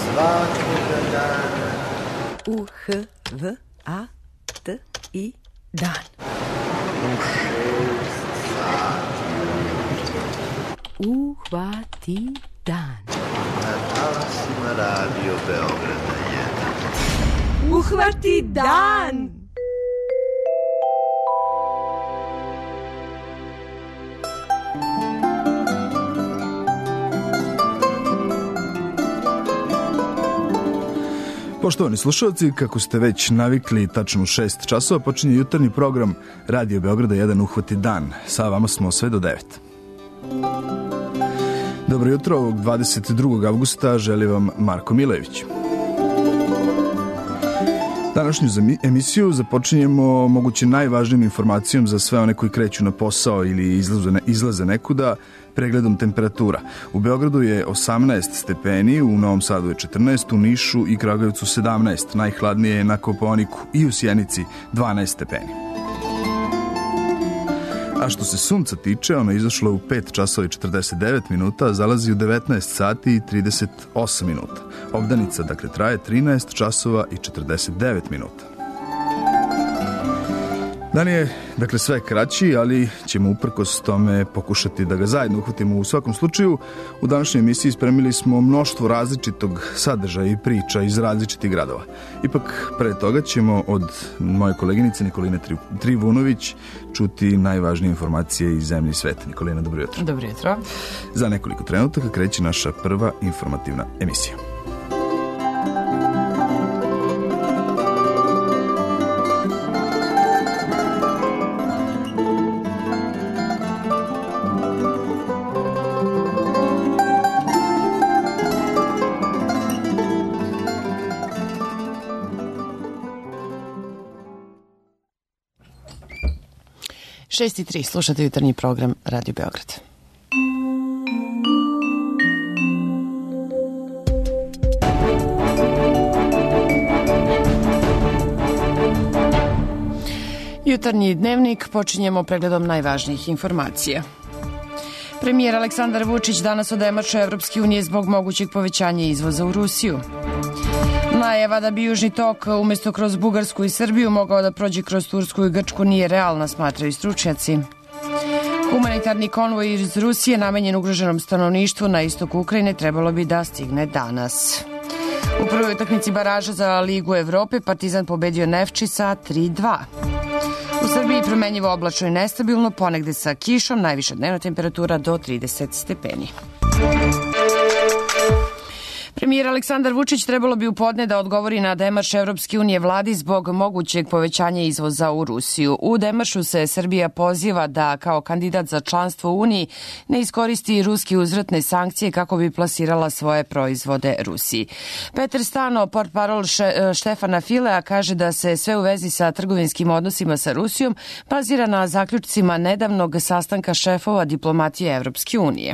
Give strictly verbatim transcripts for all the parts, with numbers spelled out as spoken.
svakoga dana. U H V A T I dan. U šest sati ujutro. Uhvati dan. Na talasima Radio Beograda jedan. Uhvati dan! Poštovani slušalci, kako ste već navikli, tačno u šest časova počinje jutarnji program Radio Beograda jedan Uhvati dan. Sa vama smo sve do devet. Dobro jutro, ovog dvadeset drugog avgusta želi vam Marko Milević. Današnju emisiju započinjemo moguće najvažnijom informacijom za sve one koji kreću na posao ili izlaze, izlaze nekuda, pregledom temperatura. U Beogradu je osamnaest stepeni, u Novom Sadu je četrnaest, u Nišu i Kragujevcu sedamnaest, najhladnije je na Kopaoniku i u Sjenici dvanaest stepeni. A što se sunca tiče, ono je izašlo u pet časova i četrdeset devet minuta, a zalazi u devetnaest sati i trideset osam minuta. Obdanica, dakle, traje trinaest časova i četrdeset devet minuta. Dan je, dakle, sve kraći, ali ćemo uprkos tome pokušati da ga zajedno uhvatimo. U svakom slučaju, u današnjoj emisiji spremili smo mnoštvo različitog sadržaja i priča iz različitih gradova. Ipak, pre toga ćemo od moje koleginice Nikoline Trivunović čuti najvažnije informacije iz zemlje i sveta. Nikolina, dobro jutro. Dobro jutro. Za nekoliko trenutaka kreće naša prva informativna emisija. šest i tri, slušate jutarnji program Radio Beograd. Jutarnji dnevnik počinjemo pregledom najvažnijih informacija. Premijer Aleksandar Vučić danas odemaršuje Evropske unije zbog mogućeg povećanja izvoza u Rusiju. Najava da bi Južni tok umjesto kroz Bugarsku i Srbiju mogao da prođe kroz Tursku i Grčku nije realna, smatraju stručnjaci. Humanitarni konvoj iz Rusije namenjen ugroženom stanovništvu na istoku Ukrajine trebalo bi da stigne danas. U prvoj utakmici baraža za Ligu Evrope Partizan pobedio Nefči sa tri dva. U Srbiji promenjivo oblačno i nestabilno, ponegde sa kišom, najviša dnevna temperatura do trideset stepeni. Premijer Aleksandar Vučić trebalo bi u podne da odgovori na demarš Evropske unije vladi zbog mogućeg povećanja izvoza u Rusiju. U demaršu se Srbija poziva da kao kandidat za članstvo u Uniji ne iskoristi ruski uzvratne sankcije kako bi plasirala svoje proizvode Rusiji. Petar Stano, portparol Štefana Filea, kaže da se sve u vezi sa trgovinskim odnosima sa Rusijom bazira na zaključcima nedavnog sastanka šefova diplomatije Evropske unije.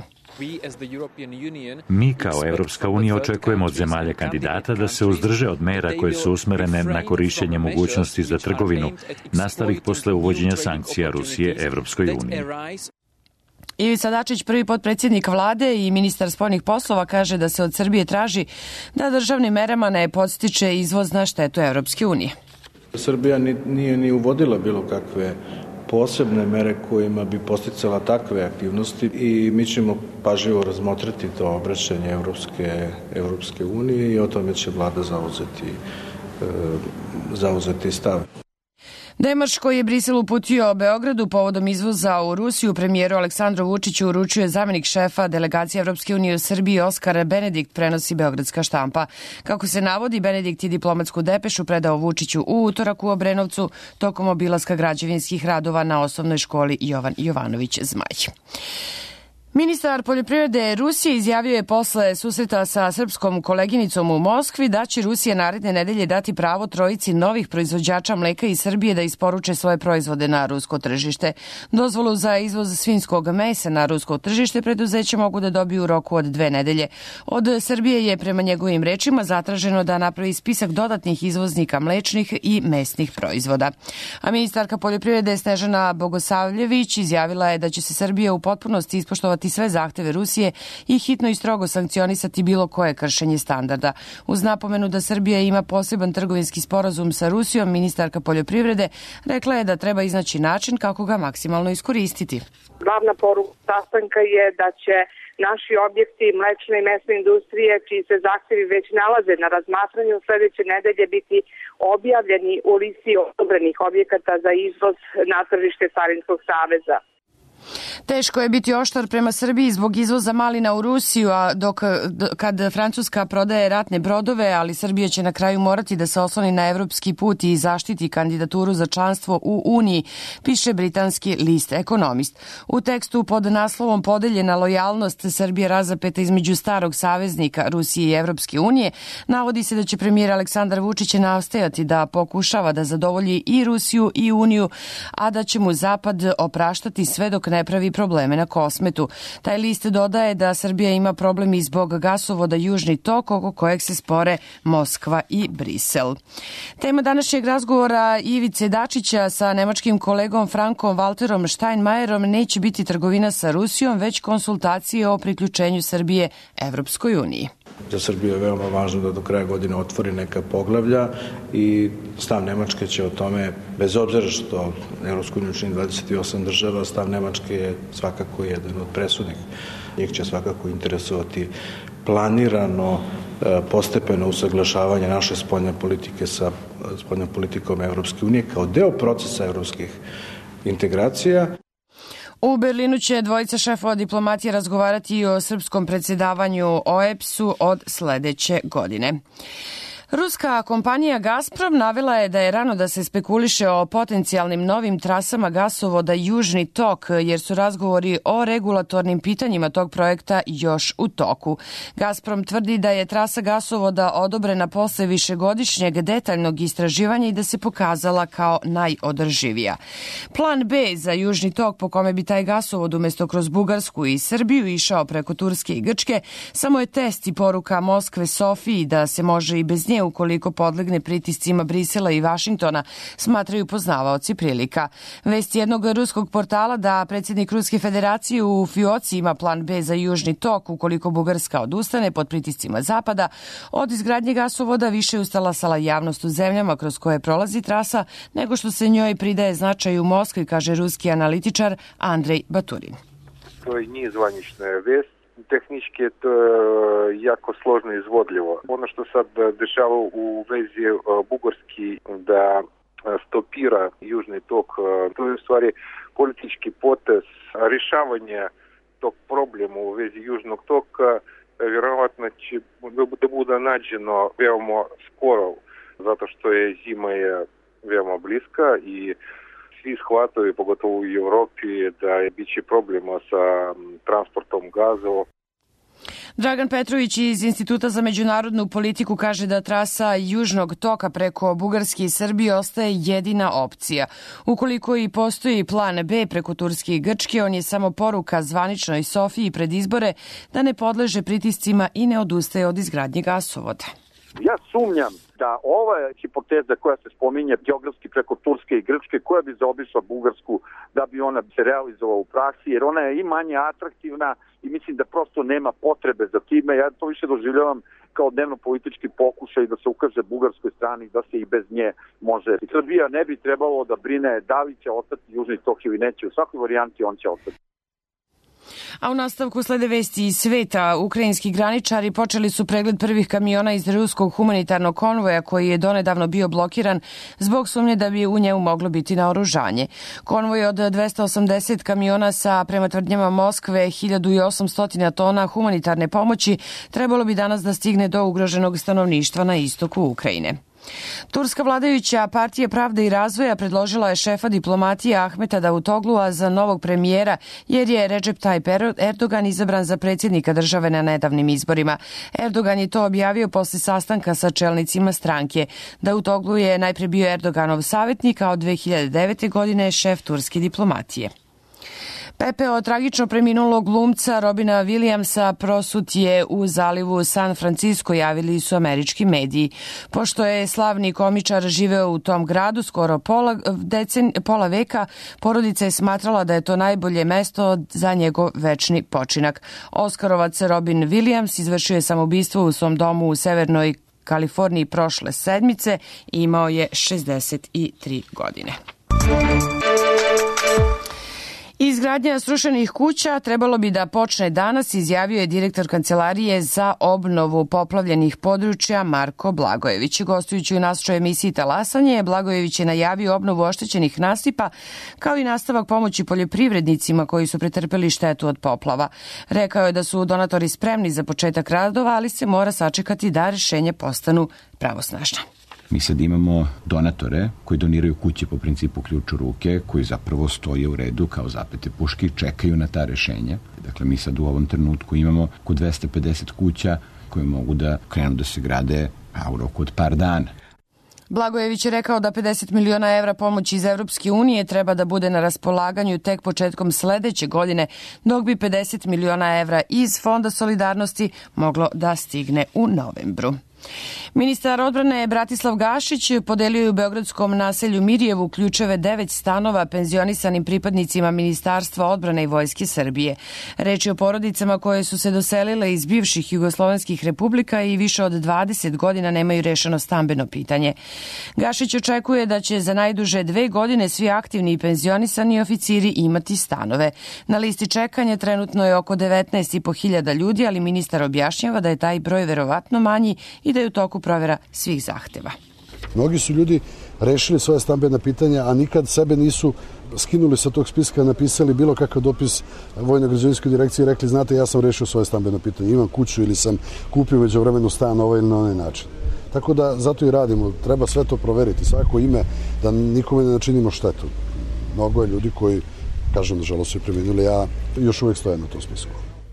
Mi kao Evropska unija očekujemo od zemalja kandidata da se uzdrže od mera koje su usmerene na korišćenje mogućnosti za trgovinu, nastalih posle uvođenja sankcija Rusije Evropskoj uniji. Ivica Dačić, prvi potpredsjednik vlade i ministar spoljnih poslova, kaže da se od Srbije traži da državnim merama ne podstiče izvoz na štetu Evropske unije. Srbija nije ni uvodila bilo kakve posebne mere kojima bi posticala takve aktivnosti i mi ćemo pažljivo razmotriti to obraćanje Evropske, Evropske unije i o tome će vlada zauzeti, e, zauzeti stav. Demarš koji je Brisel uputio Beogradu povodom izvoza u Rusiju premijeru Aleksandru Vučiću uručuje zamenik šefa delegacije Evropske unije u Srbiji Oskar Benedikt, prenosi beogradska štampa. Kako se navodi, Benedikt je diplomatsku depešu predao Vučiću u utorak u Obrenovcu tokom obilaska građevinskih radova na osnovnoj školi Jovan Jovanović Zmaj. Ministar poljoprivrede Rusije izjavio je posle susreta sa srpskom koleginicom u Moskvi da će Rusija naredne nedelje dati pravo trojici novih proizvođača mleka iz Srbije da isporuče svoje proizvode na rusko tržište. Dozvolu za izvoz svinjskog mesa na rusko tržište preduzeće mogu da dobiju u roku od dve nedelje. Od Srbije je prema njegovim rečima zatraženo da napravi spisak dodatnih izvoznika mlečnih i mesnih proizvoda. A ministarka poljoprivrede Snežana Bogosavljević izjavila je da će se Srbija u potpunosti ispoštovati prihvatiti sve zahteve Rusije i hitno i strogo sankcionisati bilo koje kršenje standarda. Uz napomenu da Srbija ima poseban trgovinski sporazum sa Rusijom, ministarka poljoprivrede rekla je da treba iznaći način kako ga maksimalno iskoristiti. Glavna poruka sastanka je da će naši objekti mlečne i mesne industrije, čiji se zahtevi već nalaze na razmatranju, sledeće nedelje biti objavljeni u listi odobrenih objekata za izvoz na tržište Carinskog saveza. Teško je biti oštar prema Srbiji zbog izvoza malina u Rusiju, a dok kad Francuska prodaje ratne brodove, ali Srbija će na kraju morati da se osloni na evropski put i zaštiti kandidaturu za članstvo u Uniji, piše britanski list Ekonomist. U tekstu pod naslovom Podeljena lojalnost Srbije razapeta između starog saveznika Rusije i Evropske unije, navodi se da će premijer Aleksandar Vučić nastojati da pokušava da zadovolji i Rusiju i Uniju, a da će mu Zapad opraštati sve dok ne pravi probleme na Kosmetu. Taj list dodaje da Srbija ima problem i zbog gasovoda Južni tok, oko kojeg se spore Moskva i Brisel. Tema današnjeg razgovora Ivice Dačića sa nemačkim kolegom Frankom Walterom Steinmeierom neće biti trgovina sa Rusijom, već konsultacije o priključenju Srbije Evropskoj uniji. Za Srbiju je veoma važno da do kraja godine otvori neka poglavlja i stav Nemačke će o tome, bez obzira što Evropsku uniju čini dvadeset osam država, stav Nemačke je svakako jedan od presudnih. Njih će svakako interesovati planirano postepeno usaglašavanje naše spoljne politike sa spoljnom politikom Evropske unije kao deo procesa evropskih integracija. U Berlinu će dvojica šefova diplomatije razgovarati i o srpskom predsjedavanju O E B S-u od sledeće godine. Ruska kompanija Gazprom navela je da je rano da se spekuliše o potencijalnim novim trasama gasovoda Južni tok, jer su razgovori o regulatornim pitanjima tog projekta još u toku. Gazprom tvrdi da je trasa gasovoda odobrena posle višegodišnjeg detaljnog istraživanja i da se pokazala kao najodrživija. Plan B za Južni tok, po kome bi taj gasovod umesto kroz Bugarsku i Srbiju išao preko Turske i Grčke, samo je test i poruka Moskve Sofiji da se može i bez nje ukoliko podlegne pritiscima Brisela i Vašingtona, smatraju poznavaoci prilika. Vest jednog ruskog portala da predsjednik Ruske federacije u fioci ima plan B za Južni tok ukoliko Bugarska odustane pod pritiscima Zapada, od izgradnje gasovoda više ustalasala javnost u zemljama kroz koje prolazi trasa nego što se njoj pridaje značaj u Moskvi, kaže ruski analitičar Andrej Baturin. To nije zvanična vest. Tehnički je to jako složno i izvodljivo. Ono što sad dešava u vezi Bugarski da stopira Južni tok, to je u stvari politički potez rješavanja tog problema u vezi Južnog toka, vjerovatno će da bude nađeno veoma skoro, zato što je zima je veoma bliska i svi shvataju, pogotovo u Evropi, da je biće problema sa transportom gaza. Dragan Petrović iz Instituta za međunarodnu politiku kaže da trasa Južnog toka preko Bugarske i Srbije ostaje jedina opcija. Ukoliko i postoji plan B preko Turske i Grčke, on je samo poruka zvaničnoj Sofiji pred izbore da ne podleže pritiscima i ne odustaje od izgradnje gasovoda. Ja sumnjam da ova hipoteza koja se spominje geografski preko Turske i Grčke, koja bi zaobišla Bugarsku, da bi ona se realizovala u praksi, jer ona je i manje atraktivna i mislim da prosto nema potrebe za time. Ja to više doživljavam kao dnevno politički pokušaj da se ukaže bugarskoj strani da se i bez nje može. Srbija ne bi trebalo da brine da li će ostati Južni tok ili neće. U svakoj varijanti on će ostati. A u nastavku slede vesti iz sveta. Ukrajinski graničari počeli su pregled prvih kamiona iz ruskog humanitarnog konvoja koji je donedavno bio blokiran zbog sumnje da bi u njemu moglo biti naoružanje. Konvoj od dvesta osamdeset kamiona sa, prema tvrdnjama Moskve, hiljadu osamsto tona humanitarne pomoći trebalo bi danas da stigne do ugroženog stanovništva na istoku Ukrajine. Turska vladajuća partija Pravde i razvoja predložila je šefa diplomatije Ahmeta Davutoglua za novog premijera, jer je Recep Tayyip Erdogan izabran za predsjednika države na nedavnim izborima. Erdogan je to objavio posle sastanka sa čelnicima stranke. Davutoglu je najpre bio Erdoganov savjetnik, a od dve hiljade devete. godine šef turske diplomatije. Pepeo tragično preminulog glumca Robina Williamsa prosut je u zalivu San Francisco, javili su američki mediji. Pošto je slavni komičar živeo u tom gradu skoro pola, decen, pola veka, porodica je smatrala da je to najbolje mesto za njegov večni počinak. Oskarovac Robin Williams izvršio je samoubistvo u svom domu u Severnoj Kaliforniji prošle sedmice i imao je šezdeset tri godine. Izgradnja srušenih kuća trebalo bi da počne danas, izjavio je direktor Kancelarije za obnovu poplavljenih područja Marko Blagojević. Gostujući u našoj emisiji Talasanje, Blagojević je najavio obnovu oštećenih nasipa kao i nastavak pomoći poljoprivrednicima koji su pretrpeli štetu od poplava. Rekao je da su donatori spremni za početak radova, ali se mora sačekati da rešenje postanu pravosnažna. Mi sad imamo donatore koji doniraju kuće po principu ključ u ruke, koji zapravo stoje u redu kao zapete puške i čekaju na ta rešenja. Dakle, mi sad u ovom trenutku imamo oko dvesta pedeset kuća koje mogu da krenu da se grade u roku od par dana. Blagojević je rekao da pedeset miliona evra pomoći iz Evropske unije treba da bude na raspolaganju tek početkom sledeće godine, dok bi pedeset miliona evra iz Fonda solidarnosti moglo da stigne u novembru. Ministar odbrane Bratislav Gašić podelio je u beogradskom naselju Mirjevu ključeve devet stanova penzionisanim pripadnicima Ministarstva odbrane i Vojske Srbije. Reč je o porodicama koje su se doselile iz bivših jugoslovenskih republika i više od dvadeset godina nemaju rešeno stambeno pitanje. Gašić očekuje da će za najduže dve godine svi aktivni i penzionisani oficiri imati stanove. Na listi čekanja trenutno je oko devetnaest i po hiljada ljudi, ali ministar objašnjava da je taj broj verovatno manji i da je u toku provera svih zahteva. Mnogi su ljudi rešili svoje stambena pitanja, a nikad sebe nisu skinuli sa tog spiska, napisali bilo kakav dopis Vojno-građevinskoj direkciji i rekli, znate, ja sam rešio svoje stambeno pitanje, imam kuću ili sam kupio međuvremenu stan na ovaj ili na onaj način. Tako da zato i radimo, treba sve to proveriti, svako ime, da nikome ne načinimo štetu. Mnogo je ljudi koji, kažem, nažalost su i preminuli, ja još uvek stojem na tom spisku.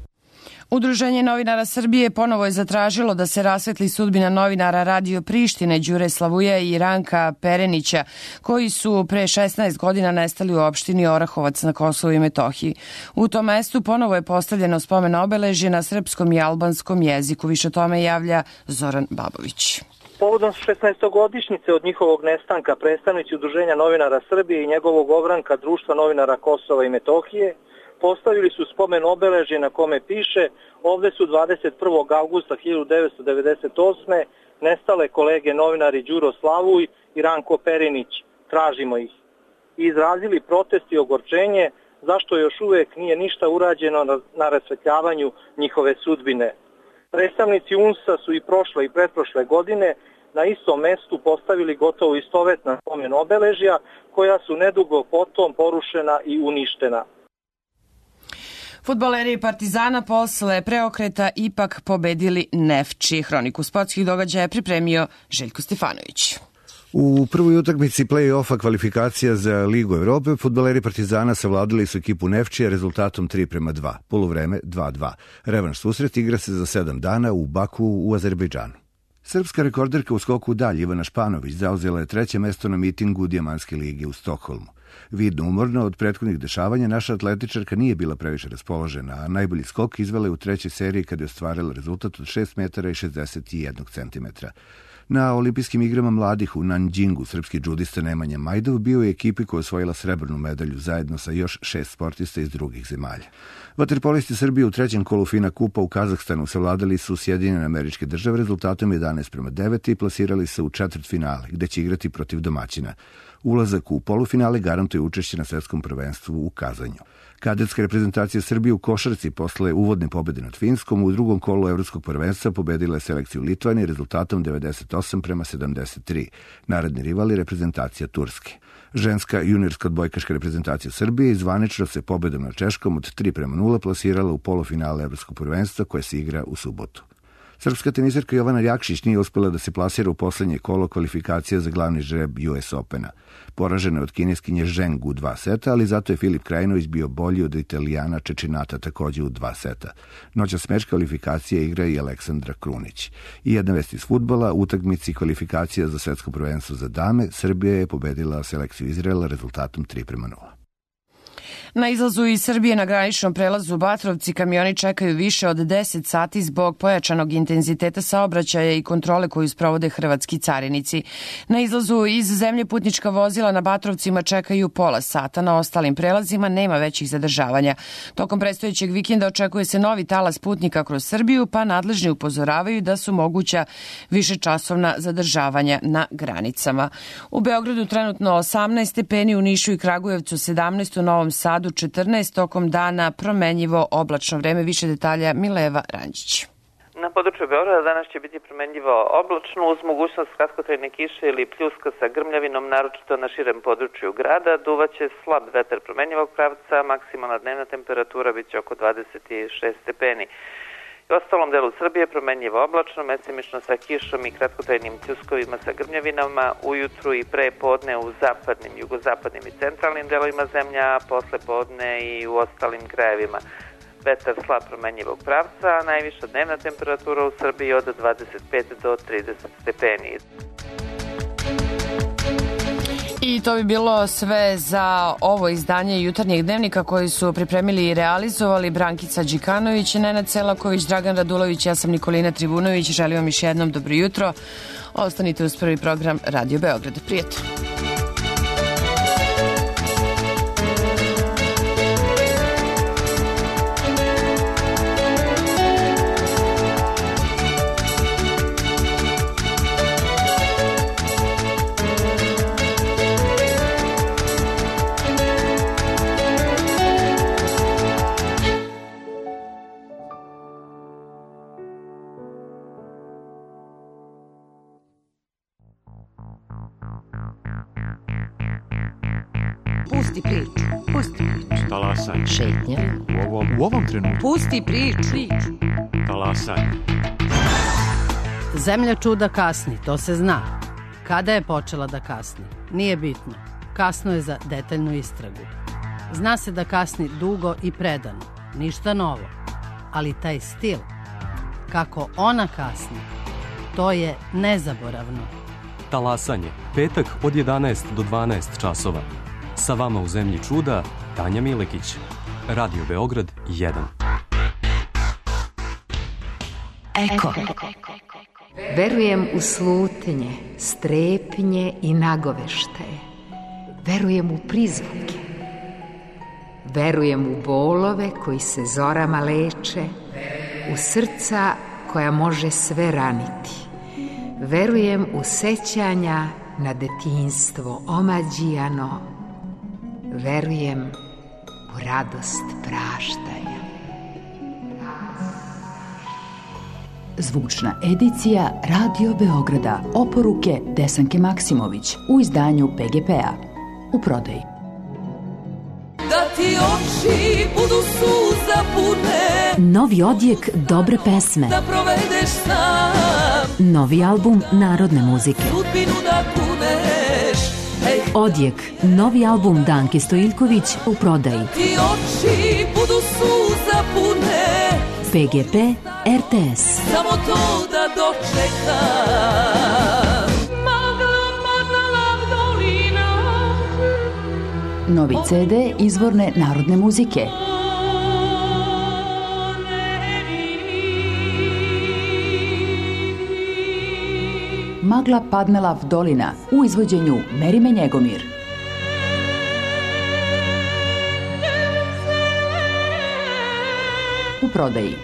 Udruženje novinara Srbije ponovo je zatražilo da se rasvetli sudbina novinara Radio Prištine Đure Slavuja i Ranka Perenića, koji su pre šesnaest godina nestali u opštini Orahovac na Kosovu i Metohiji. U tom mestu ponovo je postavljeno spomen obeležje na srpskom i albanskom jeziku. Više o tome javlja Zoran Babović. Povodom šesnaestogodišnjice od njihovog nestanka predstavnici Udruženja novinara Srbije i njegovog ogranka Društva novinara Kosova i Metohije postavili su spomen obeležje na kome piše: ovde su dvadeset prvog avgusta hiljadu devetsto devedeset osme nestale kolege novinari Đuro Slavuj i Ranko Perinić. Tražimo ih. I izrazili protest i ogorčenje zašto još uvek nije ništa urađeno na rasvetljavanju njihove sudbine. Predstavnici U N S A su i prošle i pretprošle godine na istom mestu postavili gotovo istovetna spomen obeležja koja su nedugo potom porušena i uništena. Fudbaleri Partizana posle preokreta ipak pobedili Nefči. Hroniku sportskih događaja pripremio Željko Stefanović. U prvoj utakmici play-offa kvalifikacija za Ligu Evrope fudbaleri Partizana savladali su ekipu Nefčija rezultatom tri prema dva, poluvreme dva dva. Revanš susret igra se za sedam dana u Baku u Azerbejdžanu. Srpska rekorderka u skoku dalj Ivana Španović zauzela je treće mesto na mitingu Dijamanske lige u Stokholmu. Vidno umorno od prethodnih dešavanja, naša atletičarka nije bila previše raspoložena, a najbolji skok izvela je u trećoj seriji kada je ostvarila rezultat od šest metara i šezdeset jedan centimetra. Na olimpijskim igrama mladih u Nanjingu srpski džudista Nemanja Majdov bio je ekipi koja je osvojila srebrnu medalju zajedno sa još šest sportista iz drugih zemalja. Vaterpolisti Srbije u trećem kolu Fina kupa u Kazahstanu savladali su Sjedinjene Američke Države rezultatom jedanaest prema devet i plasirali se u četvrtfinale, gde će igrati protiv domaćina. Ulazak u polufinale garantuje učešće na svetskom prvenstvu u Kazanju. Kadetska reprezentacija Srbije u košarci posle uvodne pobede nad Finskom u drugom kolu evropskog prvenstva pobedila je selekciju Litvanije rezultatom devedeset osam prema sedamdeset tri. Naredni rival je reprezentacija Turske. Ženska juniorska odbojkaška reprezentacija Srbije izvanično se pobedom nad Češkom od tri prema nula plasirala u polufinale evropskog prvenstva koje se igra u subotu. Srpska tenisarka Jovana Jakšić nije uspela da se plasira u poslednje kolo kvalifikacija za glavni žreb U S Opena. Poražena je od kineskinje Zheng u dva seta, ali zato je Filip Krajinović bio bolji od Italijana Čečinata takođe u dva seta. Noćas meč kvalifikacije igra i Aleksandra Krunić. I jedna vest iz fudbala, utakmici kvalifikacija za svetsko prvenstvo za dame, Srbija je pobedila selekciju Izraela rezultatom tri prema nula. Na izlazu iz Srbije na graničnom prelazu Batrovci kamioni čekaju više od deset sati zbog pojačanog intenziteta saobraćaja i kontrole koju sprovode hrvatski carinici. Na izlazu iz zemlje putnička vozila na Batrovcima čekaju pola sata, na ostalim prelazima nema većih zadržavanja. Tokom predstojećeg vikenda očekuje se novi talas putnika kroz Srbiju, pa nadležni upozoravaju da su moguća višečasovna zadržavanja na granicama. U Beogradu trenutno osamnaest stepeni, u Nišu i Kragujevcu sedamnaest, u Novom Sadu četrnaest, tokom dana promenljivo oblačno vreme. Više detalja Mileva Ranđić. Na području Beograda danas će biti promenljivo oblačno uz mogućnost kratkotrajne kiše ili pljuska sa grmljavinom, naročito na širem području grada. Duvaće slab vetar promenljivog pravca, maksimalna dnevna temperatura biće oko dvadeset šest stepeni. U ostalom delu Srbije promenljivo oblačno, mesimično sa kišom i kratkotrajnim pljuskovima sa grmljavinama, ujutru i pre podne u zapadnim, jugozapadnim i centralnim delovima zemlja, a posle podne i u ostalim krajevima. Vetar slab promenljivog pravca, a najviša dnevna temperatura u Srbiji od dvadeset pet do trideset stepeni. I to bi bilo sve za ovo izdanje Jutarnjeg dnevnika koji su pripremili i realizovali Brankica Đikanović, Nenad Selaković, Dragan Radulović, ja sam Nikolina Tribunović. Želim vam još jednom dobro jutro. Ostanite uz prvi program Radio Beograd. Prijatno. Pusti priču, pusti priču. Talasaj. Šetnja. U ovom, u ovom trenutku. Pusti priču. Talasaj. Zemlja čuda kasni, to se zna. Kada je počela da kasni? Nije bitno. Kasno je za detaljnu istragu. Zna se da kasni dugo i predano. Ništa novo. Ali taj stil, kako ona kasni, to je nezaboravno. Talasanje. Petak od jedanaest do dvanaest časova. Sa vama u Zemlji čuda, Tanja Milekić. Radio Beograd jedan. Eko. Verujem u slutnje, strepnje i nagoveštaje. Verujem u prizvuke. Verujem u bolove koji se zorama leče, u srca koja može sve raniti. Verujem u sećanja na detinjstvo omađijano. Verujem u radost praštanja. Zvučna edicija Radio Beograda. Oporuke Desanke Maksimović u izdanju P G P-a. U prodaji. Da ti oči budu suza pune. Novi odjek dobre pesme. Da provedeš sam. Novi album narodne muzike. Sudbinu da kuneš. Odjek, novi album Danke Stojiljković u prodaji. Ti oči budu suza pune. P G P R T S. Samo to da dočekam. Magla padala dolina. Novi C D izvorne narodne muzike. Magla padnela dolina u izvođenju Merime Njegomir. U prodaji.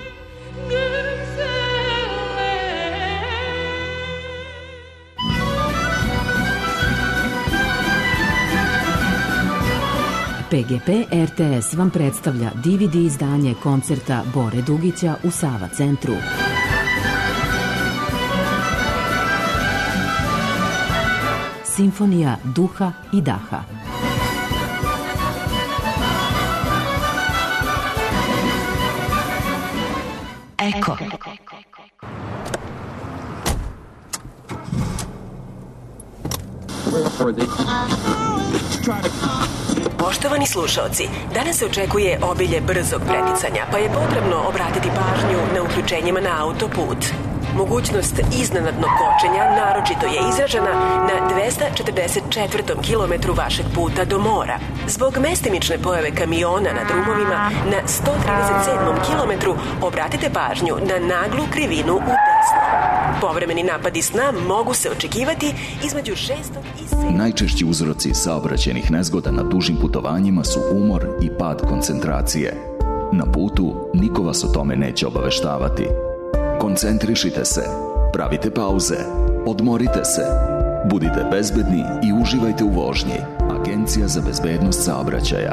P G P R T S vam predstavlja D V D izdanje koncerta Bore Dugića u Sava centru. Simfonija duha i daha. Eko. Poštovani slušaoci, danas se očekuje obilje brzog preticanja, pa je potrebno obratiti pažnju na uključenjima na autoput. Mogućnost iznenadnog kočenja naročito je izražena na dvesta četrdeset četvrtom kilometru vašeg puta do mora. Zbog mestimične pojave kamiona na drumovima na sto trideset sedmom kilometru obratite pažnju na naglu krivinu u desno. Povremeni napadi sna mogu se očekivati između šestog i sedmog. Najčešći uzroci saobraćajnih nezgoda na dužim putovanjima su umor i pad koncentracije. Na putu niko vas o tome neće obaveštavati. Koncentrišite se, pravite pauze, odmorite se, budite bezbedni i uživajte u vožnji. Agencija za bezbednost saobraćaja.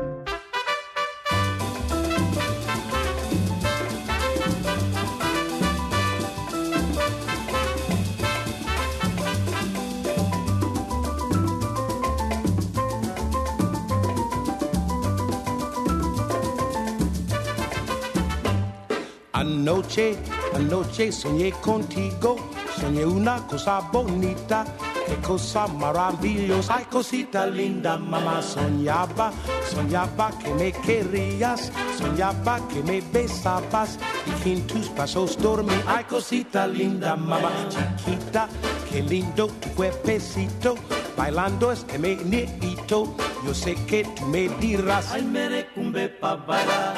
Anoche, anoche soñé contigo, soñé una cosa bonita, qué cosa maravillosa, ay cosita linda, mamá soñaba, soñaba que me querías, soñaba que me besabas y en tus brazos dormí, ay cosita linda, mamá chiquita, qué lindo tu cuerpecito, bailando este meneíto, yo sé que tú me dirás, ay merecumbe pa' bailar.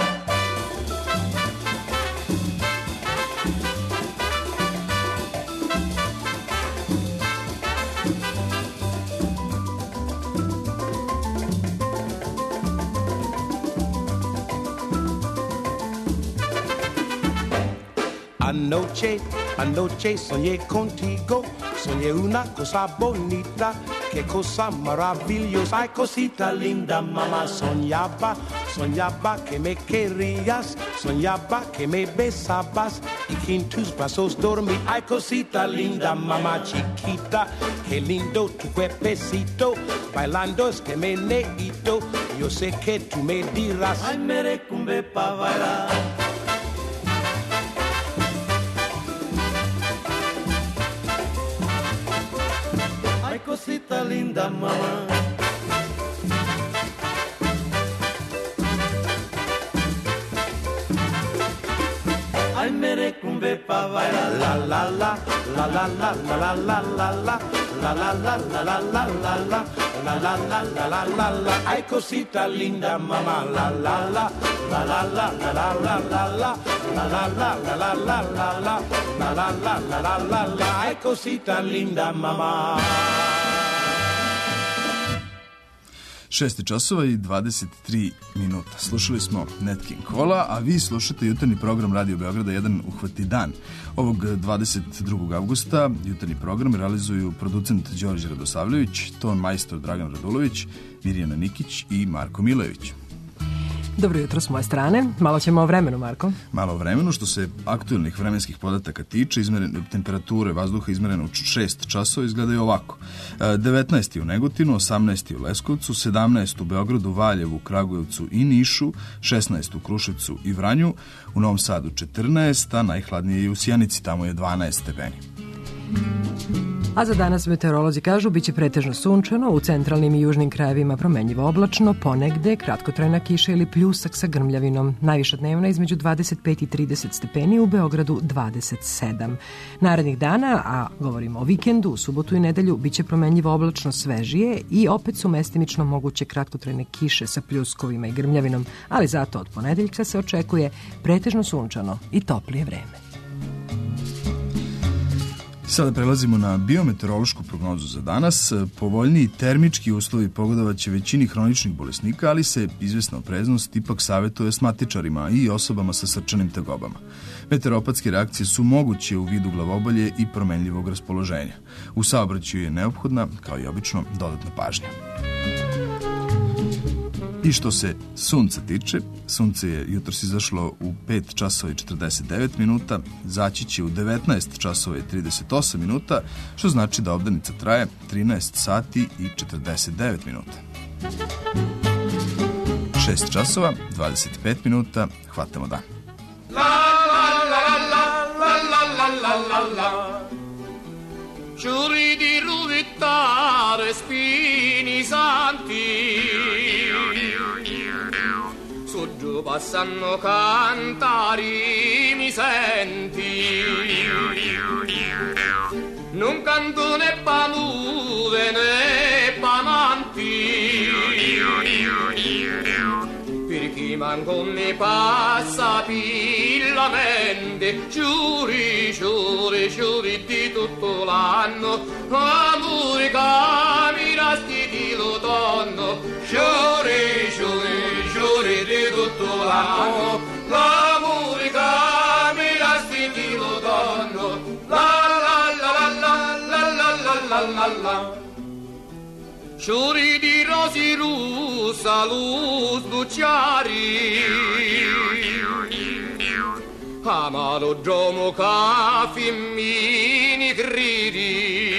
Anoche, anoche soñé contigo, soñé una cosa bonita, qué cosa maravillosa, ay cosita linda, mamá soñaba, soñaba que me querías, soñaba que me besabas y que en tus brazos dormí, ay cosita linda, mamá chiquita, qué lindo tu cuerpecito, bailando este meneíto, yo sé que tú me dirás, ay merecumbe pa' bailar. Cosita linda, mamá. Ay, merecumbe pa' bailar. La la la, la la la la la la la la, la la la la la la la la, la la la la la la la. Ay, cosita linda, mamá. La la la, la la la la la la la la, la la la la la la la la, la la la la la la la. Ay, cosita linda, mamá. šest časova i dvadeset tri minuta. Slušali smo Nat King Cole, a vi slušate jutarnji program Radio Beograda jedan uhvati dan. Ovog dvadeset drugog avgusta jutarnji program realizuju producent Đorđe Radosavljević, ton majstor Dragan Radulović, Mirjana Nikić i Marko Milojević. Dobro jutro s moje strane. Malo ćemo o vremenu, Marko. Malo o vremenu. Što se aktualnih vremenskih podataka tiče, izmerene, temperature vazduha izmerene u šest časova izgledaju ovako. devetnaest u Negotinu, osamnaest u Leskovcu, sedamnaest u Beogradu, Valjevu, Kragujevcu i Nišu, šesnaest u Kruševcu i Vranju, u Novom Sadu četrnaest, a najhladnije je u Sjenici, tamo je dvanaest stepeni. A za danas meteorolozi kažu biće pretežno sunčano, u centralnim i južnim krajevima promenljivo oblačno, ponegde kratkotrajna kiša ili pljusak sa grmljavinom. Najviša dnevna između dvadeset pet i trideset stepeni, u Beogradu dvadeset sedam. Narednih dana, a govorimo o vikendu, u subotu i nedelju, biće promenljivo oblačno svežije i opet su mestimično moguće kratkotrajne kiše sa pljuskovima i grmljavinom, ali zato od ponedeljka se očekuje pretežno sunčano i toplije vreme. Sada prelazimo na biometeorološku prognozu za danas. Povoljniji termički uslovi pogodovaće većini hroničnih bolesnika, ali se izvesna opreznost ipak savjetuje asmatičarima i osobama sa srčanim tegobama. Meteoropatske reakcije su moguće u vidu glavobolje i promenljivog raspoloženja. U saobraćaju je neophodna, kao i obično, dodatna pažnja. I što se sunca tiče, sunce je jutros izašlo u pet časova i četrdeset devet minuta, zaći će u devetnaest časova i trideset osam minuta, što znači da obdanica traje trinaest sati i četrdeset devet minuta. šest časova, dvadeset pet minuta, hvatamo dan. La la la la la la la la la. Giuri di ruvittare spini santi su Tu passano cantari mi senti, non canto né pa nuve né pa manti, per chi manco mi passa la mente, giuri, giuri, giuri di tutto l'anno, amore che mi resti di l'autunno, giuri, giuri, giuri di tutto l'anno, l'amore che mi resti di l'autunno, la la la la la la la la la la. Giuri di rosi russa, luz bucciari, amaro giomo ca femmini gridi,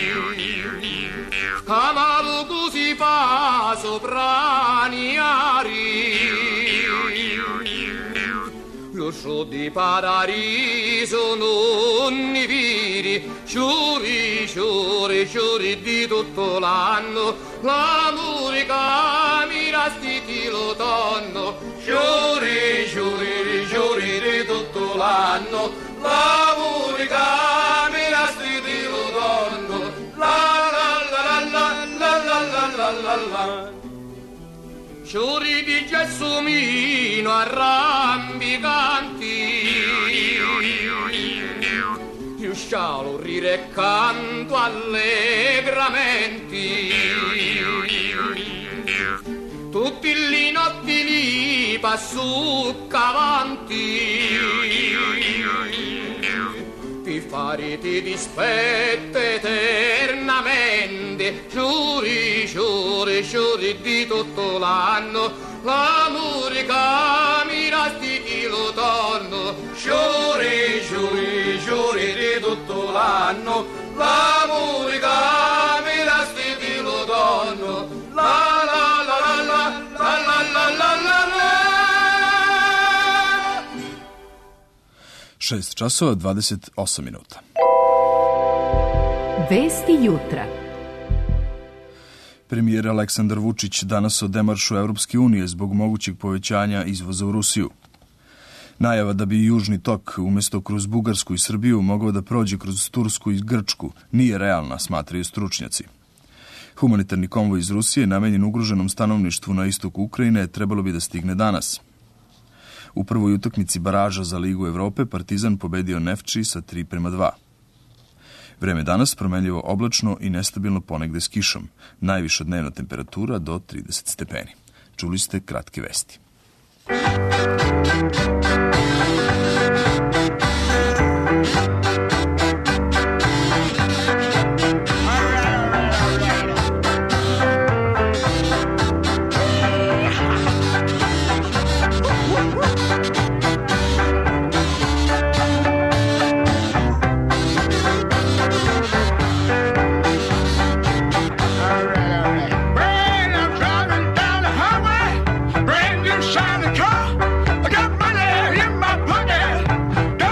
amaro così fa sopraniari, lo show di paradiso non ne vidi, giuri, giuri, giuri di tutto l'anno, l'amore che mi resti di l'autunno, giuri, giuri, giuri di tutto l'anno, l'amore che mi resti di l'autunno, la la la la la la la la la la. Giuri di gelsomino arrambicanti, io scialo rire e canto allegramenti, tutti li notti li passo avanti, per farti dispetto eternamente, giuri, giuri, giuri di tutto l'anno, l'amore che mi resti di l'autunno, giuri, giuri, giuri di tutto l'anno, l'amore che mi resti di l'autunno, la la la la la la la la la la. šest časova dvadeset osam minuta. Vesti jutra. Premijer Aleksandar Vučić danas o demaršu Evropske unije zbog mogućeg povećanja izvoza u Rusiju. Najava da bi Južni tok umjesto kroz Bugarsku i Srbiju mogao da prođe kroz Tursku i Grčku nije realna, smatraju stručnjaci. Humanitarni konvoj iz Rusije namenjen ugroženom stanovništvu na istoku Ukrajine trebalo bi da stigne danas. U prvoj utakmici baraža za Ligu Evrope Partizan pobedio Nefči sa tri prema dva. Vreme danas promenljivo oblačno i nestabilno ponegde s kišom. Najviša dnevna temperatura do trideset stepeni. Čuli ste kratke vesti. Brand new shiny car, I got money in my pocket.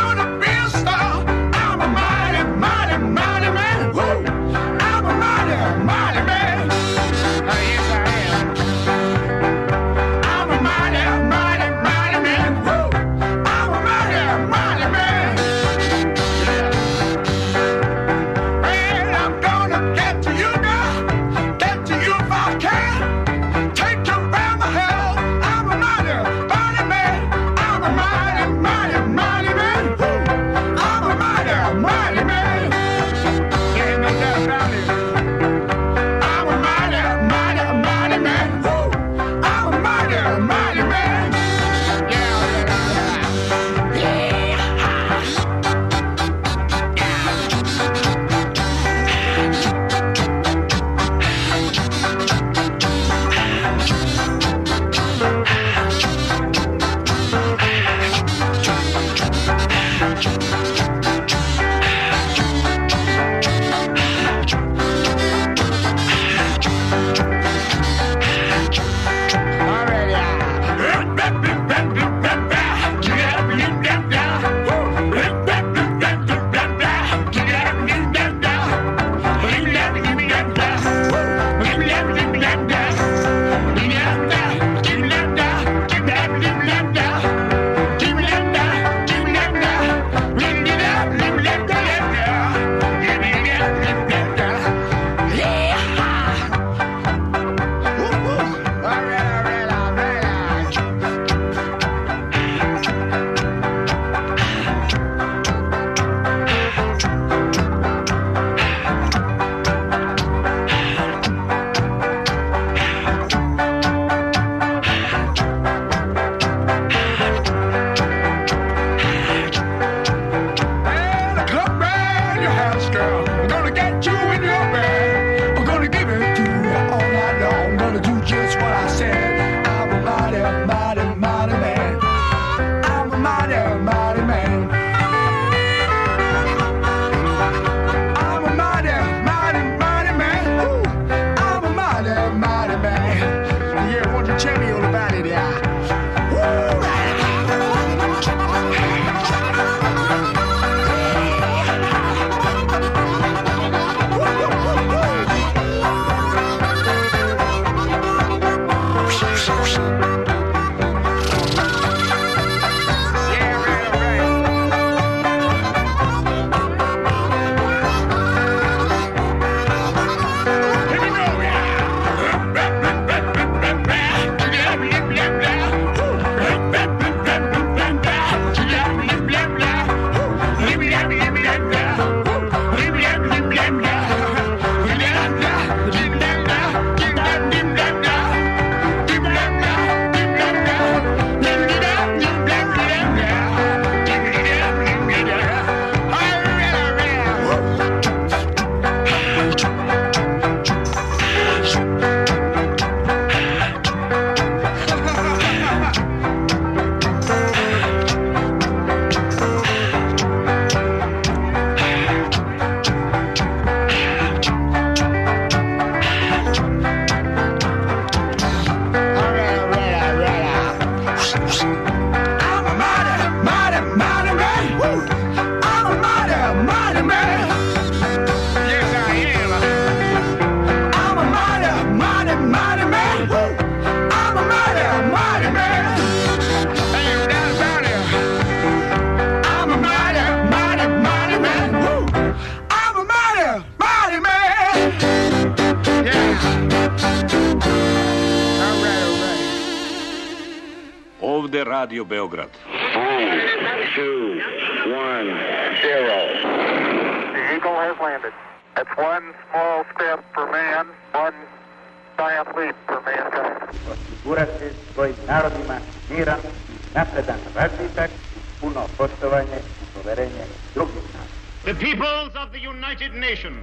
ovde Radio Beograd. Three, two, one, zero. The Eagle has landed. That's one small step for man, one giant leap for mankind. Osigurati svojim narodima miran, napredan razvitak, puno poštovanje i poverenje drugih naroda. The peoples of the United Nations,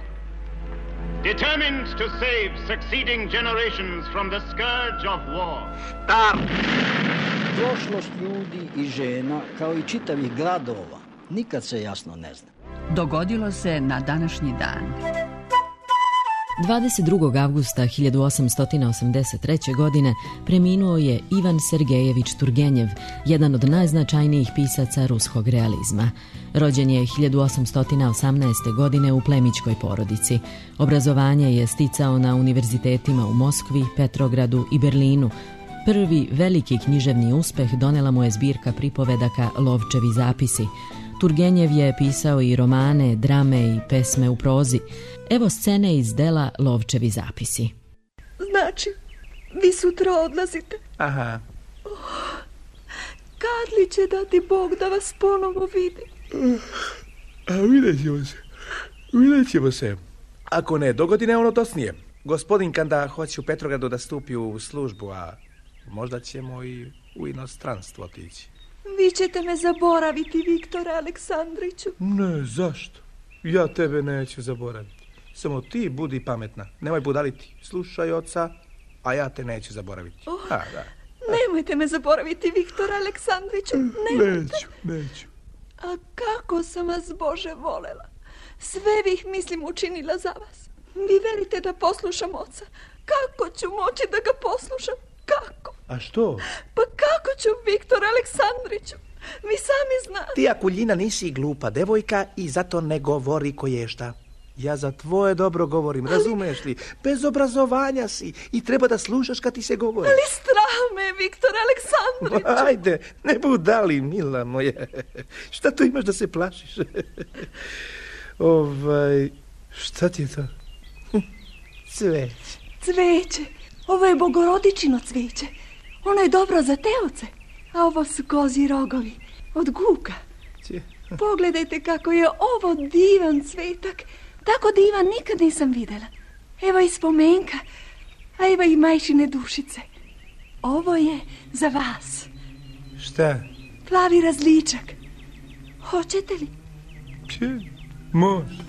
determined to save succeeding generations from the scourge of war. Start! Prošlost ljudi i žena, kao i čitavih gradova, nikad se jasno ne zna. Dogodilo se na današnji dan. dvadeset drugog avgusta hiljadu osamsto osamdeset treće. godine preminuo je Ivan Sergejević Turgenjev, jedan od najznačajnijih pisaca ruskog realizma. Rođen je hiljadu osamsto osamnaeste. godine u plemićkoj porodici. Obrazovanje je sticao na univerzitetima u Moskvi, Petrogradu i Berlinu. Prvi veliki književni uspeh donela mu je zbirka pripovedaka Lovčevi zapisi. Turgenjev je pisao i romane, drame i pesme u prozi. Evo scene iz dela Lovčevi zapisi. Znači, vi sutra odlazite? Aha. Oh, kad li će dati Bog da vas ponovo vidi? A vidjet ćemo se. Vidjet ćemo se. Ako ne, dogodine ono dosnije. Gospodin Kanda hoće u Petrogradu da stupi u službu, a možda ćemo i u inostranstvo otići. Vi ćete me zaboraviti, Viktore Aleksandriću. Ne, zašto? Ja tebe neću zaboraviti. Samo ti budi pametna. Nemoj budaliti. Slušaj oca, a ja te neću zaboraviti. Oh, a, da. Nemojte me zaboraviti, Viktore Aleksandriću. Nemojte. Neću, neću. A kako sam vas, Bože, volela. Sve bih, mislim, učinila za vas. Vi velite da poslušam oca. Kako ću moći da ga poslušam? Kako? A što? Pa kako ću, Viktor Aleksandriću? Vi sami znate. Ti, Akuljina, nisi glupa devojka i zato ne govori koješta. Ja za tvoje dobro govorim, razumeš li? Bez obrazovanja si i treba da slušaš kad ti se govori. Ali strah me, Viktor Aleksandriću. Ajde, ne budali, mila moja. Šta tu imaš da se plašiš? Ovaj, šta ti je to? Cveće. Cveće. Ovo je bogorodičino cveće. Ono je dobro za teoce. A ovo su kozji rogovi. Od guka. Če? Pogledajte kako je ovo divan cvetak. Tako divan nikad nisam videla. Evo i spomenka. A evo i majčine dušice. Ovo je za vas. Šta? Plavi različak. Hoćete li? Če? Može.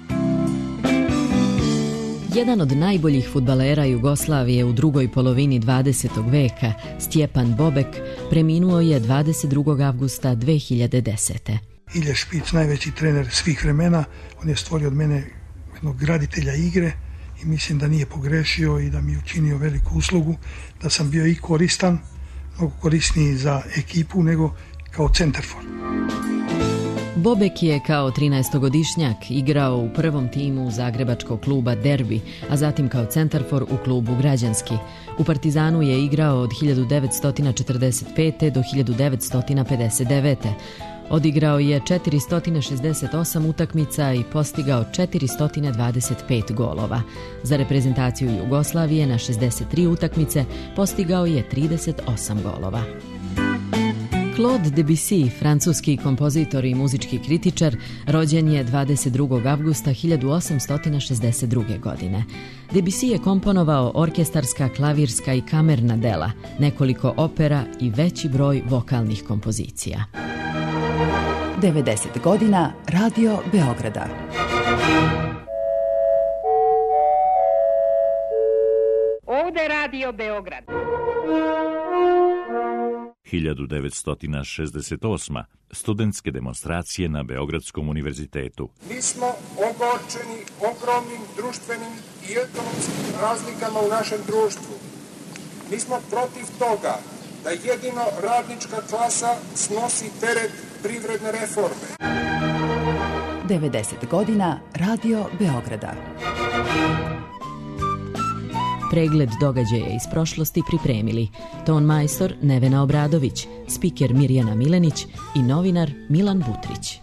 Jedan od najboljih fudbalera Jugoslavije u drugoj polovini dvadesetog veka, Stjepan Bobek, preminuo je dvadeset drugog avgusta dve hiljade desete. Ilja Špic, najveći trener svih vremena, on je stvorio od mene jednog graditelja igre i mislim da nije pogrešio i da mi je učinio veliku uslugu, da sam bio i koristan, mnogo korisniji za ekipu nego kao centarfor. Bobek je kao trinaestogodišnjak igrao u prvom timu zagrebačkog kluba Derbi, a zatim kao centarfor u klubu Građanski. U Partizanu je igrao od hiljadu devetsto četrdeset pete. do hiljadu devetsto pedeset devete. Odigrao je četiristo šezdeset osam utakmica i postigao četiristo dvadeset pet golova. Za reprezentaciju Jugoslavije na šezdeset tri utakmice postigao je trideset osam golova. Claude Debussy, francuski kompozitor i muzički kritičar, rođen je dvadeset drugog avgusta hiljadu osamsto šezdeset druge. godine. Debussy je komponovao orkestarska, klavirska i kamerna dela, nekoliko opera i veći broj vokalnih kompozicija. devedeset godina Radio Beograda. Ovde Radio Beograd. hiljadu devetsto šezdeset osma. Studentske demonstracije na Beogradskom univerzitetu. Mi smo ogorčeni ogromnim društvenim i ekonomskim razlikama u našem društvu. Mi smo protiv toga da jedino radnička klasa snosi teret privredne reforme. devedeset godina Radio Beograda. Pregled događaja iz prošlosti pripremili ton majstor Nevena Obradović, spiker Mirjana Milenić i novinar Milan Butrić.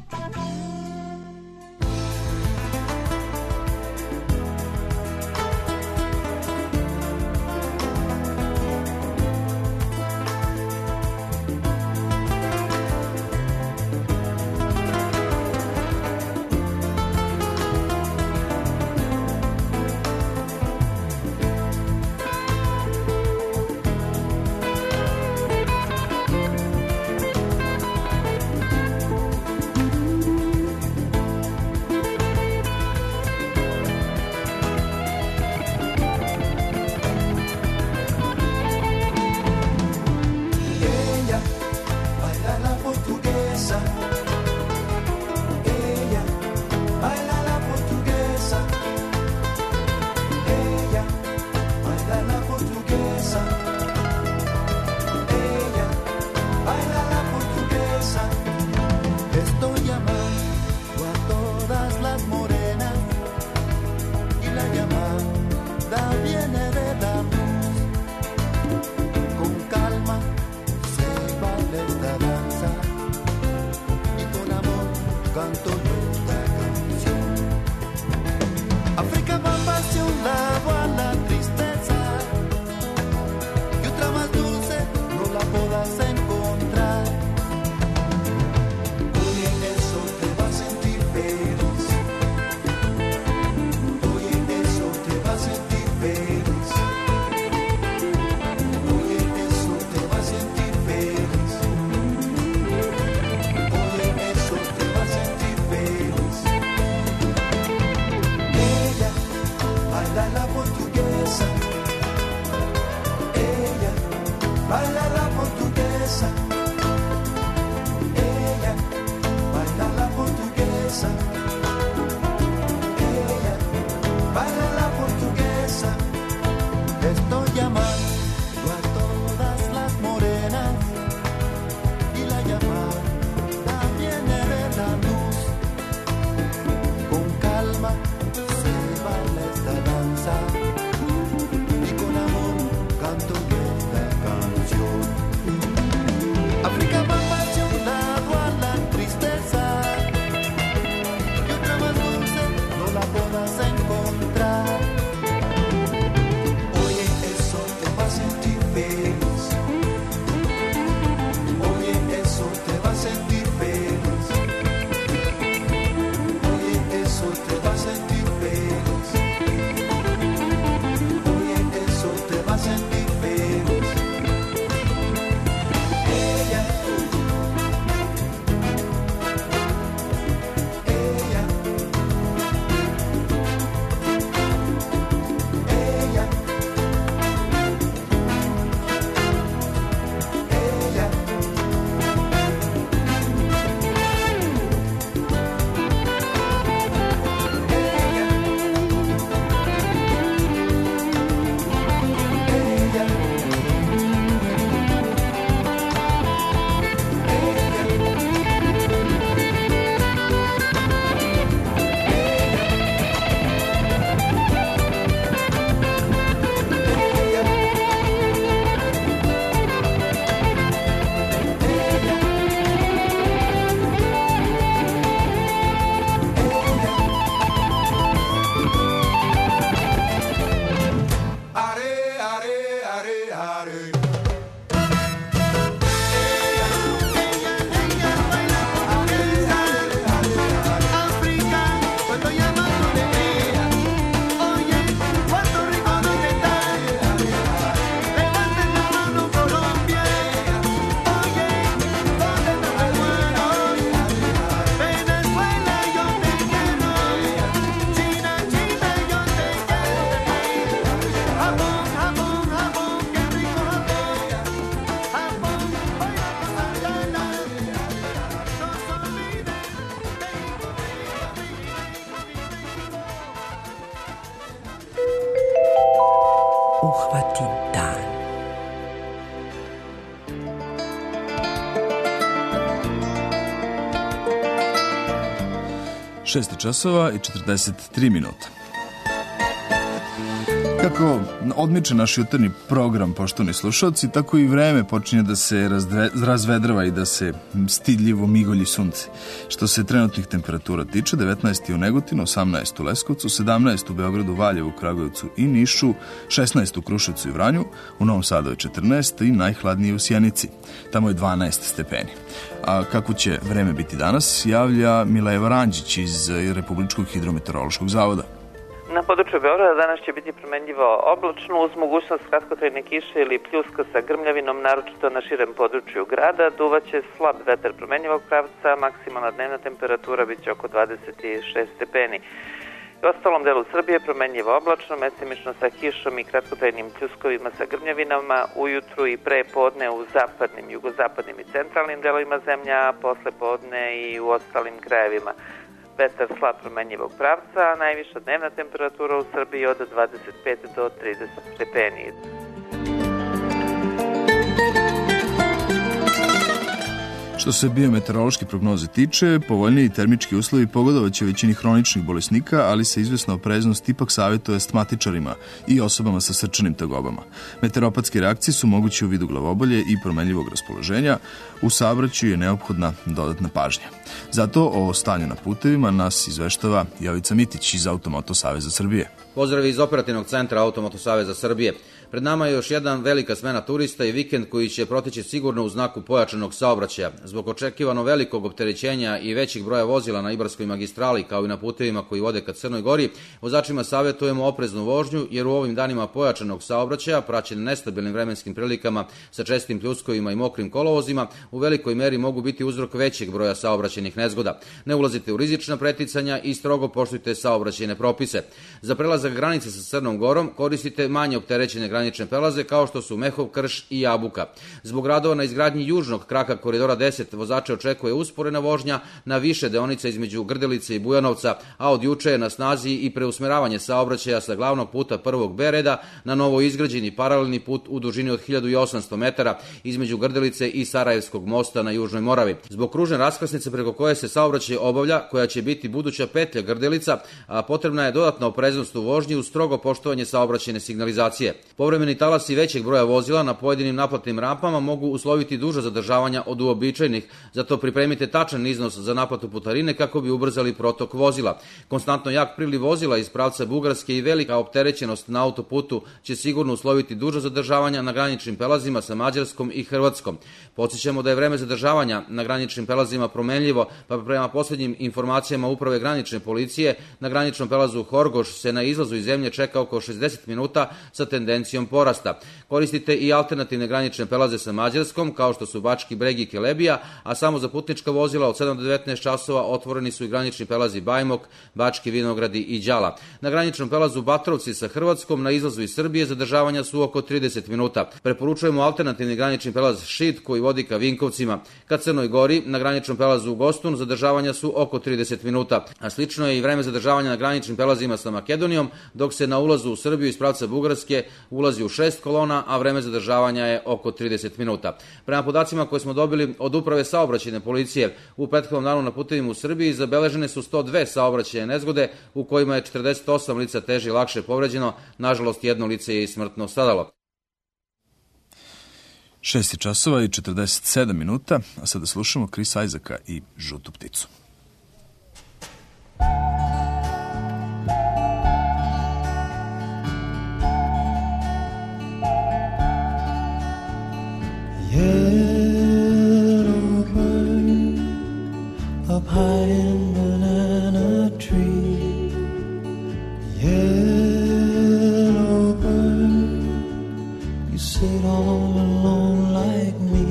un lado a la tristeza y otra más dulce no la podrás encontrar. Oye, eso te va a sentir feliz. Oye, eso te va a sentir feliz. Oye, eso te va a sentir feliz. Oye, eso te va a sentir feliz. Ella baila la portuguesa. Ella baila la portuguesa. Ella baila la portuguesa. Ella baila la portuguesa. Estoy llamando a todas las morenas y la llamada viene de la luz. Con calma se baila esta danza y con amor canto esta canción. África va apasionado a la tristeza y otra más dulce no la podrás encontrar. Oye, eso te va a sentir feliz. Oye, eso te va a sentir feliz. Oye, eso te va a sentir feliz. Oye, eso te va a sentir feliz. Ella, ella, ella, ella. Are, are, are, are. África, cuando llama tu alegría. Oye, Puerto Rico, ¿dónde estás? Levanten la mano, Colombia. Oye, ¿dónde está Peruano? Venezuela, yo te quiero. China, China, yo te quiero. Japón, Japón, Japón, qué rico Japón. Japón, hoy la cosa gana. No se olviden. Uhvati dan. šest časova i četrdeset tri minuta. Kako odmiče naš jutarnji program, poštovani slušalci, tako i vreme počinje da se razdve, razvedrava i da se stidljivo migolji sunce. Što se trenutnih temperatura tiče, devetnaest u Negotinu, osamnaest u Leskovcu, sedamnaest u Beogradu, Valjevu, Kragujevcu i Nišu, šesnaest u Kruševcu i Vranju, u Novom Sadu je četrnaest i najhladnije u Sjenici. Tamo je dvanaest stepeni. A kako će vreme biti danas, javlja Mileva Ranđić iz Republičkog hidrometeorološkog zavoda. Na području Beograda danas će biti promenljivo oblačno uz mogućnost kratkotrajne kiše ili pljuska sa grmljavinom, naročito na širem području grada. Duvaće slab vetar promenljivog pravca, maksimalna dnevna temperatura biće oko dvadeset šest stepeni. U ostalom delu Srbije promenljivo oblačno, mestimično sa kišom i kratkotrajnim pljuskovima sa grmljavinama, ujutru i pre podne u zapadnim, jugozapadnim i centralnim delovima zemlja, a posle podne i u ostalim krajevima. Vetar slab promenljivog pravca, a najviša dnevna temperatura u Srbiji od dvadeset pet do trideset stepeni. Što se biometeorološke prognoze tiče, povoljniji termički uslovi pogodovaće većini hroničnih bolesnika, ali se izvesna opreznost ipak savjetuje astmatičarima i osobama sa srčanim tegobama. Meteoropatske reakcije su moguće u vidu glavobolje i promenljivog raspoloženja. U saobraćaju je neophodna dodatna pažnja. Zato o stanju na putevima nas izveštava Jovica Mitić iz Automoto Saveza Srbije. Pozdravi iz operativnog centra Automoto Saveza Srbije. Pred nama je još jedan velika smena turista i vikend koji će proteći sigurno u znaku pojačanog saobraćaja. Zbog očekivano velikog opterećenja i većih broja vozila na Ibarskoj magistrali kao i na putevima koji vode ka Crnoj Gori, vozačima savjetujemo opreznu vožnju jer u ovim danima pojačanog saobraćaja, praćen nestabilnim vremenskim prilikama sa čestim pljuskovima i mokrim kolovozima, u velikoj meri mogu biti uzrok većeg broja saobraćajnih nezgoda. Ne ulazite u rizična preticanja i strogo poštujte saobraćajne propise. Za prelazak granice sa Crnom Gorom koristite manje opterećene granične prelaze kao što su Mehov, Krš i Jabuka. Zbog radova na izgradnji južnog kraka koridora deset vozače očekuje usporena vožnja na više deonica između Grdelice i Bujanovca, a od juče je na snazi i preusmeravanje saobraćaja sa glavnog puta prvog B reda na novo izgrađeni paralelni put u dužini od hiljadu osamsto metara između Grdelice i Sarajevskog mosta na Južnoj Moravi. Zbog kružne raskrsnice preko koje se saobraćaj obavlja, koja će biti buduća petlja Grdelica, a potrebna je dodatna opreznost u vožnji uz strogo poštovanje saobraćajne signalizacije. Povremeni talasi većeg broja vozila na pojedinim naplatnim rampama mogu usloviti duža zadržavanja od uobičajenih, zato pripremite tačan iznos za naplatu putarine kako bi ubrzali protok vozila. Konstantno jak priliv vozila iz pravca Bugarske i velika opterećenost na autoputu će sigurno usloviti duža zadržavanja na graničnim prelazima sa Mađarskom i Hrvatskom. Podsjećamo da je vreme zadržavanja na graničnim prelazima promenljivo, pa prema posljednjim informacijama Uprave granične policije na graničnom prelazu Horgoš se na izlazu iz zemlje čeka oko šezdeset minuta sa tendencijom porasta. Koristite i alternativne granične prelaze sa Mađarskom, kao što su Bački Breg i Kelebija, a samo za putnička vozila od sedam do devetnaest časova otvoreni su i granični prelazi Bajmok, Bački Vinogradi i Đala. Na graničnom prelazu Batrovci sa Hrvatskom na izlazu iz Srbije zadržavanja su oko trideset minuta. Preporučujemo alternativni granični prelaz Šid koji vodi ka Vinkovcima. Ka Crnoj Gori na graničnom prelazu Gostun zadržavanja su oko trideset minuta, a slično je i vreme zadržavanja na graničnim prelazima sa Makedonijom, dok se na ulazu u Srbiju iz pravca Bugarske ulazi u šest kolona, a vreme zadržavanja je oko trideset minuta. Prema podacima koje smo dobili od Uprave saobraćajne policije, u prethodnom danu na putevima u Srbiji zabeležene su sto dve saobraćajne nezgode u kojima je četrdeset osam lica teže i lakše povređeno, nažalost jedno lice je i smrtno stradalo. šest časova i četrdeset sedam minuta, a sada slušamo Chris Isaaca i Žutu pticu. Yellow bird up high in banana tree. Yellow bird, you sit all alone like me.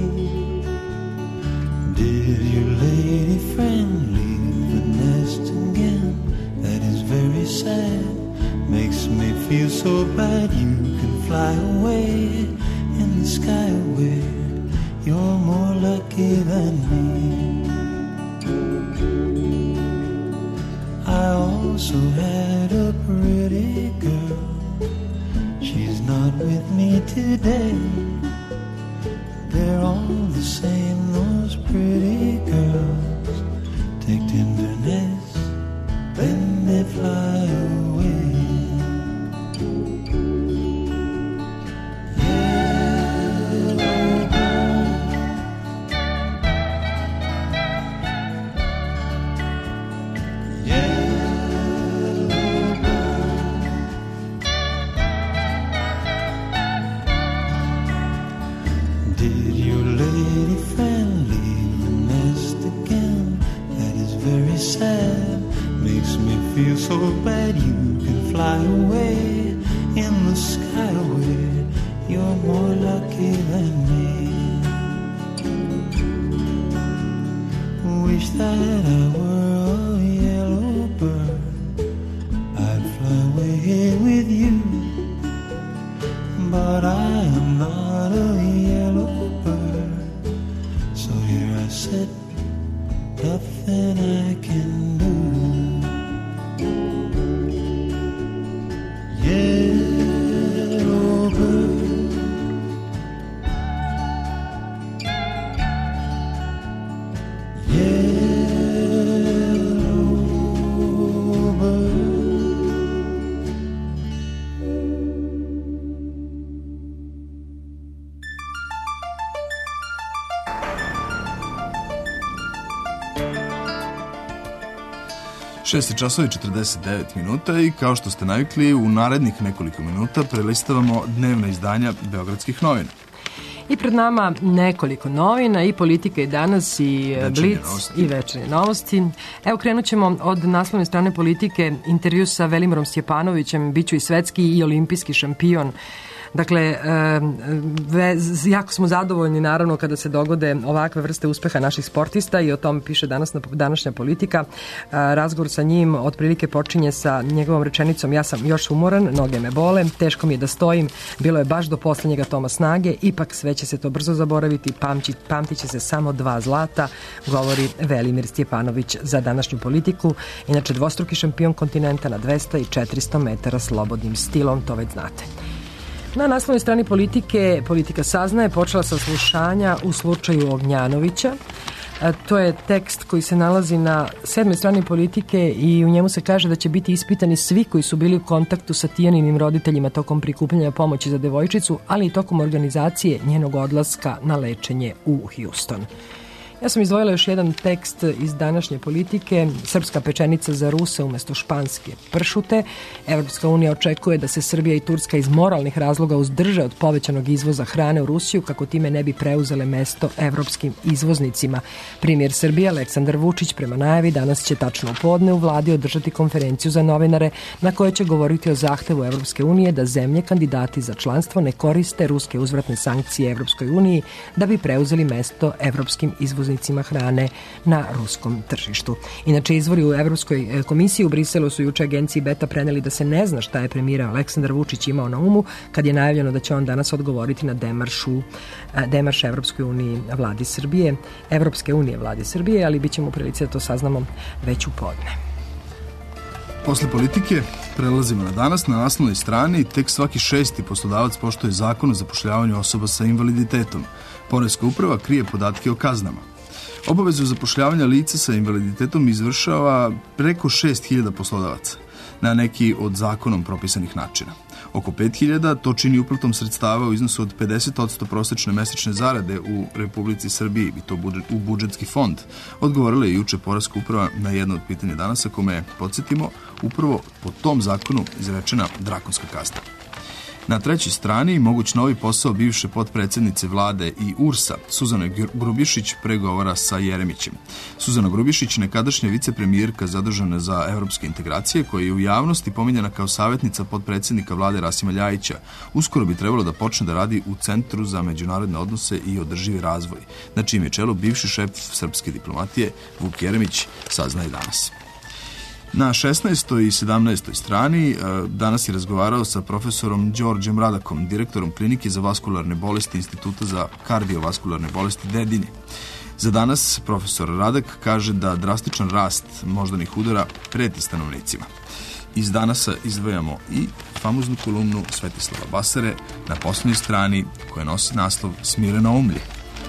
Did your lady friend leave the nest again? That is very sad, makes me feel so bad. You can fly away in the sky where you're more lucky than me. I also had a pretty girl. She's not with me today. They're all the same, those pretty girls. Take tenderness, then they fly away. So bad you can fly away in the sky where you're more lucky than me. Wish that I were a yellow bird, I'd fly away with you. But I am not a yellow bird, so here I sit, nothing I can do. Yellow bird, šest časova i četrdeset devet minuta i kao što ste navikli, u narednih nekoliko minuta prelistavamo dnevna izdanja Beogradskih novina. I pred nama nekoliko novina, i Politika i danas, i Blic, i Večernje novosti. Evo, krenut ćemo od naslovne strane Politike, intervju sa Velimirom Stjepanovićem, biću i svetski i olimpijski šampion. Dakle, ve, jako smo zadovoljni naravno kada se dogode ovakve vrste uspeha naših sportista i o tom piše danas na današnja Politika. Razgovor sa njim otprilike počinje sa njegovom rečenicom: ja sam još umoran, noge me bole, teško mi je da stojim, bilo je baš do poslednjega toma snage, ipak sve će se to brzo zaboraviti, pamći, pamtit će se samo dva zlata, govori Velimir Stjepanović za današnju Politiku. Inače, dvostruki šampion kontinenta na dvesta i četiristo metara slobodnim stilom, to već znate. Na naslovnoj strani Politike, Politika saznaje, počela sa slušanja u slučaju Ognjanovića. To je tekst koji se nalazi na sedmoj strani Politike i u njemu se kaže da će biti ispitani svi koji su bili u kontaktu sa Tijaninim roditeljima tokom prikupljanja pomoći za devojčicu, ali i tokom organizacije njenog odlaska na lečenje u Houston. Ja sam izdvojila još jedan tekst iz današnje Politike: srpska pečenica za Ruse umesto španske pršute. Evropska unija očekuje da se Srbija i Turska iz moralnih razloga uzdrže od povećanog izvoza hrane u Rusiju kako time ne bi preuzele mesto evropskim izvoznicima. Premijer Srbije Aleksandar Vučić prema najavi danas će tačno u podne u vladi održati konferenciju za novinare na kojoj će govoriti o zahtevu Evropske unije da zemlje kandidati za članstvo ne koriste ruske uzvratne sankcije Evropskoj uniji da bi preuzeli mesto evropskim izvoznicima hrane na ruskom tržištu. Inače, izvori u Evropskoj komisiji u Briselu su juče agenciji Beta preneli da se ne zna šta je premijer Aleksandar Vučić imao na umu kad je najavljeno da će on danas odgovoriti na demaršu, demarš Evropskoj uniji vladi Srbije, Evropske unije vladi Srbije, ali bit ćemo u prilici da to saznamo već u podne. Posle Politike prelazimo na danas. Na naslovnoj strani tek svaki šesti poslodavac poštuje zakon o zapošljavanju osoba sa invaliditetom. Poreska uprava krije podatke o kaznama. Obavezu zapošljavanja lica sa invaliditetom izvršava preko šest hiljada poslodavaca na neki od zakonom propisanih načina. Oko pet hiljada to čini uplatom sredstava u iznosu od pedeset posto prosečne mesečne zarade u Republici Srbiji i to u budžetski fond. Odgovorila je juče Poreska uprava na jedno od pitanja danas, a kome, podsjetimo, upravo po tom zakonu izrečena drakonska kazna. Na trećoj strani moguć novi posao bivše potpredsednice vlade i U R S-a Suzana Grubješić pregovara sa Jeremićem. Suzana Grubješić, nekadašnja vicepremijerka zadužena za evropske integracije, koja je u javnosti pominjana kao savjetnica potpredsednika vlade Rasima Ljajića, uskoro bi trebalo da počne da radi u Centru za međunarodne odnose i održivi razvoj, na čijem je čelu bivši šef srpske diplomatije Vuk Jeremić, saznaje danas. Na šesnaestoj i sedamnaestoj strani danas je razgovarao sa profesorom Đorđem Radakom, direktorom Klinike za vaskularne bolesti Instituta za kardiovaskularne bolesti Dedinje. Za danas profesor Radak kaže da drastičan rast moždanih udara preti stanovnicima. Iz danasa izdvajamo i famoznu kolumnu Svetislava Basare na poslednjoj strani koja nosi naslov Smirena umlje.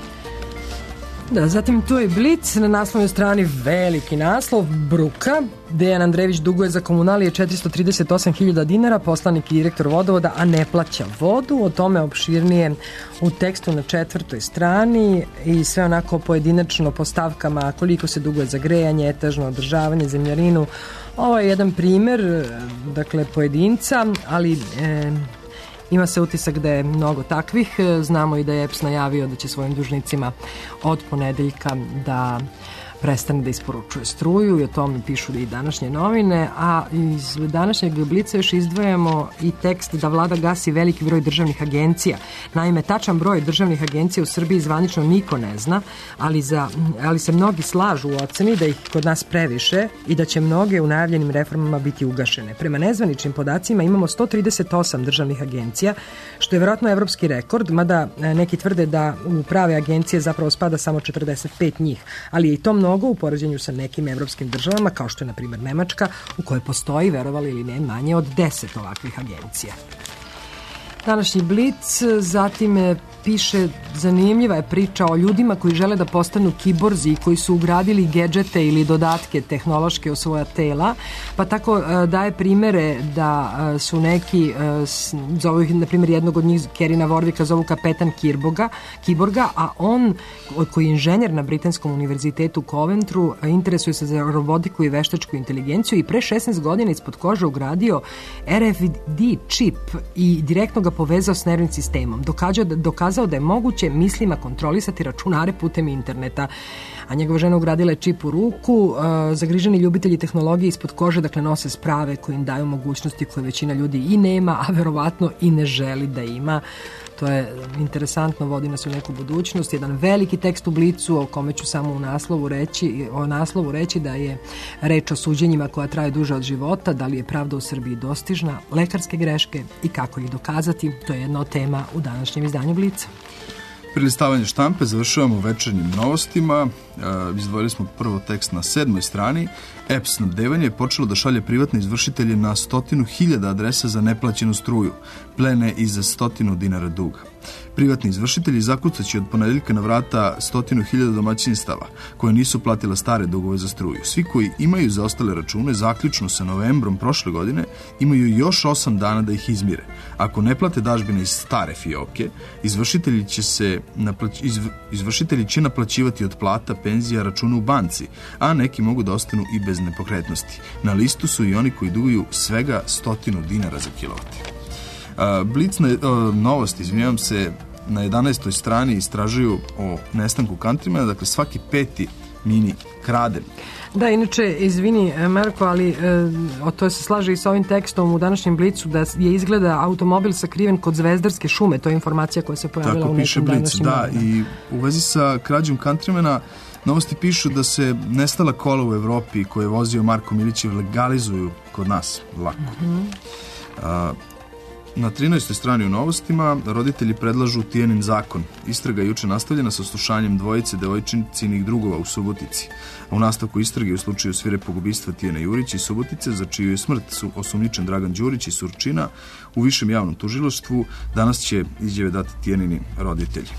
Da, zatim tu je Blic, na naslovnoj strani veliki naslov, bruka. Dejan Andrejević duguje za komunalije četiristo trideset osam hiljada dinara, poslanik i direktor vodovoda, a ne plaća vodu. O tome opširnije u tekstu na četvrtoj strani i sve onako pojedinačno po stavkama koliko se duguje za grejanje, etažno održavanje, zemljarinu. Ovo je jedan primer, dakle, pojedinca, ali... E, Ima se utisak da je mnogo takvih. Znamo i da je E P S najavio da će svojim dužnicima od ponedeljka da prestane da isporučuje struju i o tome pišu i današnje novine, a iz današnjeg Blica još izdvajamo i tekst da vlada gasi veliki broj državnih agencija. Naime, tačan broj državnih agencija u Srbiji zvanično niko ne zna, ali, za, ali se mnogi slažu u oceni da ih kod nas previše i da će mnoge u najavljenim reformama biti ugašene. Prema nezvaničnim podacima imamo sto trideset osam državnih agencija, što je vjerojatno evropski rekord, mada neki tvrde da u prave agencije zapravo spada samo četrdeset pet njih, ali je i to mnogo u poređenju sa nekim evropskim državama, kao što je, na primjer, Nemačka, u kojoj postoji, verovali ili ne, manje od deset ovakvih agencija. Današnji Blic, zatim e, piše zanimljiva je priča o ljudima koji žele da postanu kiborzi i koji su ugradili gedžete ili dodatke tehnološke u svoja tela, pa tako e, daje primere da e, su neki, e, zovu ih, na primjer, jednog od njih, Kerina Vorvika, zovu kapetan Kirboga, Kiborga, a on, koji je inženjer na Britanskom univerzitetu u Coventru, interesuje se za robotiku i veštačku inteligenciju i pre šesnaest godina ispod kože ugradio R F D čip i direktno ga povezao s nervnim sistemom. Dokazao da, dokazao da je moguće mislima kontrolisati računare putem interneta. A njegova žena ugradila je čip u ruku. Zagriženi ljubitelji tehnologije ispod kože, dakle, nose sprave koje im daju mogućnosti koje većina ljudi i nema, a verovatno i ne želi da ima. To je interesantno, vodi nas u neku budućnost. Jedan veliki tekst u Blicu o kome ću samo u naslovu reći, o naslovu reći da je reč o suđenjima koja traje duže od života, da li je pravda u Srbiji dostižna, lekarske greške i kako ih dokazati. To je jedna od tema u današnjem izdanju Blica. Prilistavanje štampe završavamo večernjim novostima. E, izdvojili smo prvo tekst na sedmoj strani. E P snabdevanje je počelo da šalje privatne izvršitelje na stotinu hiljada adresa za neplaćenu struju, plene i za stotinu dinara duga. Privatni izvršitelji zakucaće od ponedeljka na vrata stotinu hiljada domaćinstava koje nisu platila stare dugove za struju. Svi koji imaju zaostale račune, zaključno sa novembrom prošle godine, imaju još osam dana da ih izmire. Ako ne plate dažbine iz stare fioke, izvršitelji će, se naplać... izv... izvršitelji će naplaćivati od plata, penzija, računa u banci, a neki mogu da ostanu i bez nepokretnosti. Na listu su i oni koji duguju svega stotinu dinara za kilovate. Blic na, uh, novosti, izvinjavam se, na jedanaestoj strani istražuju o nestanku countrymana, dakle svaki peti mini krade. Da, inače, izvini Marko, ali e, to se slaže i sa ovim tekstom u današnjem Blicu da je izgleda automobil sakriven kod Zvezdarske šume, to je informacija koja se pojavila tako u nekim današnjim da, i u vezi sa krađom countrymana novosti pišu da se nestala kola u Evropi koje je vozio Marko Milićev legalizuju kod nas lako. Mm-hmm. A, Na trinaestoj strani u novostima roditelji predlažu Tijanin zakon. Istraga je juče nastavljena sa slušanjem dvojice devojčincinih drugova u Subotici. A u nastavku istrage u slučaju svirepog ubistva Tijane Jurić iz Subotice, za čiju je smrt su osumnjičen Dragan Đurić iz Surčina, u višem javnom tužilaštvu danas će izjave dati Tijanini roditelji.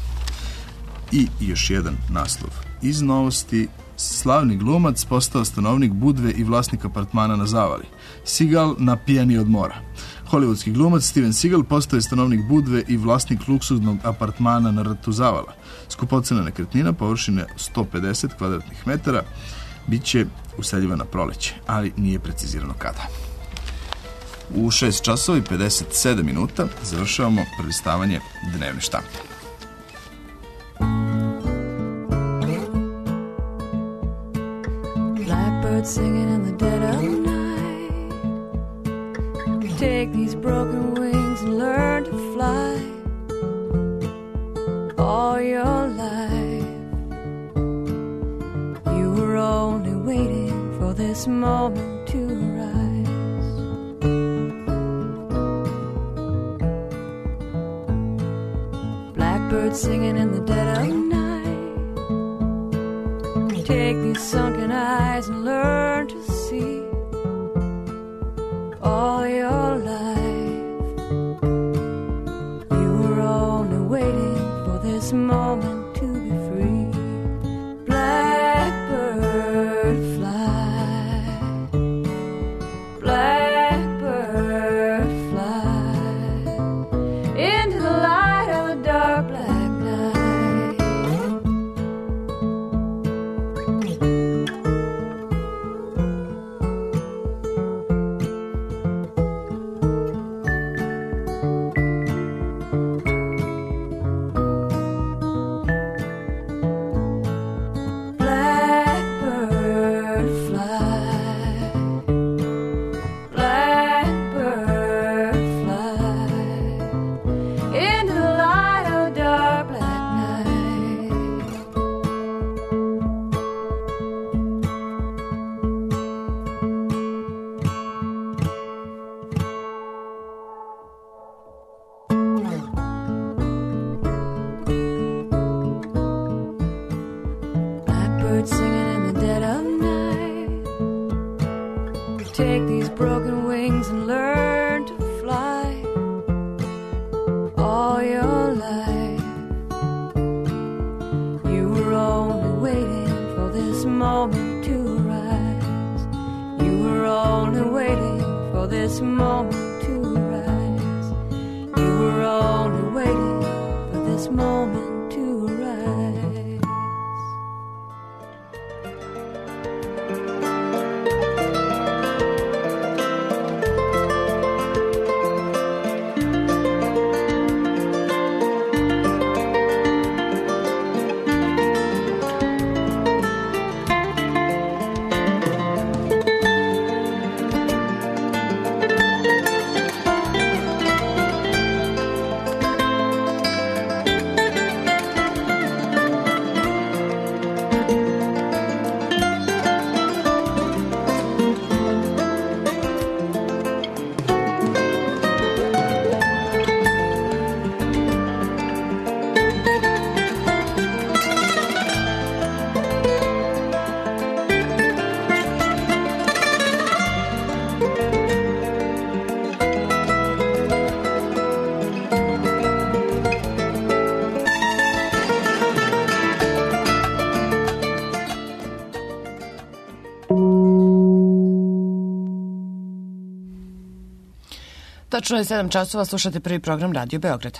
I još jedan naslov. Iz novosti: slavni glumac postao stanovnik Budve i vlasnik apartmana na Zavali. Seagal napijani od mora. Hollywoodski glumac Steven Seagal postao je stanovnik Budve i vlasnik luksuznog apartmana na rtu Zavala. Skupocena nekretnina površine sto pedeset kvadratnih metara biće useljivana proleće, ali nije precizirano kada. U šest časova i pedeset sedam minuta završavamo prelistavanje dnevne štampe. Blackbird singing in the dead of night. Take these broken wings and learn to fly all your life. You were only waiting for this moment to arise. Blackbird singing in the dead of night. Take these sunken eyes and learn to see all your life. You were only waiting for this moment to be free. Blackbird fly, blackbird fly into the light of the dark black night. this moment to rise. You were only waiting for this moment to rise. Tačno je sedam časova, slušate prvi program Radio Beograda.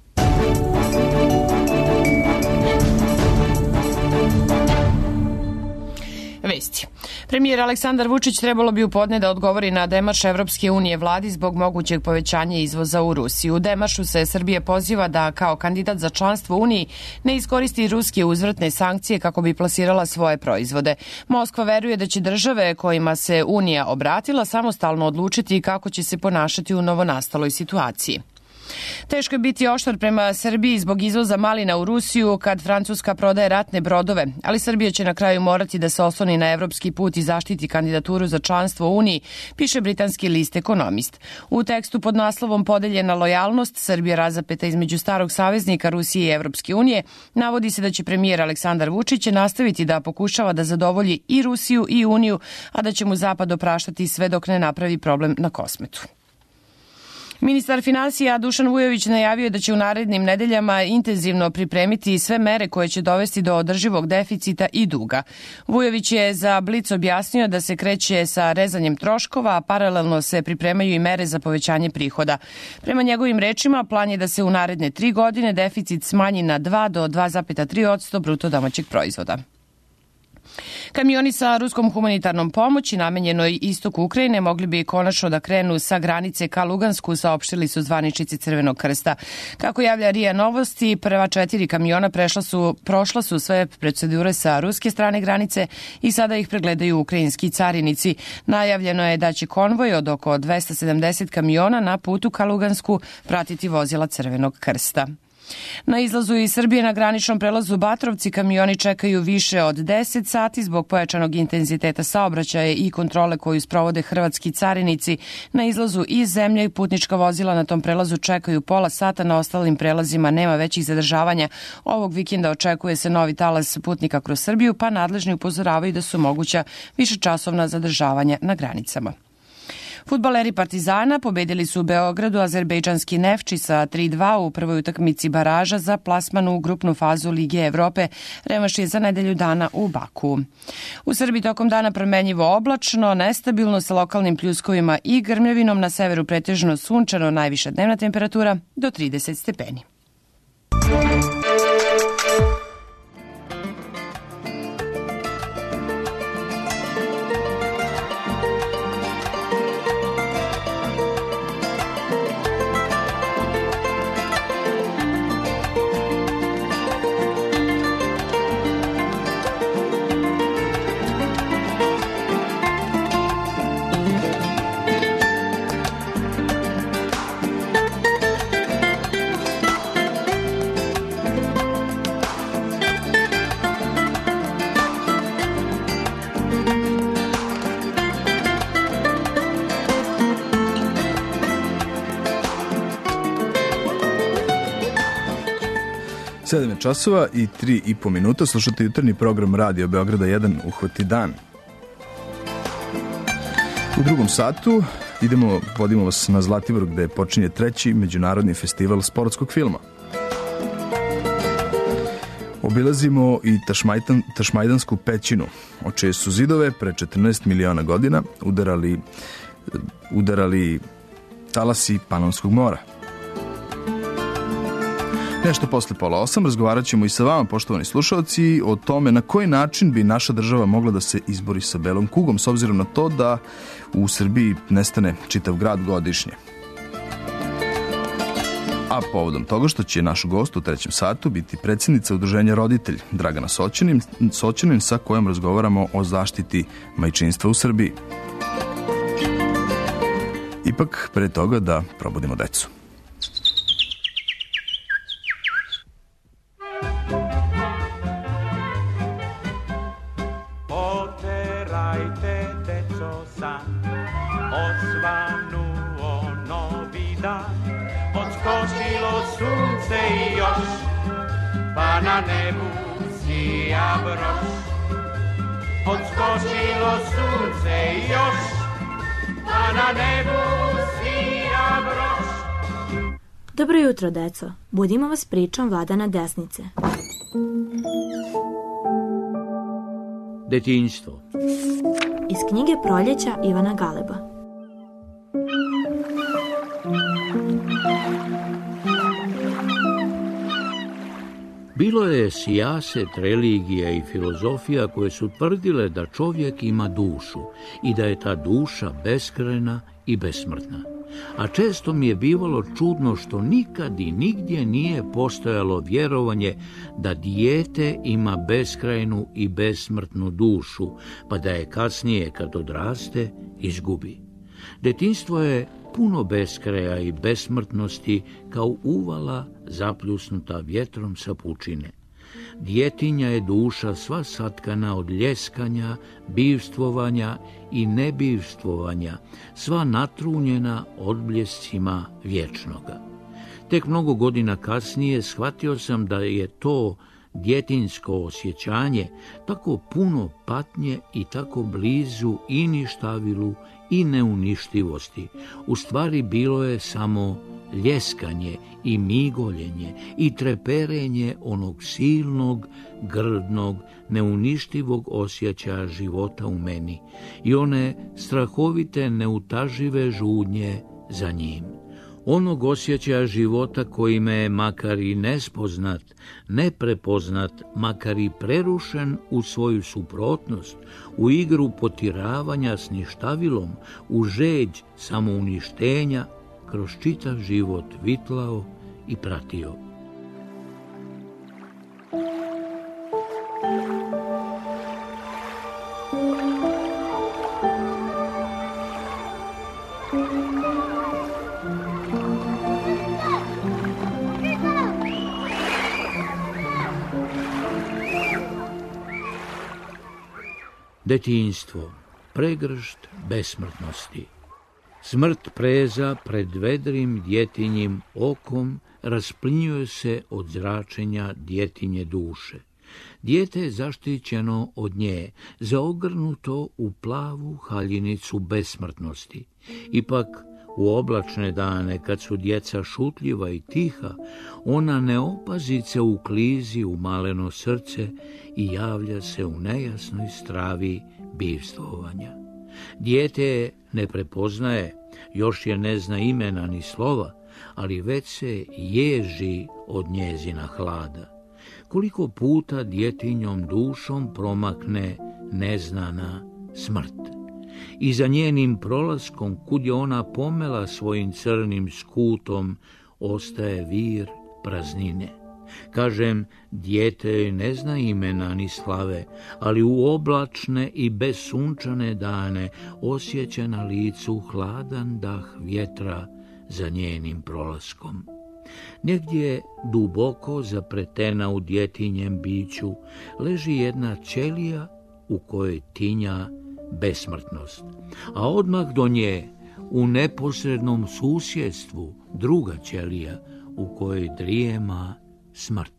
Vesti. Premijer Aleksandar Vučić trebalo bi u podne da odgovori na demarš Evropske unije vladi zbog mogućeg povećanja izvoza u Rusiju. U demaršu se Srbije poziva da kao kandidat za članstvo u Uniji ne iskoristi ruske uzvratne sankcije kako bi plasirala svoje proizvode. Moskva veruje da će države kojima se Unija obratila samostalno odlučiti kako će se ponašati u novonastaloj situaciji. Teško je biti oštar prema Srbiji zbog izvoza malina u Rusiju kad Francuska prodaje ratne brodove, ali Srbija će na kraju morati da se osloni na evropski put i zaštiti kandidaturu za članstvo u Uniji, piše britanski list Ekonomist. U tekstu pod naslovom Podeljena lojalnost, Srbija razapeta između starog saveznika Rusije i Evropske unije, navodi se da će premijer Aleksandar Vučić nastaviti da pokušava da zadovolji i Rusiju i Uniju, a da će mu Zapad opraštati sve dok ne napravi problem na Kosmetu. Ministar finansija Dušan Vujović najavio je da će u narednim nedeljama intenzivno pripremiti sve mere koje će dovesti do održivog deficita i duga. Vujović je za Blic objasnio da se kreće sa rezanjem troškova, a paralelno se pripremaju i mere za povećanje prihoda. Prema njegovim rečima, plan je da se u naredne tri godine deficit smanji na dva do dva zarez tri posto bruto domaćeg proizvoda. Kamioni sa ruskom humanitarnom pomoći namenjenoj istoku Ukrajine mogli bi konačno da krenu sa granice ka Lugansku, saopštili su zvaničnici Crvenog krsta. Kako javlja R I A Novosti, prva četiri kamiona prešla su, prošla su sve procedure sa ruske strane granice i sada ih pregledaju ukrajinski carinici. Najavljeno je da će konvoj od oko dvesta sedamdeset kamiona na putu ka Lugansku pratiti vozila Crvenog krsta. Na izlazu iz Srbije na graničnom prelazu Batrovci kamioni čekaju više od deset sati zbog pojačanog intenziteta saobraćaja i kontrole koju sprovode hrvatski carinici. Na izlazu iz zemlje putnička vozila na tom prelazu čekaju pola sata, na ostalim prelazima nema većih zadržavanja. Ovog vikenda očekuje se novi talas putnika kroz Srbiju, pa nadležni upozoravaju da su moguća višečasovna zadržavanja na granicama. Fudbaleri Partizana pobedili su u Beogradu azerbejdžanski Nefči sa tri dva u prvoj utakmici baraža za plasman u grupnu fazu Lige Evrope. Revanš je za nedelju dana u Baku. U Srbiji tokom dana promenjivo oblačno, nestabilno sa lokalnim pljuskovima i grmljavinom, na severu pretežno sunčano, najviša dnevna temperatura do trideset stepeni. sedam časova i tri i po minuta, slušate jutarnji program Radio Beograda jedan, Uhvati dan. U drugom satu idemo, vodimo vas na Zlatibor gde počinje treći međunarodni festival sportskog filma. Obilazimo i Tašmajdan, Tašmajdansku pećinu, od čije su zidove pre četrnaest miliona godina udarali udarali talasi Panonskog mora. Nešto posle pola osam razgovarat ćemo i sa vama, poštovani slušalci, o tome na koji način bi naša država mogla da se izbori sa belom kugom, s obzirom na to da u Srbiji nestane čitav grad godišnje. A povodom toga što će naš gost u trećem satu biti predsjednica udruženja Roditelj Dragana Soćanin, Soćanin sa kojom razgovaramo o zaštiti majčinstva u Srbiji. Ipak, pre toga da probudimo decu. Poterajte, deco, san, osvanuo novi dan. Odskočilo sunce i još, pa na nebu sija broš. Odskočilo sunce i još, pa na nebu sija broš. Dobro jutro, deco. Budimo vas pričom Vladana Desnice. Detinjstvo. Iz knjige Proljeća Ivana Galeba. Bilo je sijaset religija i filozofija koje su tvrdile da čovjek ima dušu i da je ta duša beskrajna i besmrtna. A često mi je bivalo čudno što nikad i nigdje nije postojalo vjerovanje da dijete ima beskrajnu i besmrtnu dušu, pa da je kasnije kad odraste izgubi. Detinjstvo je puno beskraja i besmrtnosti kao uvala zapljusnuta vjetrom sa pučine. Djetinja je duša sva satkana od ljeskanja, bivstvovanja i nebivstvovanja, sva natrunjena odbljescima vječnoga. Tek mnogo godina kasnije shvatio sam da je to djetinjsko osjećanje tako puno patnje i tako blizu i ništavilu i neuništivosti. U stvari bilo je samo ljeskanje i migoljenje i treperenje onog silnog, grdnog, neuništivog osjećaja života u meni i one strahovite, neutažive žudnje za njim. Onog osjećaja života koji me je makar i nespoznat, neprepoznat, makar i prerušen u svoju suprotnost, u igru potiravanja s ništavilom, u žeđ samouništenja, kroz čitav život vitlao i pratio. Detinjstvo, pregršt besmrtnosti. Smrt preza pred vedrim djetinjim okom rasplinjuje se od zračenja djetinje duše. Dijete je zaštićeno od nje, zaogrnuto u plavu haljinicu besmrtnosti. Ipak, u oblačne dane, kad su djeca šutljiva i tiha, ona ne opazi se u klizi u maleno srce i javlja se u nejasnoj stravi bivstvovanja. Dijete je ne prepoznaje, još je ne zna imena ni slova, ali već se ježi od njezina hlada. Koliko puta djetinjom dušom promakne neznana smrt. I za njenim prolaskom, kud je ona pomela svojim crnim skutom, ostaje vir praznine. Kažem, dijete ne zna imena ni slave, ali u oblačne i bezsunčane dane osjeća na licu hladan dah vjetra za njenim prolaskom. Negdje duboko zapretena u djetinjem biću leži jedna ćelija u kojoj tinja besmrtnost, a odmah do nje u neposrednom susjedstvu druga ćelija u kojoj drijema smrt.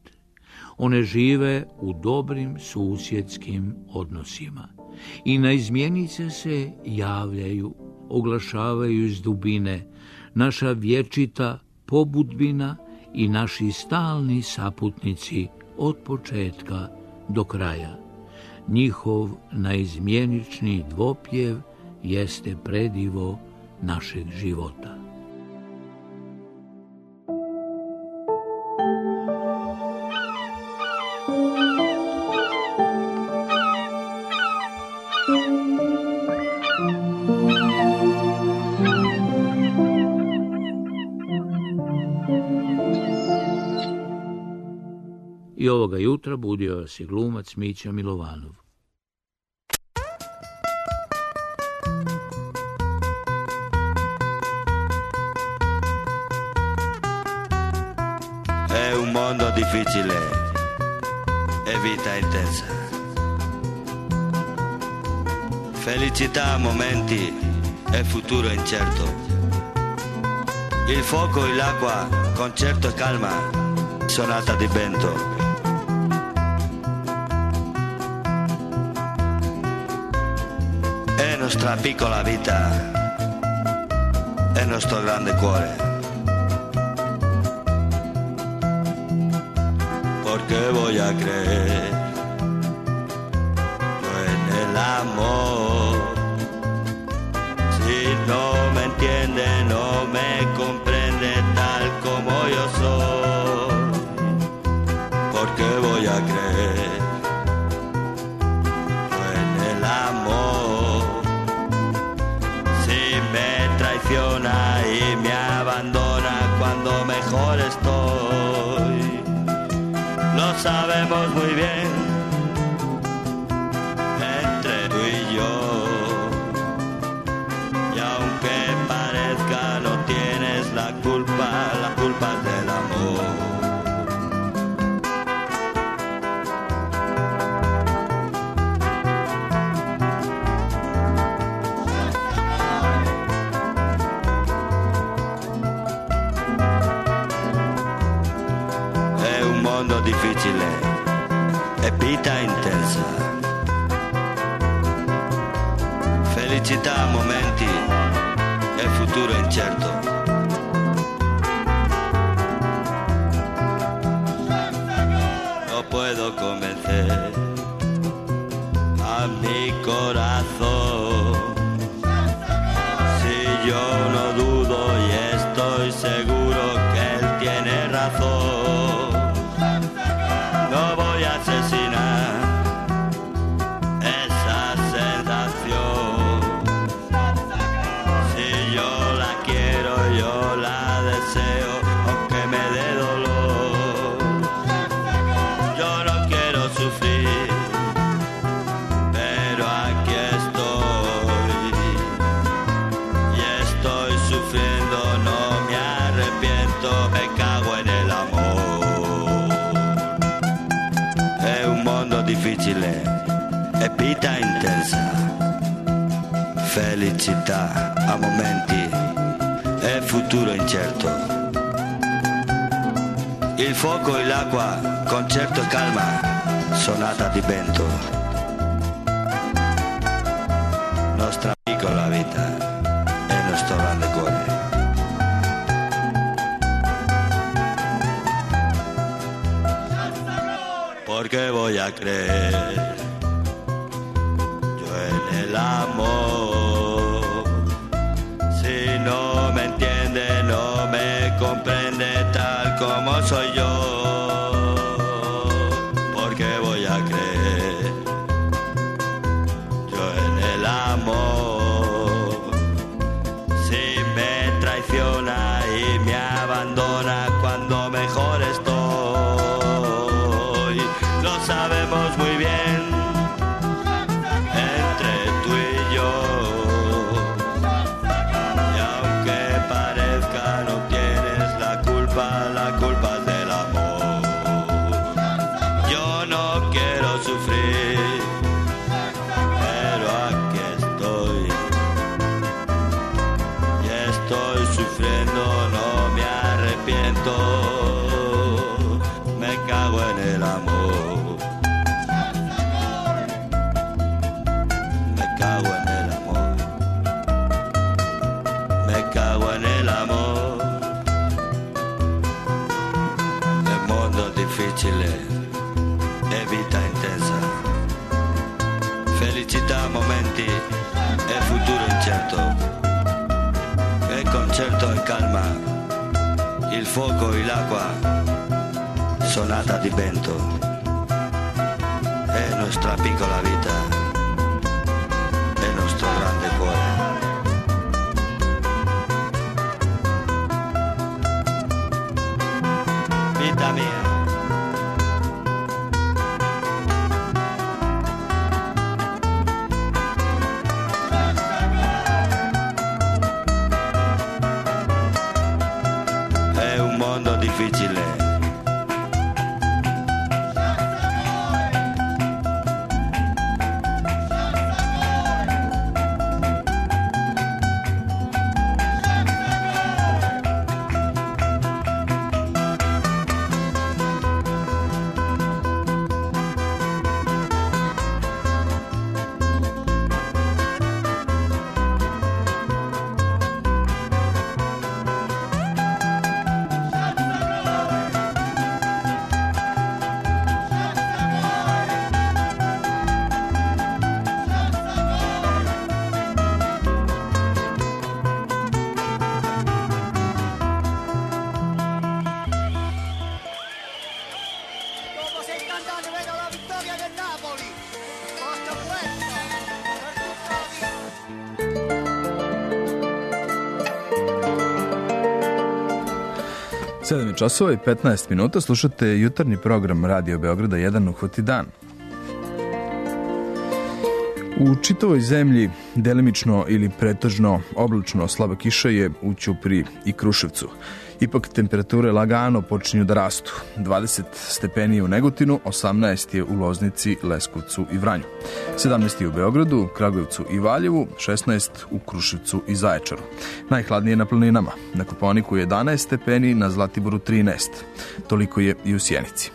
One žive u dobrim susjedskim odnosima i na izmjenice se javljaju, oglašavaju iz dubine, naša vječita pobudbina i naši stalni saputnici od početka do kraja. Njihov naizmjenični dvopjev jeste predivo našeg života. I ovoga jutra budio vas je glumac Mića Milovanov. È un mondo difficile e vita intensa. Felicità a momenti e futuro incerto. Il fuoco e l'acqua, concerto e calma, sonata di vento. È nostra piccola vita, è nostro grande cuore. Porque voy a creer yo en el amor. Si no me entiende, no me comprende tal como yo soy. Porque voy a creer yo en el amor. Si me traiciona y me abandona cuando mejor estoy. Lo sabemos muy bien, entre tú y yo. Y aunque parezca, no tienes la culpa, la culpa es del amor. È un mondo difficile e vita intensa. Felicità a momenti e futuro incerto. No puedo convencer a mi corazón. Si yo no dudo y estoy seguro que él tiene razón. No voy a asesinar esa sensación. Si yo la quiero, yo la deseo, aunque me dé dolor. Yo no quiero sufrir, pero aquí estoy. Y estoy sufriendo, no me arrepiento, me cago en el amor. È un mondo difficile e vita intensa. Felicità a momenti e futuro incerto. Il fuoco e l'acqua, concerto e calma, sonata di vento. Nostra piccola vita e nostro grande cuore. Porque voy a creer yo en el amor. Si no me entiende, no me comprende tal como soy yo. Porque voy a creer yo en el amor. Si me traiciona y me abandona cuando mejor estoy. Lo sabemos muy bien, entre tú y yo. Y aunque parezca, no tienes la culpa, la culpa es del amor. Yo no quiero sufrir, pero aquí estoy. Y estoy sufriendo, no me arrepiento. Me cago en el amor. Me cago en el amor. Me cago en el amor. El mondo difficile e vita intensa. Felicità a momenti e futuro incerto. il fuoco e l'acqua, sonata di vento, è nostra piccola vita, è nostro grande cuore. Vita mia. È un mondo difficile. sedam je časova i petnaest minuta, slušate jutarnji program Radio Beograda jedan Uhvati dan. U čitavoj zemlji delimično ili pretežno oblačno slaba kiša je u Ćupriji i Kruševcu. Ipak temperature lagano počinju da rastu. dvadeset stepeni u Negotinu, osamnaest je u Loznici, Leskovcu i Vranju. sedamnaest je u Beogradu, Kragujevcu i Valjevu, šesnaest u Kruševcu i Zaječaru. Najhladnije na planinama. Na Kopaoniku jedanaest stepeni, na Zlatiboru trinaest. Toliko je i u Sjenici.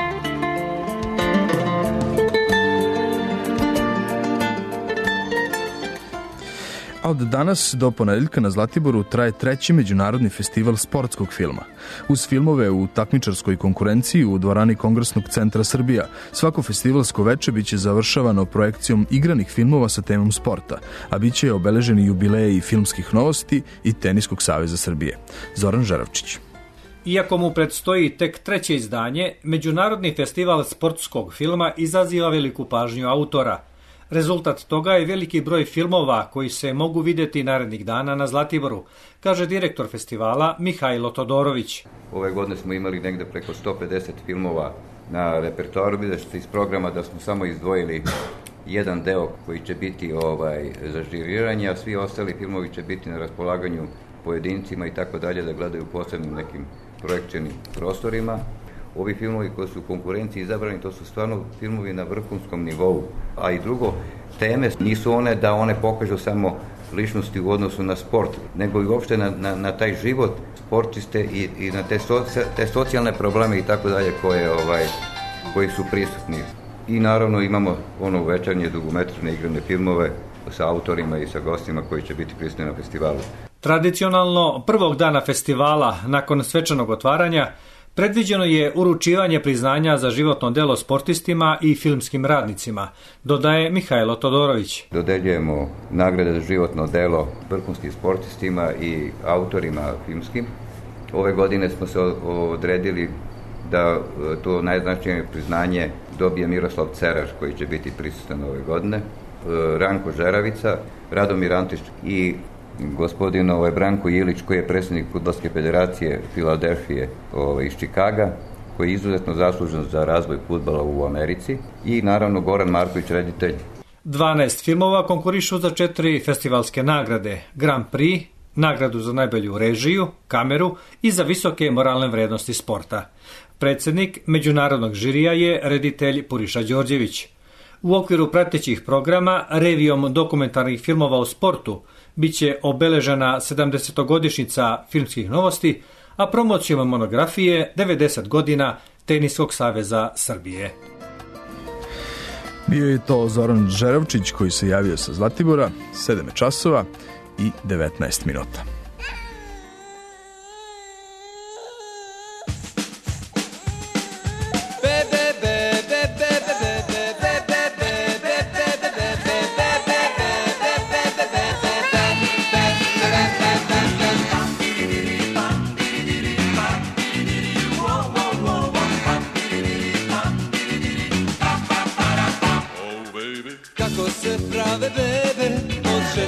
Od danas do ponedeljka na Zlatiboru traje treći međunarodni festival sportskog filma. Uz filmove u takmičarskoj konkurenciji u dvorani Kongresnog centra Srbija, svako festivalsko veče biće završavano projekcijom igranih filmova sa temom sporta, a biće obeleženi jubileji filmskih novosti i Teniskog saveza Srbije. Zoran Žaravčić. Iako mu predstoji tek treće izdanje, Međunarodni festival sportskog filma izaziva veliku pažnju autora. Rezultat toga je veliki broj filmova koji se mogu vidjeti narednih dana na Zlatiboru, kaže direktor festivala Mihajlo Todorović. Ove godine smo imali negde preko sto pedeset filmova na repertoaru, vidite što iz programa da smo samo izdvojili jedan deo koji će biti ovaj, za žiriranje, a svi ostali filmovi će biti na raspolaganju pojedincima i tako dalje da gledaju u posebnim nekim projekcijnim prostorima. Ovi filmovi koji su u konkurenciji izabrani, to su stvarno filmovi na vrhunskom nivou. A i drugo, teme nisu one da one pokažu samo ličnosti u odnosu na sport, nego i uopšte na, na, na taj život sportiste i, i na te, soci, te socijalne probleme i tako dalje koje, ovaj, koji su prisutni. I naravno imamo ono večernje dugometražne igrane filmove sa autorima i sa gostima koji će biti prisutni na festivalu. Tradicionalno, prvog dana festivala, nakon svečanog otvaranja, predviđeno je uručivanje priznanja za životno delo sportistima i filmskim radnicima, dodaje Mihajlo Todorović. Dodeljujemo nagrade za životno delo vrhunskim sportistima i autorima filmskim. Ove godine smo se odredili da to najznačajnije priznanje dobije Miroslav Ceraš, koji će biti prisutan ove godine, Ranko Žeravica, Radomir Antić i gospodin ovaj, Branko Ilić, koji je predsjednik Fudbalske federacije Filadelfije ovaj, iz Čikaga, koji je izuzetno zaslužen za razvoj fudbala u Americi, i naravno Goran Marković, reditelj. dvanaest filmova konkurišu za četiri festivalske nagrade: Grand Prix, nagradu za najbolju režiju, kameru i za visoke moralne vrednosti sporta. Predsjednik međunarodnog žirija je reditelj Puriša Đorđević. U okviru pratećih programa revijom dokumentarnih filmova o sportu biće obeležena sedamdesetogodišnjica filmskih novosti, a promocijom monografije devedeset godina Teniskog saveza Srbije. Bio je to Zoran Žeravčić koji se javio sa Zlatibora, sedam časova i devetnaest minuta.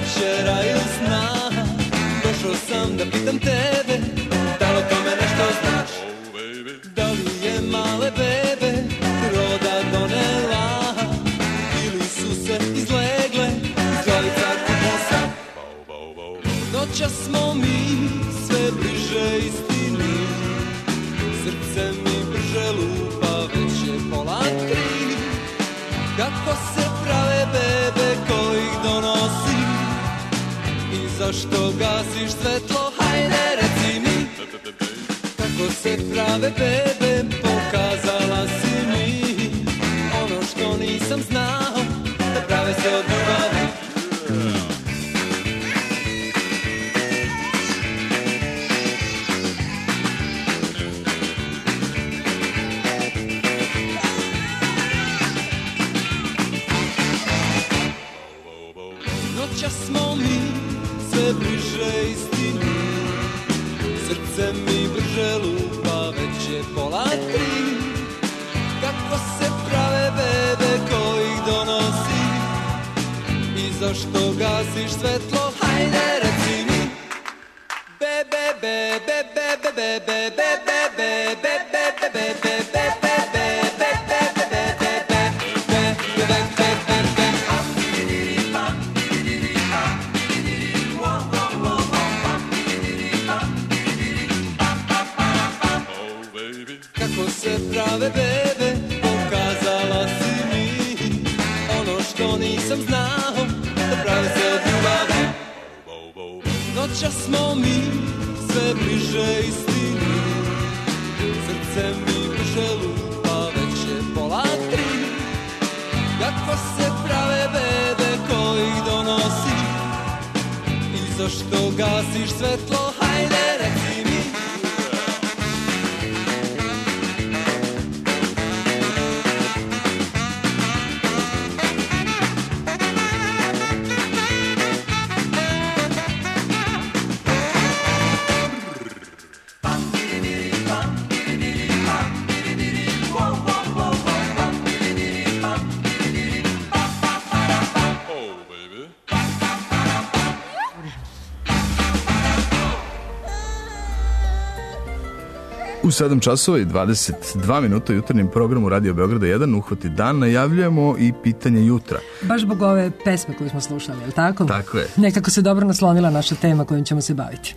večera ili sna. Došao sam da pitam tebe, da li o tome nešto znaš? Da li je male bebe roda donela, ili su se izlegle zlavica kuposa? Noća smo mi sve bliže istini, srce mi brže lupa, već je pola tri. Kako se prave bebe ko ih donosi i zašto gasiš svetlo, hajde reci mi. Kako se prave bebe, pokazala si mi ono što nisam znao, da prave se od ljubavi. Noća smo mi sve bliže istini, srce mi brže lupa, već je pola tri. Kako se prave bebe ko ih donosi i zašto gasiš svetlo, hajde reci mi. Bebe, bebe, bebe, bebe, bebe, bebe, bebe, bebe, bebe. Prave bebe, pokazala si mi ono što nisam znao, da prave se od ljubavi. Noća smo mi sve bliže istini, srce mi brže lupa, već je pola tri. Kako se prave bebe ko ih donosi i zašto gasiš svetlo, hajde reci mi. U sedam časova i dvadeset dva minuta u jutarnjem programu Radio Beograda jedan Uhvati dan najavljujemo i pitanje jutra. Baš zbog ove pesme koju smo slušali, je li tako? Tako je. Nekako se dobro naslonila naša tema kojom ćemo se baviti.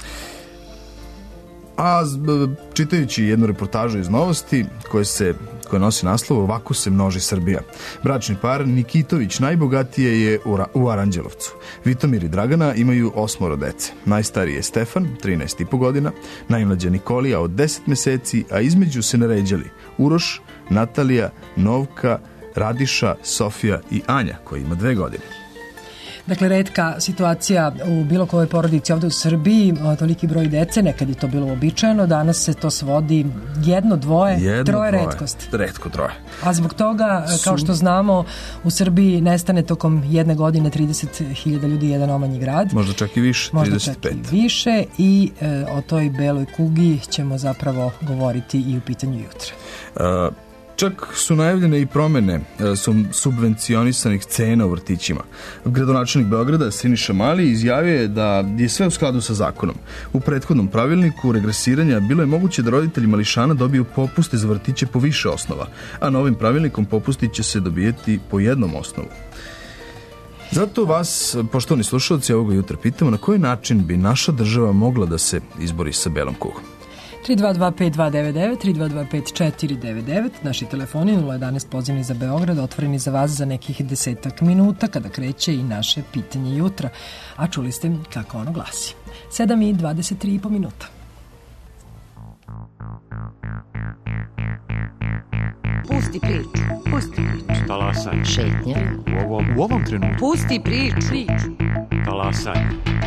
A čitajući jednu reportažu iz Novosti koje se koja nosi naslov Ovako se množi Srbija. Bračni par Nikitović najbogatije je u Aranđelovcu. Vitomir i Dragana imaju osmoro dece. Najstariji je Stefan, trinaest i po godina, najmlađa Nikolija od deset meseci, a između se naređali Uroš, Natalija, Novka, Radiša, Sofija i Anja koja ima dve godine. Dakle, retka situacija u bilo kojoj porodici ovde u Srbiji, toliki broj dece, nekad je to bilo uobičajeno, danas se to svodi jedno, dvoje, jedno, troje dvoje, retkost. Retko troje. A zbog toga, kao što znamo, u Srbiji nestane tokom jedne godine trideset hiljada ljudi, jedan omanji grad. Možda čak i više, trideset pet. Možda čak i više i e, o toj beloj kugi ćemo zapravo govoriti i u pitanju jutra. Uh, Čak su najavljene i promene subvencionisanih cena u vrtićima. Gradonačelnik Beograda Siniša Mali izjavio je da je sve u skladu sa zakonom. U prethodnom pravilniku regresiranja bilo je moguće da roditelji mališana dobiju popuste za vrtiće po više osnova, a novim pravilnikom popusti će se dobijeti po jednom osnovu. Zato vas, poštovani slušalci, ovoga jutra pitamo na koji način bi naša država mogla da se izbori sa belom kugom. tri dva dva pet dva devet devet, tri dva dva pet četiri devet devet, naši telefoni nula jedanaest pozivni za Beograd, otvoreni za vas za nekih desetak minuta kada kreće i naše pitanje jutra. A čuli ste kako ono glasi. sedam i dvadeset tri i po minuta. Pusti priču, pusti priču. Talasaj. Šetnja. U ovom, u ovom trenutku. Pusti priču. Talasaj.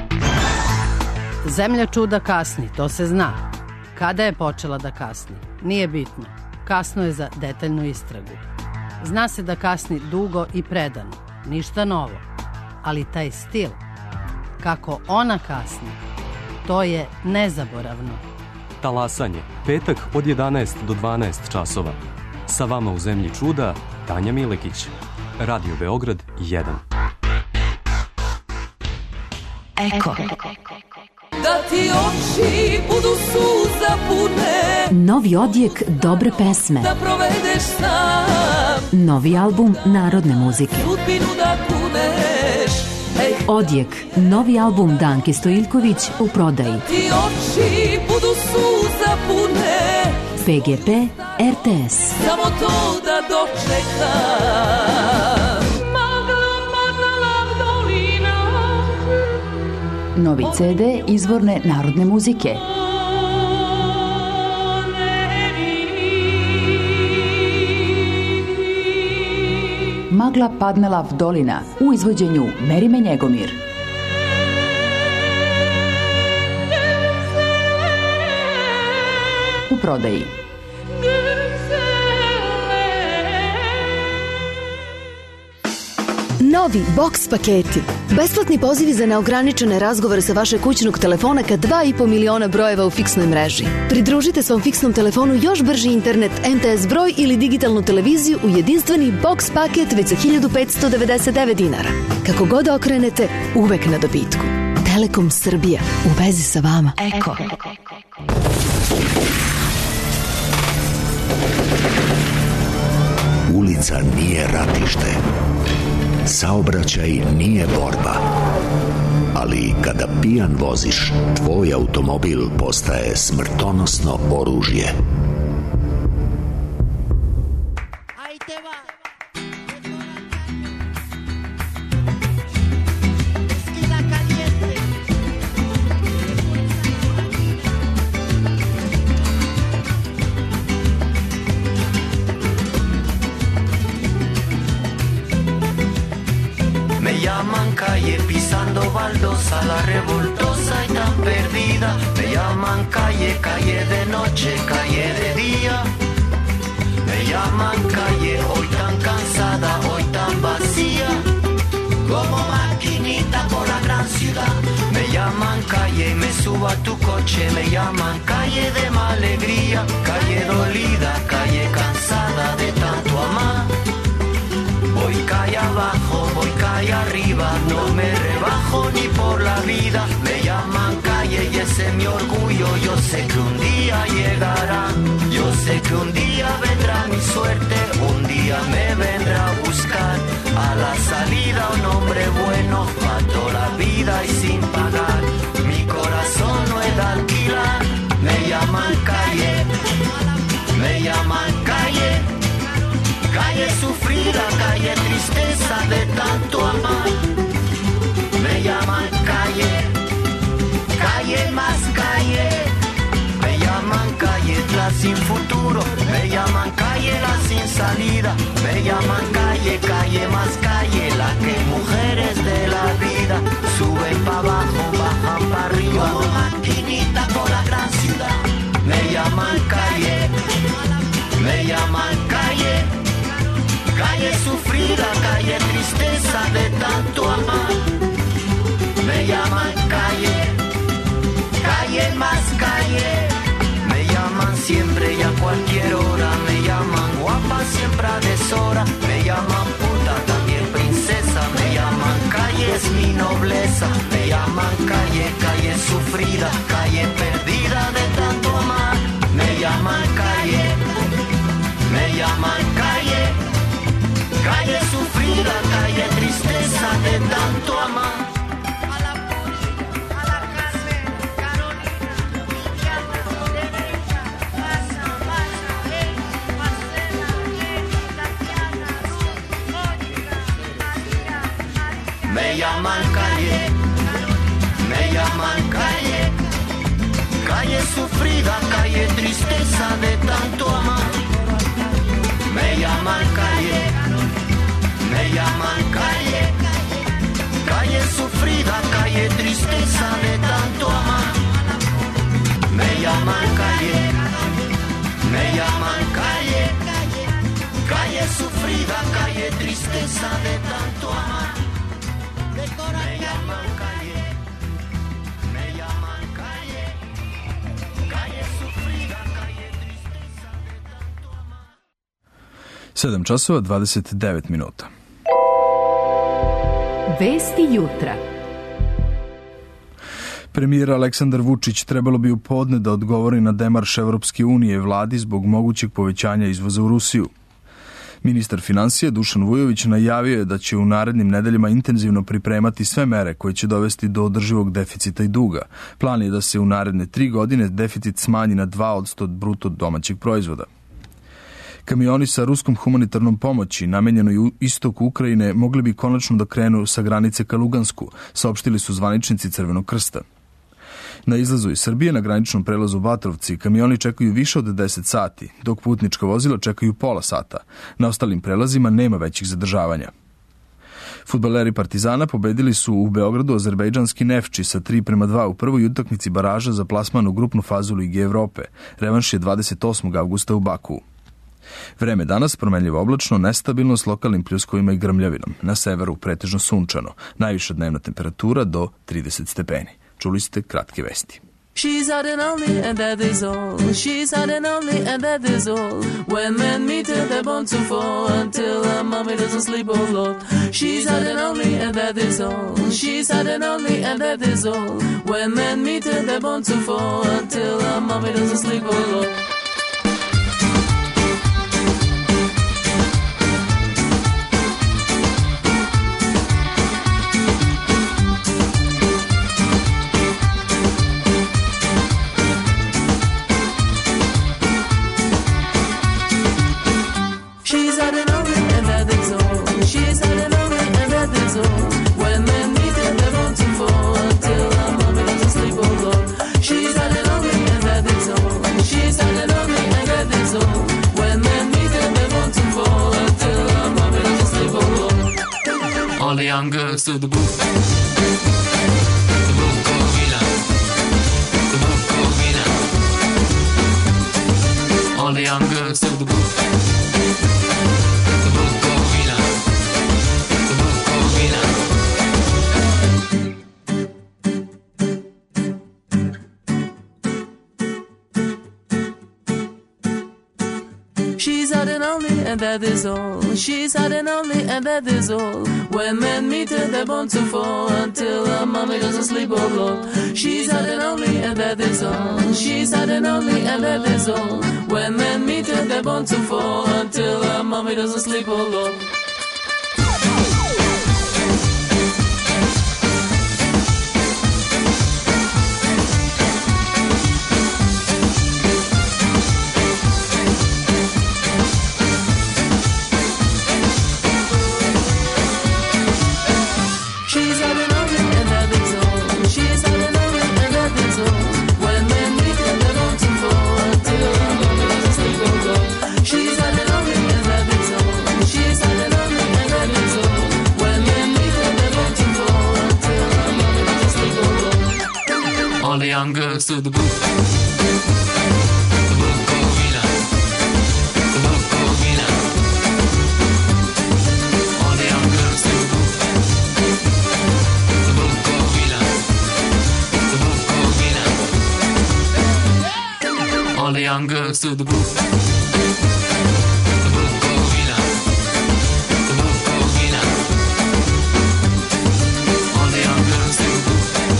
Zemlja čuda kasni, to se zna. Kada je počela da kasni? Nije bitno. Kasno je za detaljnu istragu. Zna se da kasni dugo i predano. Ništa novo. Ali taj stil, kako ona kasni, to je nezaboravno. Talasanje. Petak od jedanaest do dvanaest časova. Sa vama u Zemlji čuda, Tanja Milekić. Radio Beograd jedan. Eko. Da ti oči budu suza pune, Novi odjek dobre pesme. da provedeš sam, Novi album narodne muzike. sudbinu da kuneš. Ej, Odjek, novi album Danke Stojiljković u prodaji. ti oči budu suza pune, P G P R T S. samo to da dočekam. Novi C D izvorne narodne muzike. Magla padnela v dolina u izvođenju Merime Njegomir. U prodaji. Novi box paketi. Besplatni pozivi za neograničene razgovore sa vašeg kućnog telefona ka dva i po miliona brojeva u fiksnoj mreži. Pridružite svom fiksnom telefonu još brži internet, M T S broj ili digitalnu televiziju u jedinstveni box paket već za hiljadu petsto devedeset devet dinara. Kako god okrenete, uvek na dobitku. Telekom Srbija. U vezi sa vama. Eko. Ulica nije ratište. Saobraćaj nije borba. Ali kada pijan voziš, tvoj automobil postaje smrtonosno oružje. Calle pisando baldosa, la revoltosa y tan perdida. Me llaman calle, calle de noche, calle de día. Me llaman calle, hoy tan cansada, hoy tan vacía. Como maquinita por la gran ciudad. Me llaman calle y me subo a tu coche. Me llaman calle de mala alegría. Calle dolida, calle cansada de tanto amar. Voy calle abajo, voy calle arriba, no me rebajo ni por la vida. Me llaman calle y ese es mi orgullo, yo sé que un día llegará. Yo sé que un día vendrá mi suerte, un día me vendrá a buscar. A la salida un hombre bueno, pa' toda la vida y sin pagar. Mi corazón no es de alquilar. Me llaman calle, me llaman calle. Calle sufrida, calle tristeza de tanto amar. Me llaman calle, calle más calle. Me llaman calle la sin futuro. Me llaman calle la sin salida. Me llaman calle, calle más calle. La que mujeres de la vida suben pa' abajo, bajan pa' arriba. Como maquinita por la gran ciudad. Me llaman calle, me llaman calle. Calle sufrida, calle tristeza de tanto amar. Me llaman calle, calle más calle. Me llaman siempre y a cualquier hora. Me llaman guapa siempre a deshora. Me llaman puta, también princesa. Me llaman calle, es mi nobleza. Me llaman calle, calle sufrida, calle perdida de tanto amar. Me llaman calle, me llaman calle. Calle sufrida, calle tristeza de tanto amar. A la Puri, a la Carmen, Carolina, Liliana, Derecha, Pasa, Pasa, hey, Marcela, hey, Tatiana, Ruth, Mónica, María, María. Me llaman calle, me llaman calle. Calle sufrida, calle tristeza de tanto amar. Me llaman calle. Me llaman calle, calle sufrida, calle tristeza de tanto amar. Me llaman calle, me llaman calle, calle sufrida, calle tristeza de tanto amar. Me llaman calle, me llaman calle, calle sufrida, calle tristeza de tanto amar. sedam časova dvadeset devet minuta. Vesti jutra. Premijer Aleksandar Vučić trebalo bi u podne da odgovori na demarš Evropske unije vladi zbog mogućeg povećanja izvoza u Rusiju. Ministar finansija Dušan Vujović najavio je da će u narednim nedeljama intenzivno pripremati sve mere koje će dovesti do održivog deficita i duga. Plan je da se u naredne tri godine deficit smanji na dva posto bruto domaćeg proizvoda. Kamioni sa ruskom humanitarnom pomoći namenjenoj u istoku Ukrajine mogli bi konačno da krenu sa granice ka Lugansku, saopštili su zvaničnici Crvenog krsta. Na izlazu iz Srbije na graničnom prelazu Batrovci kamioni čekaju više od deset sati, dok putnička vozila čekaju pola sata. Na ostalim prelazima nema većih zadržavanja. Fudbaleri Partizana pobedili su u Beogradu azerbejdžanski Nefči sa tri prema dva u prvoj utakmici baraža za plasman u grupnu fazu Lige Evrope. Revanš je dvadeset osmog avgusta u Bakuu. Vreme danas promenljivo oblačno, nestabilno s lokalnim pljuskovima i grmljavinom. Na severu pretežno sunčano. Najviša dnevna temperatura do trideset stepeni. Čuli ste kratke vesti. She's hot and only, and that is all. She's hot and only, and that is all. When men meet her, they're bound to fall until her mommy doesn't sleep, oh Lord. She's hot and only, and that is all. She's hot and only, and that is all. When men meet her, they're bound to fall until her mommy doesn't sleep, oh Lord. All the young girls to the booth. The Bukovina. The Bukovina. All the young girls to the booth. The Bukovina. The Bukovina. She's hot and only, and that is all. She's hot and only, and that is all. When men meet her, they're bound to fall until her mommy doesn't sleep, oh Lord. She's hot and only, and that is all. She's hot and only, and that is all. When men meet her, they're bound to fall until her mommy doesn't sleep, oh Lord. All the young girls to the booth. The Bukovina. The Bukovina. All the young girls to the booth. The Bukovina. The Bukovina. All the young girls to the booth. The Bukovina. The Bukovina. All the young girls to the booth.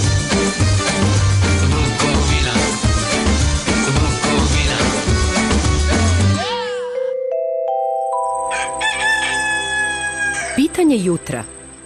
Pitanje jutra.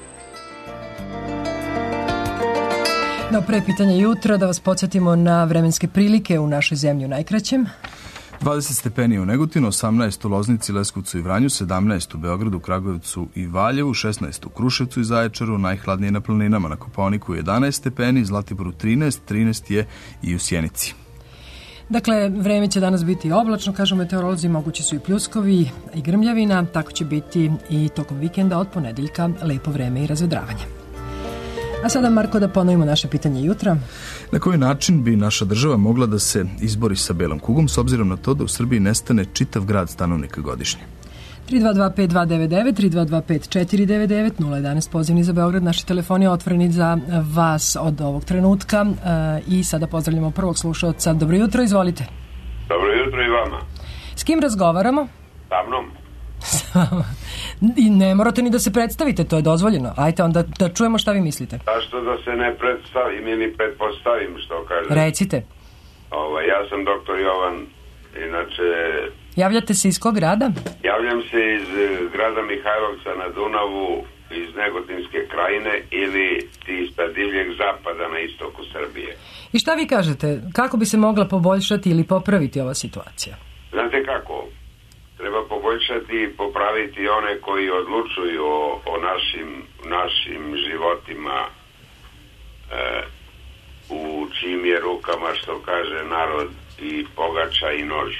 No, pre pitanja jutra da vas podsjetimo na vremenske prilike u našoj zemlji u najkraćem. dvadeset stepeni u Negotinu, osamnaest u Loznici, Leskovcu i Vranju, sedamnaest u Beogradu, Kragujevcu i Valjevu, šesnaest u Kruševcu i Zaječaru, najhladnije na planinama, na Kopaoniku jedanaest stepeni, Zlatiboru trinaest, trinaest je i u Sjenici. Dakle, vreme će danas biti oblačno, kažu meteorolozi, mogući su i pljuskovi i grmljavina, tako će biti i tokom vikenda od ponedeljka lepo vreme i razvedravanje. A sada, Marko, da ponovimo naše pitanje jutra. Na koji način bi naša država mogla da se izbori sa belom kugom, s obzirom na to da u Srbiji nestane čitav grad stanovnika godišnje? tri dva dva pet dva devet devet, tri dva dva pet četiri devet devet, nula jedanaest pozivni za Beograd. Naši telefoni je otvoreni za vas od ovog trenutka i sada pozdravljamo prvog slušalca. Dobro jutro, izvolite. Dobro jutro i vama. S kim razgovaramo? Sa mnom. I ne morate ni da se predstavite, to je dozvoljeno. Ajte onda da čujemo šta vi mislite. Zašto da se ne predstavim ili pretpostavim, što kažem? Recite. Ovo, ja sam doktor Jovan, inače... Javljate se iz kog grada? Javljam se iz grada Mihajlovca na Dunavu, iz Negotinske krajine ili ti sa divljeg zapada na istoku Srbije. I šta vi kažete, kako bi se mogla poboljšati ili popraviti ova situacija? Znate kako? Treba poboljšati i popraviti one koji odlučuju o, o našim, našim životima e, u čijim je rukama, što kaže narod, i pogača i nož.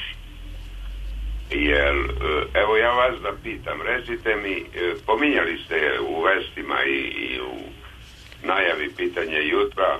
Jer, evo ja vas da pitam, recite mi, pominjali ste u vestima i, i u najavi pitanja jutra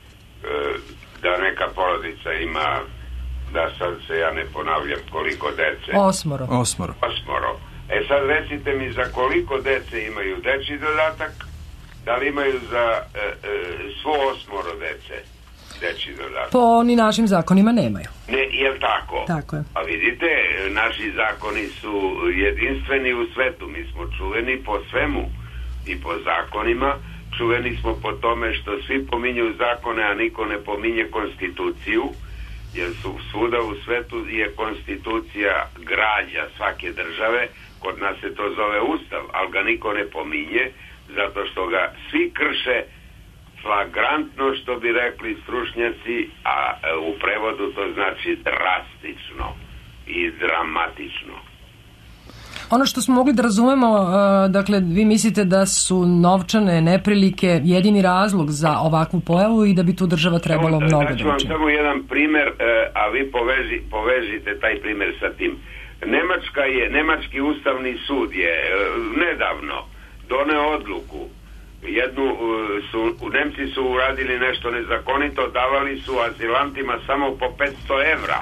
da neka porodica ima, da sad se ja ne ponavljam koliko dece. Osmoro. Osmoro. Osmoro. E sad recite mi za koliko dece imaju dečji dodatak, da li imaju za e, e, svo osmoro dece dečji dodatak? Po ni našim zakonima nemaju. Ne, jel tako? Tako je. A vidite, naši zakoni su jedinstveni u svetu. Mi smo čuveni po svemu i po zakonima. Čuveni smo po tome što svi pominju zakone, a niko ne pominje konstituciju, jer su svuda u svetu je konstitucija građa svake države. Kod nas se to zove ustav, ali ga niko ne pominje, zato što ga svi krše flagrantno, što bi rekli stručnjaci, a u prevodu to znači drastično i dramatično. Ono što smo mogli da razumemo, dakle, vi mislite da su novčane neprilike jedini razlog za ovakvu pojavu i da bi tu država trebalo Evo, mnogo da učini. Daću vam samo jedan primer, a vi poveži, povežite taj primer sa tim. Nemačka je, Nemački ustavni sud je nedavno doneo odluku. Jednu su, Nemci su uradili nešto nezakonito, davali su azilantima samo po petsto evra.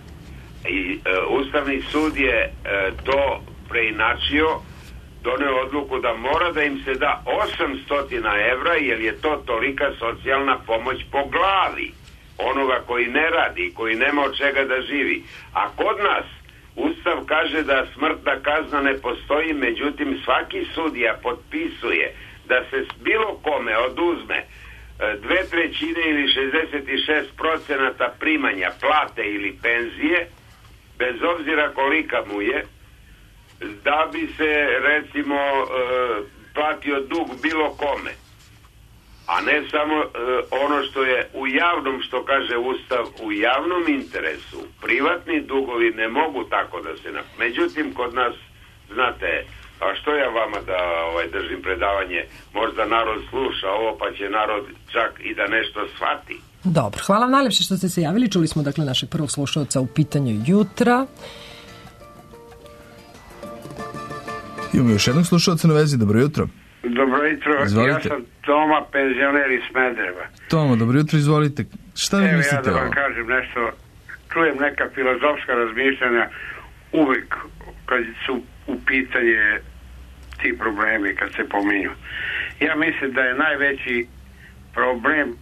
I uh, Ustavni sud je uh, to preinačio, doneo odluku da mora da im se da osamsto evra, jer je to tolika socijalna pomoć po glavi onoga koji ne radi, koji nema od čega da živi. A kod nas Ustav kaže da smrtna kazna ne postoji, međutim svaki sudija potpisuje da se bilo kome oduzme dve trećine ili šezdeset šest procenata primanja, plate ili penzije, bez obzira kolika mu je, da bi se recimo platio dug bilo kome, a ne samo ono što je u javnom, što kaže Ustav, u javnom interesu. Privatni dugovi ne mogu tako da se... Međutim, kod nas, znate, a što ja vama da ovaj, držim predavanje, možda narod sluša ovo, pa će narod čak i da nešto shvati. Dobro, hvala vam najlepše što ste se javili. Čuli smo dakle našeg prvog slušalca u pitanju jutra. Imamo još jednog slušalca na vezi, dobro jutro. Dobro jutro, izvolite. Ja sam Toma, penzioner iz Smedereva. Toma, dobro jutro, izvolite. Šta vi Evo mislite? ja da vam ovo? kažem nešto, čujem neka filozofska razmišljanja uvek kad su u pitanje ti problemi, kad se pominju. Ja mislim da je najveći problem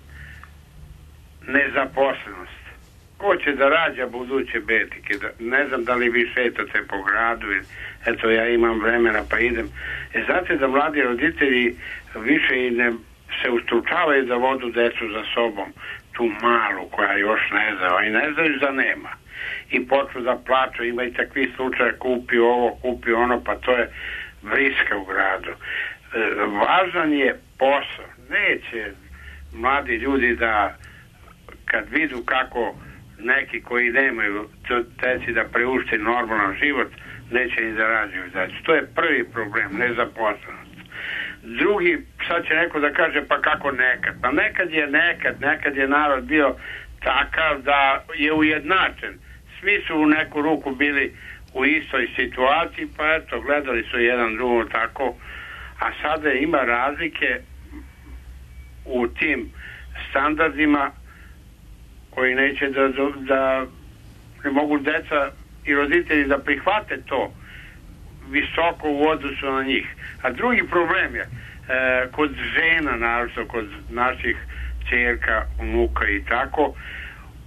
nezaposlenost. Ko će da rađa buduće betike? Da, ne znam da li vi šetate po gradu, eto ja imam vremena pa idem. E, znate da mladi roditelji više i ne se ustručavaju da vodu decu za sobom, tu malu koja još ne zna, i ne znaju da nema. I počnu da plaću, ima i takvi slučaje, kupi ovo, kupi ono, pa to je vriska u gradu. E, važan je posao. Neće mladi ljudi da kad vidu kako neki koji nemaju teci da preušte normalan život, neće ni da rađaju decu. To je prvi problem, nezaposlenost. Drugi, sad će neko da kaže pa kako nekad. Pa nekad je nekad, nekad je narod bio takav da je ujednačen. Svi su u neku ruku bili u istoj situaciji, pa eto, gledali su jedan drugo tako, a sada ima razlike u tim standardima koji neće da, da ne mogu deca i roditelji da prihvate to visoko u odnosu na njih. A drugi problem je e, kod žena, naravno kod naših ćerka, unuka i tako,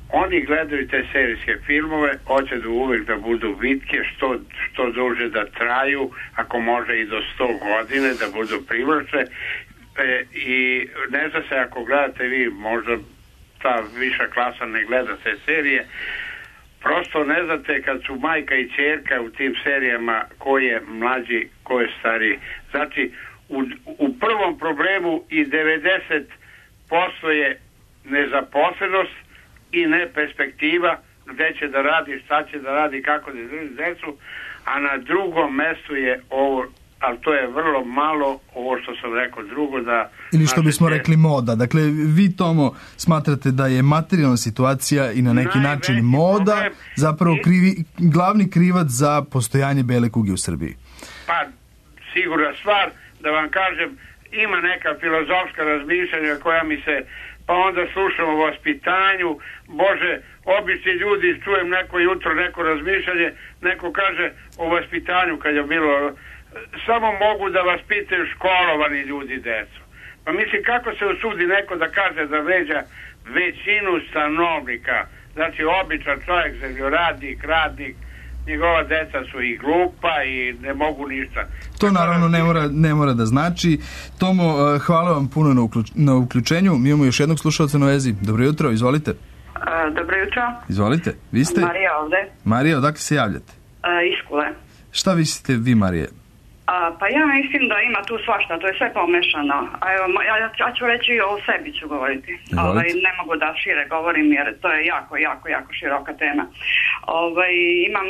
oni gledaju te serijske filmove, hoće da uvek da budu bitke, što, što duže da traju, ako može i do sto godine, da budu privlačne. E, I ne zna se, ako gledate vi, možda ta viša klasa ne gleda te serije, prosto ne znate kad su majka i ćerka u tim serijama ko je mlađi, ko je stariji. Znači, u, u prvom problemu i devedeset posto je nezaposlenost i neperspektiva gde će da radi, šta će da radi, kako da drži decu, a na drugom mestu je ovo, ali to je vrlo malo, ovo što sam rekao drugo, da... Ili što bismo rekli moda. Dakle, vi, Tomo, smatrate da je materijalna situacija i na neki način moda problem, zapravo krivi, glavni krivac za postojanje bele kuge u Srbiji? Pa, sigurna stvar, da vam kažem, ima neka filozofska razmišljanja koja mi se, pa onda slušam o vaspitanju, Bože, obični ljudi, čujem neko jutro neko razmišljanje, neko kaže o vaspitanju kad je bilo, samo mogu da vas pitaju školovani ljudi decu. Pa mislim, kako se usudi neko da kaže da vređa većinu stanovnika, znači običan čovjek, zemljoradnik, radnik, njegova deca su i glupa i ne mogu ništa. To naravno ne mora, ne mora da znači. Tomo, hvala vam puno na, uključ, na uključenju. Mi imamo još jednog slušalca na vezi. Dobro jutro, izvolite. Uh, dobro jutro. Izvolite, vi ste? Marija ovde. Marija, odakle se javljate? Uh, iz Kule. Šta mislite vi, Marije? A, pa ja mislim da ima tu svašta, to je sve pomešano. A evo, ja, ja ću reći o sebi ću govoriti. Ovaj, ne mogu da šire govorim jer to je jako, jako, jako široka tema. Ovaj, imam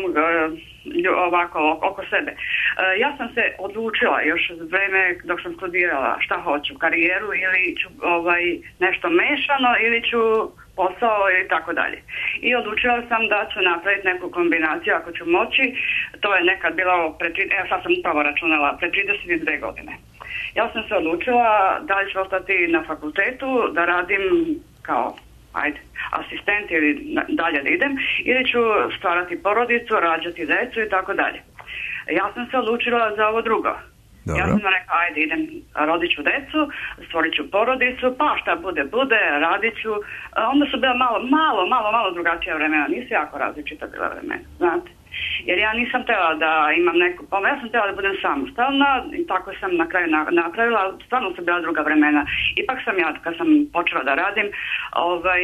uh, ovako oko sebe. Uh, ja sam se odlučila još za vreme dok sam studirala šta hoću, karijeru ili ću ovaj, nešto mešano ili ću posao i tako dalje. I odlučila sam da ću napraviti neku kombinaciju ako ću moći. To je nekad bilo, pre, evo sad sam upravo računala, pre trideset dve godine. Ja sam se odlučila da li ću ostati na fakultetu, da radim kao ajde, asistent ili dalje da idem, ili ću stvarati porodicu, rađati decu i tako dalje. Ja sam se odlučila za ovo drugo. Dobro. Ja sam rekao, ajde, idem, rodit ću decu, stvorit ću porodicu, pa šta bude, bude, radit ću. Onda su bila malo, malo, malo, malo drugačija vremena, nisu jako različita bila vremena, znate. Jer ja nisam htjela da imam neku pomoć, ja sam htjela da budem samostalna i tako sam na kraju napravila, ali stvarno su bila druga vremena. Ipak sam ja, kad sam počela da radim ovaj,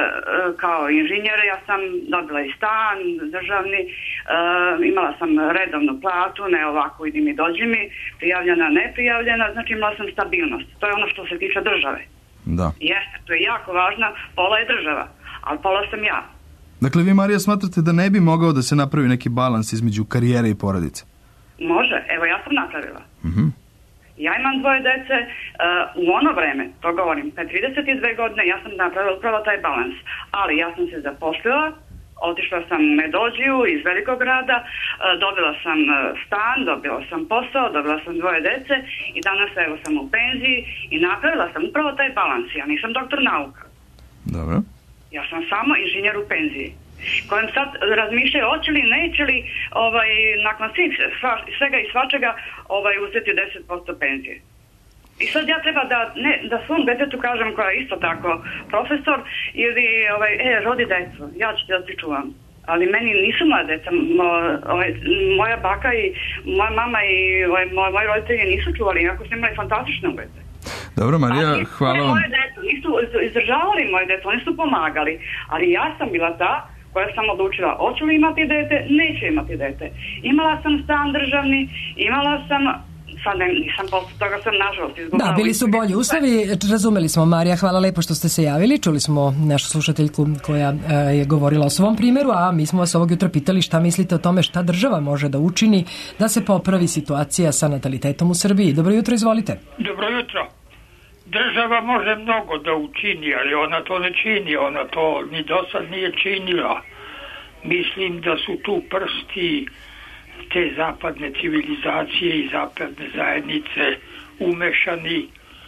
kao inženjer, ja sam dobila i stan državni, imala sam redovnu platu, ne ovako idi mi dođi mi, prijavljena, neprijavljena, znači imala sam stabilnost. To je ono što se tiče države. Da. Jeste, to je jako važno, pola je država, ali pola sam ja. Dakle, vi, Marija, smatrate da ne bi mogao da se napravi neki balans između karijere i porodice? Može, evo ja sam napravila. Uh-huh. Ja imam dvoje dece, uh, u ono vreme, to govorim, pre trideset dve godine ja sam napravila upravo taj balans, ali ja sam se zaposlila, otišla sam u Medođiju iz velikog grada, uh, dobila sam uh, stan, dobila sam posao, dobila sam dvoje dece i danas evo sam u penziji i napravila sam upravo taj balans. Ja nisam doktor nauka. Dobro. Ja sam samo inženjer u penziji, kojem sad razmišljaju hoće li, neće li ovaj, nakon svih, svega i svačega ovaj, uzeti deset posto penzije. I sad ja treba da, ne, da svom detetu kažem, koja je isto tako profesor, ili ovaj, e, rodi decu, ja ću da ti čuvam. Ali meni nisu moja deca, mo, ovaj, moja baka i moja mama i ovaj, moj, moji roditelji nisu čuvali, iako su imali fantastične uvete. Dobro, Marija, ali, hvala vam. Moje decu nisu izdržavali moje decu, oni su pomagali, ali ja sam bila ta koja sam odlučila hoću li imati dete, neću imati dete. Imala sam stan državni, imala sam, sad ne, nisam posle toga sam nažalost izgubila. Da, bili su bolji uslovi, razumeli smo, Marija, hvala lepo što ste se javili, čuli smo našu slušateljku koja e, je govorila o svom primjeru, a mi smo vas ovog jutra pitali šta mislite o tome šta država može da učini da se popravi situacija sa natalitetom u Srbiji. Dobro jutro, izvolite. Dobro jutro. Država može mnogo da učini, ali ona to ne čini, ona to ni do sad nije činila. Mislim da su tu prsti te zapadne civilizacije i zapadne zajednice umešani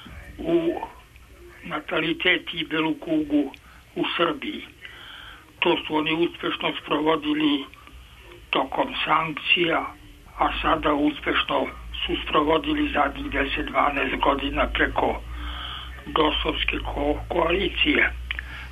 u natalitet i belu kugu u Srbiji. To su oni uspešno sprovodili tokom sankcija, a sada uspešno su sprovodili zadnjih deset do dvanaest godina preko dosovske ko- koalicije.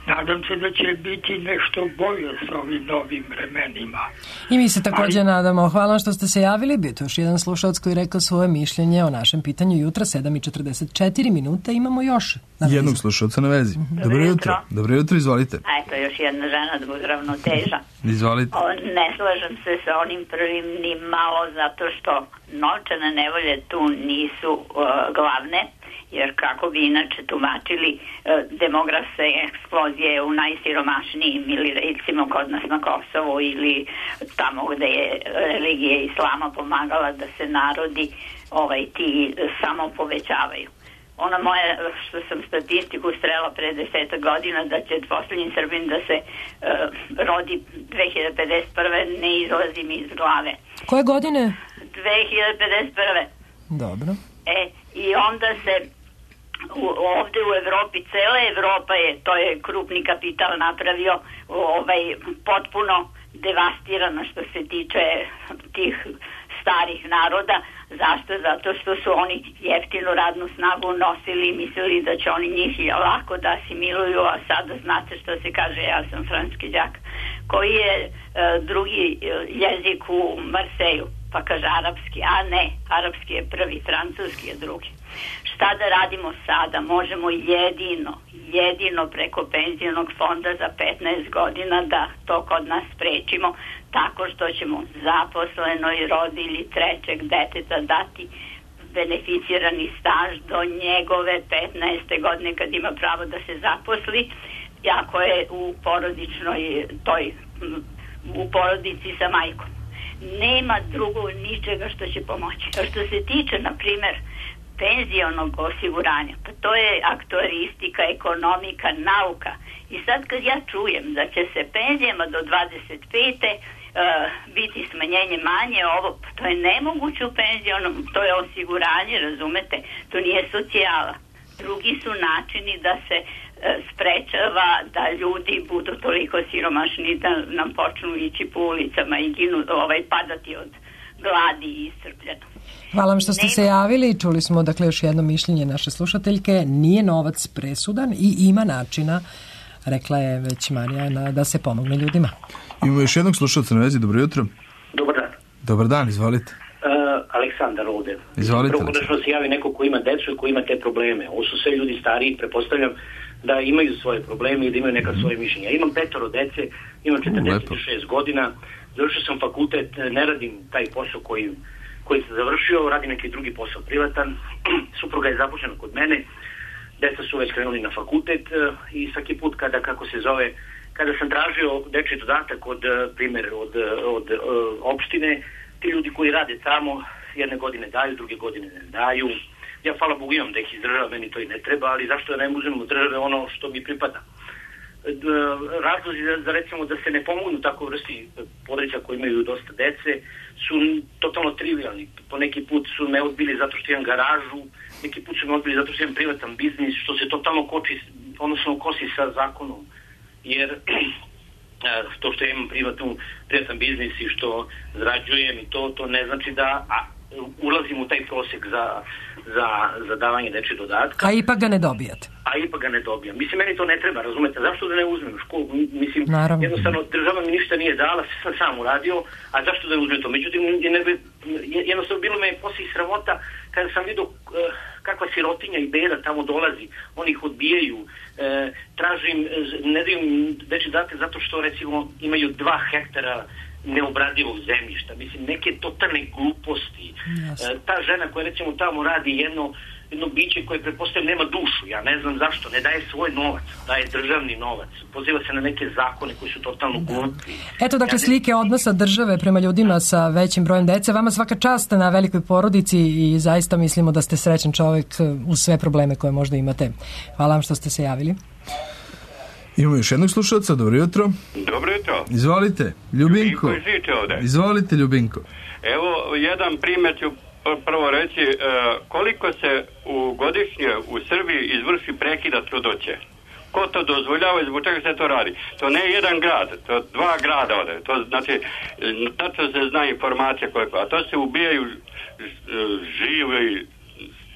Nadam se da će biti nešto bolje sa ovim novim vremenima. I mi se također nadamo. Hvala što ste se javili. Bio to još jedan slušalac koji je rekao svoje mišljenje o našem pitanju jutra. sedam i četrdeset četiri minuta. Imamo još jednog slušalca na vezi. Mm-hmm. Dobro jutro. Dobro jutro, izvolite. Eto, još jedna žena uz ravnoteža. Izvolite. O, ne slažem se sa onim prvim ni malo, zato što novčane nevolje tu nisu uh, glavne, jer kako bi inače tumačili uh, demografske eksplozije u najsiromašnijim ili recimo kod nas na Kosovu ili tamo gde je religija islama pomagala da se narodi ovaj, ti samo povećavaju. Ona moja, što sam statistiku strela pre desetak godina, da će posljednji Srbin da se uh, rodi dve hiljade pedeset prve ne izlazi mi iz glave. Koje godine? dve hiljade pedeset prve. Dobro. E, i onda se u, ovde u Evropi, cela Evropa je, to je krupni kapital napravio, ovaj, potpuno devastirano što se tiče tih starih naroda. Zašto? Zato što su oni jeftinu radnu snagu nosili i mislili da će oni njih lako da asimiluju, a sada znate što se kaže, ja sam francuski đak. Koji je e, drugi jezik u Marseju? Pa kaže arapski, a ne, arapski je prvi, francuski je drugi. Šta da radimo sada? Možemo jedino, jedino preko penzionog fonda za petnaest godina da to kod nas sprečimo, tako što ćemo zaposlenoj rodilji trećeg deteta dati beneficirani staž do njegove petnaeste godine kad ima pravo da se zaposli, ako je u porodičnoj toj, u porodici sa majkom. Nema drugog ničega što će pomoći. A što se tiče, na primer, penzionog osiguranja, pa to je aktuaristika, ekonomika, nauka. I sad kad ja čujem da će se penzijama do dvadeset pete Uh, biti smanjenje manje, ovo, to je nemoguće u penzionom, to je osiguranje, razumete, to nije socijala. Drugi su načini da se uh, sprečava da ljudi budu toliko siromašni da nam počnu ići po ulicama i ginu, ovaj, padati od gladi i iscrpljeno. Hvala vam što ste se javili. Čuli smo dakle još jedno mišljenje naše slušateljke. Nije novac presudan i ima načina, rekla je već Marijana, da se pomogne ljudima. Imamo još jednog slušalca na vezi. Dobro jutro. Dobar dan. Dobar dan, izvolite. Uh, Aleksandar ovde. Izvolite. Prvo konačno se javi neko ko ima decu i ko ima te probleme. Ovo su sve ljudi stariji, pretpostavljam da imaju svoje probleme i da imaju neka svoje mišljenja. Ja imam petoro dece, imam četrdeset šest godina, završio sam fakultet, ne radim taj posao koji, koji sam završio, radim neki drugi posao privatan, supruga je zaposlena kod mene, deca su već krenuli na fakultet i svaki put kada, kako se zove, kada sam tražio dečji dodatak od, primjer, od, od, od opštine, ti ljudi koji rade tamo jedne godine daju, druge godine ne daju. Ja, hvala Bogu, imam da ih izdržava, meni to i ne treba, ali zašto ne uzmem od države ono što mi pripada? Razlozi za, za recimo da se ne pomognu tako vrsti porodica koji imaju dosta dece su totalno trivialni. Po neki put su me odbili zato što imam garažu, neki put su me odbili zato što imam privatan biznis, što se totalno koči, odnosno kosi sa zakonom. Jer to što imam privatnu, privatan biznis i što zarađujem i to, to ne znači da a, ulazim u taj prosjek za, za, za davanje dečje dodatka. A ipak ga ne dobijate. A ipak ga ne dobijam. Mislim, meni to ne treba, razumete? Zašto da ne uzmem školu? Mislim, naravno. Jednostavno, država mi ništa nije dala, sve sam sam uradio, a zašto da ne uzmem to? Međutim, jednostavno bilo me je poslije sramota kada sam vidio uh, kakva sirotinja i beda tamo dolazi, oni ih odbijaju, uh, tražim, ne daju dečje dodatke zato što, recimo, imaju dva hektara neobradivog zemljišta. Mislim, neke totalne gluposti. Yes. Ta žena koja recimo tamo radi jedno, jedno biće koje pretpostavljam nema dušu. Ja ne znam zašto. Ne daje svoj novac. Daje državni novac. Poziva se na neke zakone koji su totalno glupi. Eto dakle ja ne... slike odnosa države prema ljudima sa većim brojem dece. Vama svaka čast na velikoj porodici i zaista mislimo da ste srećan čovjek uz sve probleme koje možda imate. Hvala vam što ste se javili. Imamo još jednog slušalca, dobro jutro. Dobro jutro. Izvolite, Ljubinko. Ljubinko iz Liče ovde. Izvolite, Ljubinko. Evo, jedan primjer ću prvo reći, koliko se u godišnje u Srbiji izvrši prekida trudnoće. Ko to dozvoljava i zbog čega se to radi? To ne je jedan grad, to je dva grada ovde. To znači, tačno se zna informacija koliko, a to se ubijaju živi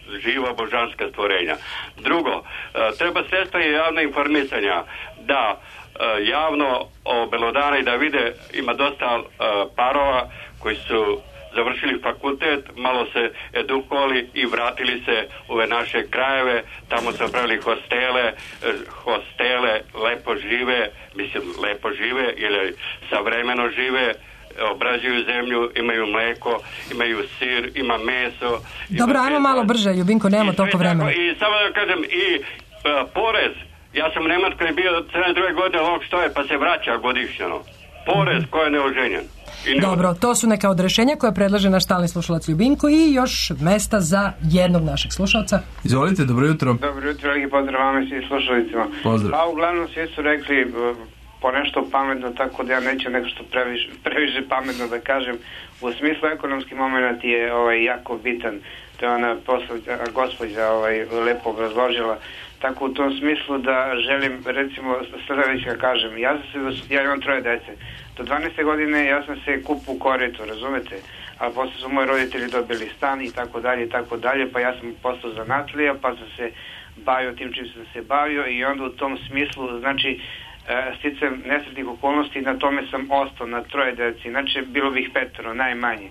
živa božanska stvorenja. Drugo, e, treba sredstva i javna informisanja da e, javno obelodane i da vide, ima dosta e, parova koji su završili fakultet, malo se edukovali i vratili se u ove naše krajeve, tamo su napravili hostele, hostele, lepo žive, mislim lepo žive ili savremeno žive, obrađuju zemlju, imaju mleko, imaju sir, ima meso. Dobro, ajmo malo brže, Ljubinko, nemamo toliko vremena. I samo da kažem, i uh, porez, ja sam u Nemačkoj bio sedamdeset druge godine ovog što je, pa se vraća godišnjeno. Porez mm-hmm. ko je neoženjen. Dobro, to su neka od rešenja koje predlaže naš stalni slušalac Ljubinko i još mesta za jednog našeg slušalca. Izvolite, dobro jutro. Dobro jutro, veliki pozdrav vama i svim slušalicima. Pozdrav. Pa uglavnom svi su rekli po nešto pametno, tako da ja neću nešto previše, previše pametno da kažem. U smislu ekonomski moment je ovaj, jako bitan. To je ona posla, gospođa ovaj, lepo obrazložila. Tako u tom smislu da želim, recimo, sledeće da kažem, ja, sam se, ja imam troje dece. Do dvanaeste godine ja sam se kupu u koretu, razumete? Ali posle su moji roditelji dobili stan i tako dalje i tako dalje, pa ja sam postao zanatlija, pa sam se bavio tim čim sam se bavio i onda u tom smislu, znači, sticam nesretnih okolnosti, na tome sam ostao, na troje deci, znači bilo bih petero, najmanje.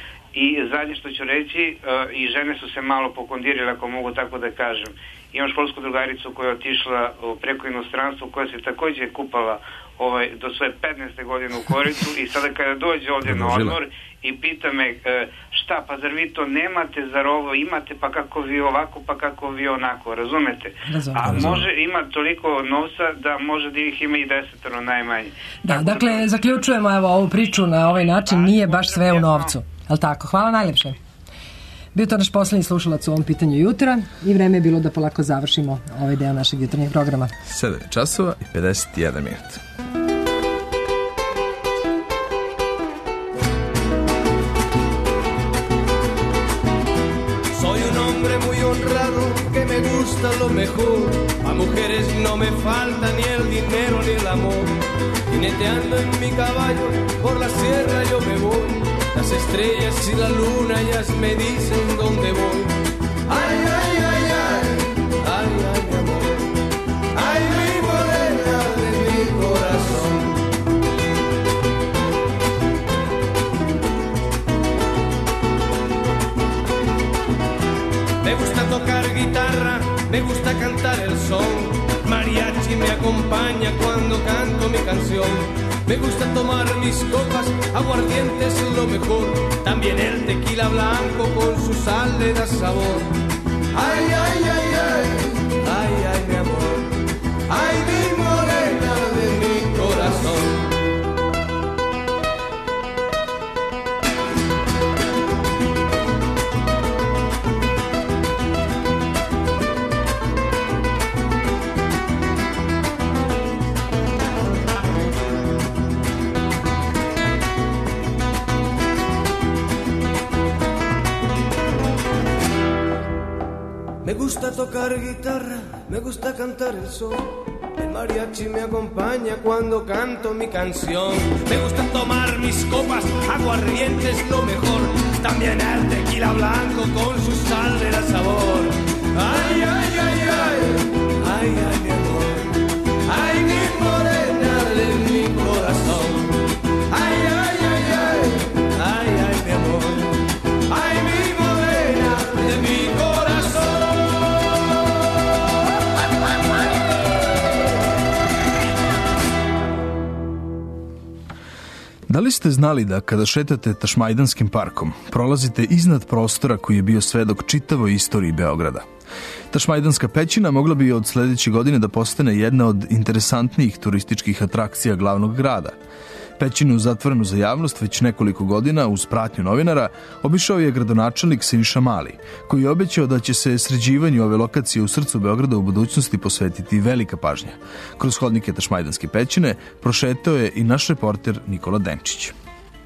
I zadnje što ću reći, i žene su se malo pokondirile, ako mogu tako da kažem. Imam školsku drugaricu koja je otišla preko inostranstva, koja se takođe kupala ovaj, do svoje petnaeste godine u koricu i sada kada dođe ovdje na odmor i pita me šta, pa zar vi to nemate, zar ovo imate, pa kako vi ovako, pa kako vi onako, razumete? Razumem. A može, ima toliko novca da može da ih ima i desetero najmanje. Da, tako dakle, da... zaključujemo evo ovu priču na ovaj način, nije baš sve u novcu. Ali tako, hvala najlepše. Bio to naš poslednji slušalac u ovom pitanju jutra i vreme je bilo da polako završimo ovaj deo našeg jutarnjeg programa. sedam časova i pedeset jedan minut. Soy un hombre muy honrado que me gusta lo mejor. A mujeres no me falta ni el dinero ni el amor. Jineteando en mi caballo por la sierra yo me voy. Las estrellas y la luna ellas me dicen dónde voy. Ay, ay, ay, ay, ay, ay, mi amor. Ay, mi morena de mi corazón. Me gusta tocar guitarra, me gusta cantar el son. Mariachi me acompaña cuando canto mi canción. Me gusta tomar mis copas, aguardiente es lo mejor. También el tequila blanco con su sal le da sabor. Ay, ay, ay, ay, ay, ay, mi amor. Ay, mi morena de mi corazón. Me gusta tocar guitarra, me gusta cantar el sol. El mariachi me acompaña cuando canto mi canción. Me gusta tomar mis copas, aguardiente es lo mejor. También el tequila blanco con su sal le da sabor. Ay, ay, ay, ay, ay, ay, mi amor. Ay, mi morena de mi corazón. Ay, ay, ay, ay, ay, ay, mi amor. Ay, mi morena de mi corazón. Da li ste znali da kada šetate Tašmajdanskim parkom, prolazite iznad prostora koji je bio svedok čitavoj istoriji Beograda? Tašmajdanska pećina mogla bi od sledeće godine da postane jedna od interesantnijih turističkih atrakcija glavnog grada. Pećinu zatvorenu za javnost već nekoliko godina uz pratnju novinara obišao je gradonačelnik Siniša Mali, koji je obećao da će se sređivanju ove lokacije u srcu Beograda u budućnosti posvetiti velika pažnja. Kroz hodnike Tašmajdanske pećine prošetao je i naš reporter Nikola Denčić.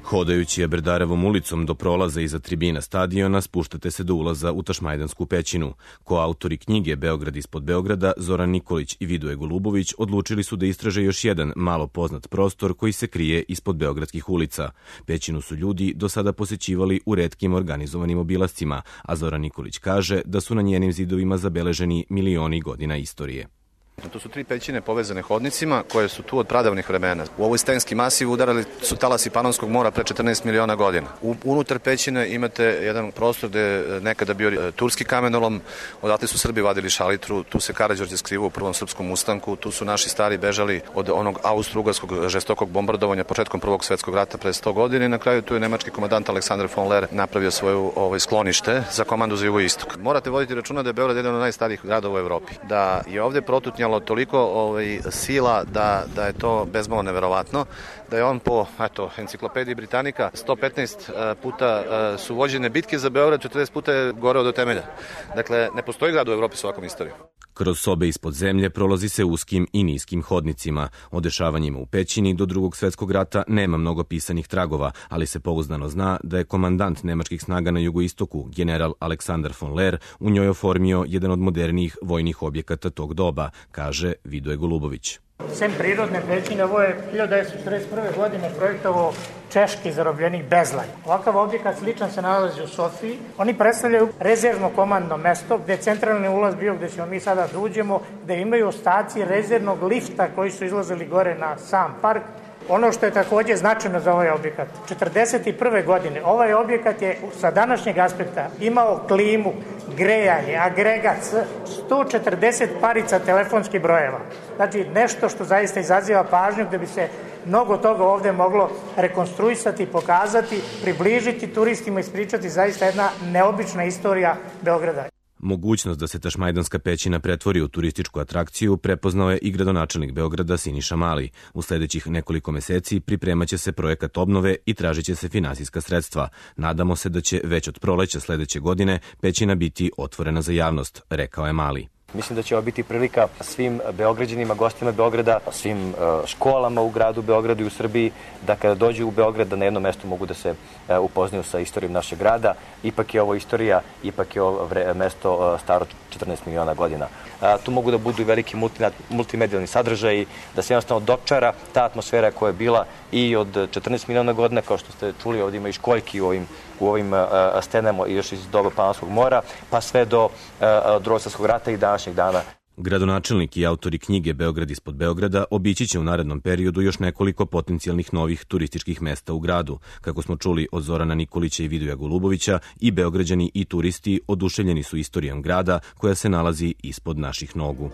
Hodajući Aberdarevom ulicom do prolaza iza tribina stadiona, spuštate se do ulaza u Tašmajdansku pećinu. Koautori knjige Beograd ispod Beograda, Zoran Nikolić i Vidoje Golubović, odlučili su da istraže još jedan malo poznat prostor koji se krije ispod beogradskih ulica. Pećinu su ljudi do sada posećivali u retkim organizovanim obilascima, a Zoran Nikolić kaže da su na njenim zidovima zabeleženi milioni godina istorije. To su tri pećine povezane hodnicima koje su tu od pradavnih vremena. U ovoj stenski masiv udarali su talasi Panonskog mora pre četrnaest miliona godina. U, unutar pećine imate jedan prostor gde je nekada bio turski kamenolom, odatle su Srbi vadili šalitru, tu se Karađorđe skrivao u prvom srpskom ustanku, tu su naši stari bežali od onog austro-ugarskog žestokog bombardovanja početkom Prvog svetskog rata pre sto godina i na kraju tu je nemački komandant Aleksandar von Leer napravio svoju ovaj, sklonište za komandu za jugoistok. Morate voditi računa da je Beograd jedan od najstarijih gradova u Evropi. Da je ovde protutnjalo toliko ovaj, sila da, da je to bezmalo neverovatno, da je on po eto, enciklopediji Britanika sto petnaest puta su vođene bitke za Beograd, četrdeset puta je goreo do temelja. Dakle, ne postoji grad u Evropi s ovakvom istorijom. Kroz sobe ispod zemlje prolazi se uskim i niskim hodnicima. O dešavanjima u pećini do Drugog svetskog rata nema mnogo pisanih tragova, ali se pouzdano zna da je komandant nemačkih snaga na jugoistoku, general Aleksandar von Leer, u njoj oformio jedan od modernijih vojnih objekata tog doba, kaže Vidoje Golubović. Sem prirodne pećine, ovo je hiljadu devetsto četrdeset prve. godine projektovao češki zarobljenik Bezlaj. Ovakav objekat sličan se nalazi u Sofiji. Oni predstavljaju rezervno komandno mesto gde je centralni ulaz bio gde ćemo mi sada da uđemo, gde imaju ostaci rezervnog lifta koji su izlazili gore na sam park. Ono što je takođe značajno za ovaj objekat, četrdeset prve. godine ovaj objekat je sa današnjeg aspekta imao klimu, grejanje, agregat, sto četrdeset parica telefonskih brojeva. Znači nešto što zaista izaziva pažnju gde bi se mnogo toga ovde moglo rekonstruisati, pokazati, približiti turistima i ispričati zaista jedna neobična istorija Beograda. Mogućnost da se Tašmajdanska pećina pretvori u turističku atrakciju prepoznao je i gradonačelnik Beograda Siniša Mali. U sledećih nekoliko meseci pripremaće se projekat obnove i tražiće se finansijska sredstva. Nadamo se da će već od proleća sledeće godine pećina biti otvorena za javnost, rekao je Mali. Mislim da će ovo biti prilika svim Beograđanima, gostima Beograda, svim školama u gradu Beogradu i u Srbiji, da kada dođu u Beograd da na jednom mestu mogu da se upoznaju sa istorijom našeg grada. Ipak je ovo istorija, ipak je ovo mesto staro četrnaest miliona godina. Tu mogu da budu i veliki multimedijalni sadržaji, da se jednostavno dočara ta atmosfera koja je bila i od četrnaest miliona godina, kao što ste čuli, ovdje ima i školjki u ovim, u ovim stenama i još iz doba Panonskog mora, pa sve do Drugog svetskog rata i današnjeg dana. Gradonačelnik i autori knjige Beograd ispod Beograda obići će u narednom periodu još nekoliko potencijalnih novih turističkih mesta u gradu. Kako smo čuli od Zorana Nikolića i Vidoja Golubovića, i Beograđani i turisti oduševljeni su istorijom grada koja se nalazi ispod naših nogu.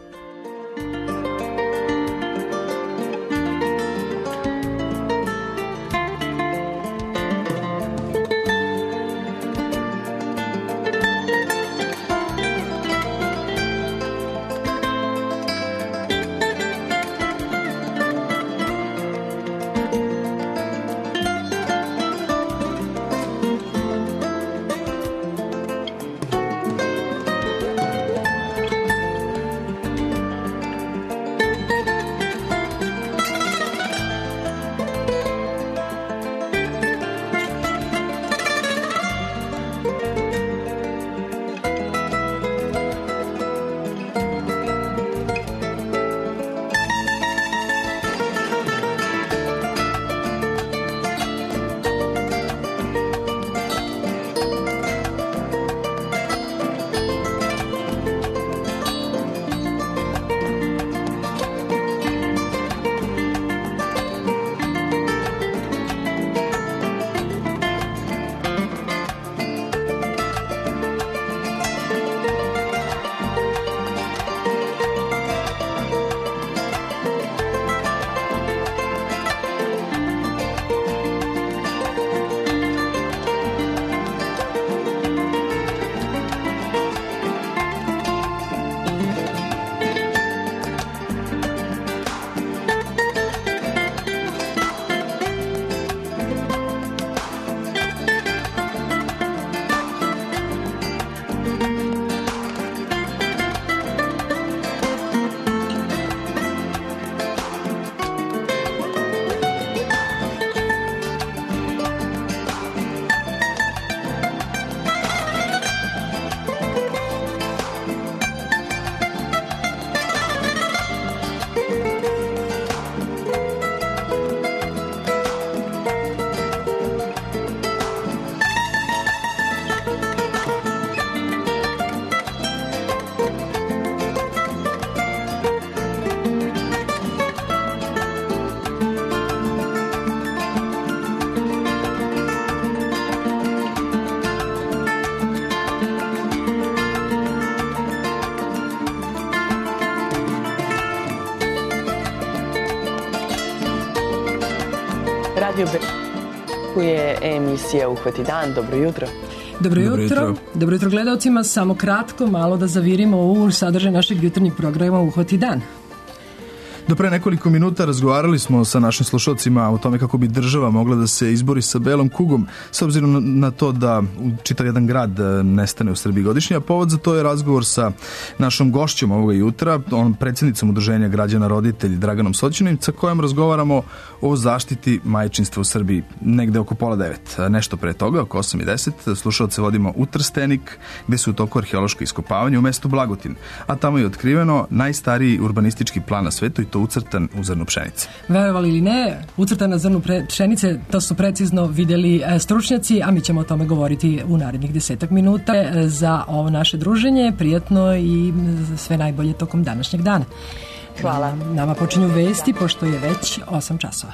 Radio Be... je emisija Uhvati dan. Dobro jutro. Dobro jutro. Dobro jutro. Dobro jutro gledalcima. Samo kratko, malo da zavirimo u sadržaj našeg jutarnjeg programa Uhvati dan. Do pre nekoliko minuta razgovarali smo sa našim slušalcima o tome kako bi država mogla da se izbori sa belom kugom, s obzirom na to da čitav jedan grad nestane u Srbiji godišnje, a povod za to je razgovor sa našom gošćom ovoga jutra, on predsjednicom Udruženja građana roditelji Draganom Soćinim, sa kojom razgovaramo o zaštiti majčinstva u Srbiji negde oko pola devet. Nešto pre toga, oko osam i deset, slušalce vodimo u Trstenik, gde su u toku arheološko iskopavanje u mestu Blagotin, a tamo je otkriveno najstariji urbanistički plan na svetu i to ucrtan u zrnu pšenice. Verovali ili ne, ucrtan na zrnu pšenice, to su precizno vidjeli stručnjaci, a mi ćemo o tome govoriti u narednih desetak minuta. Za ovo naše druženje prijatno i sve najbolje tokom današnjeg dana. Hvala. Nama počinju vesti, pošto je već osam časova.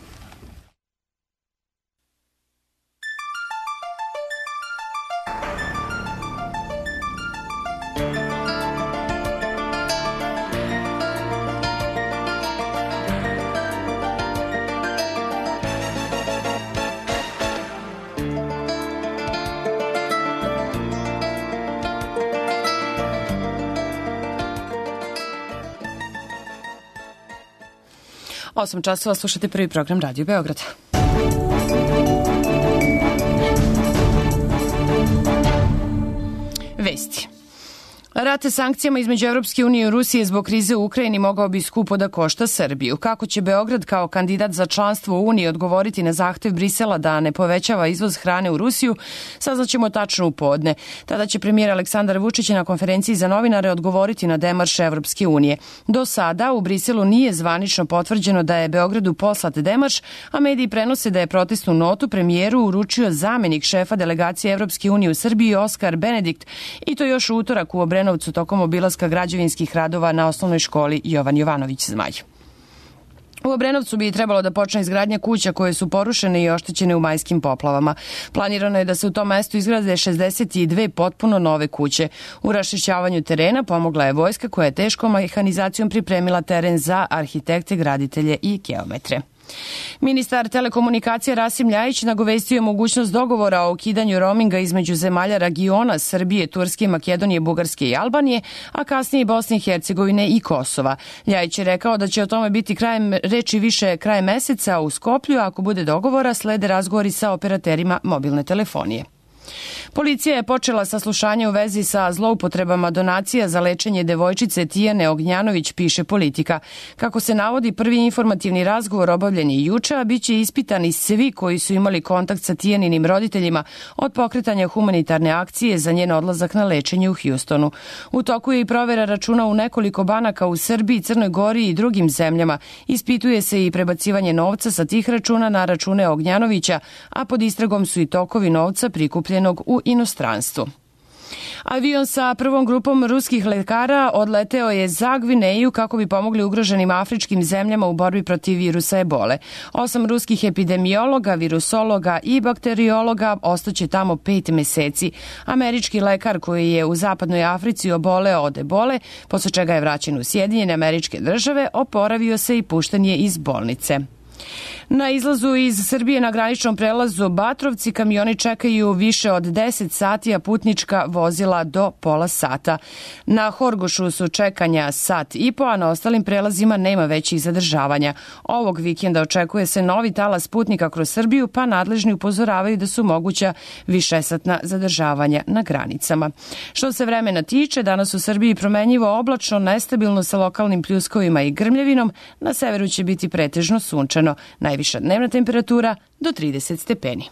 osam časova, slušate prvi program Radio Beograd. Vesti. Rat sankcijama između Evropske unije i Rusije zbog krize u Ukrajini mogao bi skupo da košta Srbiju. Kako će Beograd kao kandidat za članstvo u Uniji odgovoriti na zahtev Brisela da ne povećava izvoz hrane u Rusiju, saznaćemo tačno u podne. Tada će premijer Aleksandar Vučić na konferenciji za novinare odgovoriti na demarš Evropske unije. Do sada u Briselu nije zvanično potvrđeno da je Beogradu poslat demarš, a mediji prenose da je protestnu notu premijeru uručio zamenik šefa delegacije Evropske unije u Srbiji Oskar Benedikt, i to još u utorak u Obrenovcu tokom obilaska građevinskih radova na osnovnoj školi Jovan Jovanović Zmaj. U Obrenovcu bi trebalo da počne izgradnja kuća koje su porušene i oštećene u majskim poplavama. Planirano je da se u tom mestu izgrade šezdeset dve potpuno nove kuće. U raščišćavanju terena pomogla je vojska koja je teškom mehanizacijom pripremila teren za arhitekte, graditelje i geometre. Ministar telekomunikacija Rasim Ljajić nagovestio je mogućnost dogovora o ukidanju roaminga između zemalja regiona Srbije, Turske, Makedonije, Bugarske i Albanije, a kasnije i Bosne i Hercegovine i Kosova. Ljajić je rekao da će o tome biti krajem reči više krajem meseca u Skoplju, a ako bude dogovora slede razgovori sa operaterima mobilne telefonije. Policija je počela saslušanje u vezi sa zloupotrebama donacija za lečenje devojčice Tijane Ognjanović, piše Politika. Kako se navodi, prvi informativni razgovor obavljen je juče, a bit će ispitani svi koji su imali kontakt sa Tijaninim roditeljima od pokretanja humanitarne akcije za njen odlazak na lečenje u Hjustonu. U toku je i provera računa u nekoliko banaka u Srbiji, Crnoj Gori i drugim zemljama. Ispituje se i prebacivanje novca sa tih računa na račune Ognjanovića, a pod istragom su i tokovi novca prikupljenog u inostranstvu. Avion sa prvom grupom ruskih lekara odleteo je za Gvineju kako bi pomogli ugroženim afričkim zemljama u borbi protiv virusa ebole. Osam ruskih epidemiologa, virusologa i bakteriologa ostaće tamo pet meseci. Američki lekar koji je u zapadnoj Africi oboleo od ebole, posle čega je vraćen u Sjedinjene Američke Države, oporavio se i pušten je iz bolnice. Na izlazu iz Srbije na graničnom prelazu Batrovci kamioni čekaju više od deset sati, a putnička vozila do pola sata. Na Horgošu su čekanja sat i po, a na ostalim prelazima nema većih zadržavanja. Ovog vikenda očekuje se novi talas putnika kroz Srbiju, pa nadležni upozoravaju da su moguća višesatna zadržavanja na granicama. Što se vremena tiče, danas u Srbiji promenjivo oblačno, nestabilno sa lokalnim pljuskovima i grmljavinom, na severu će biti pretežno sunčano. Najviša dnevna temperatura do trideset stepeni.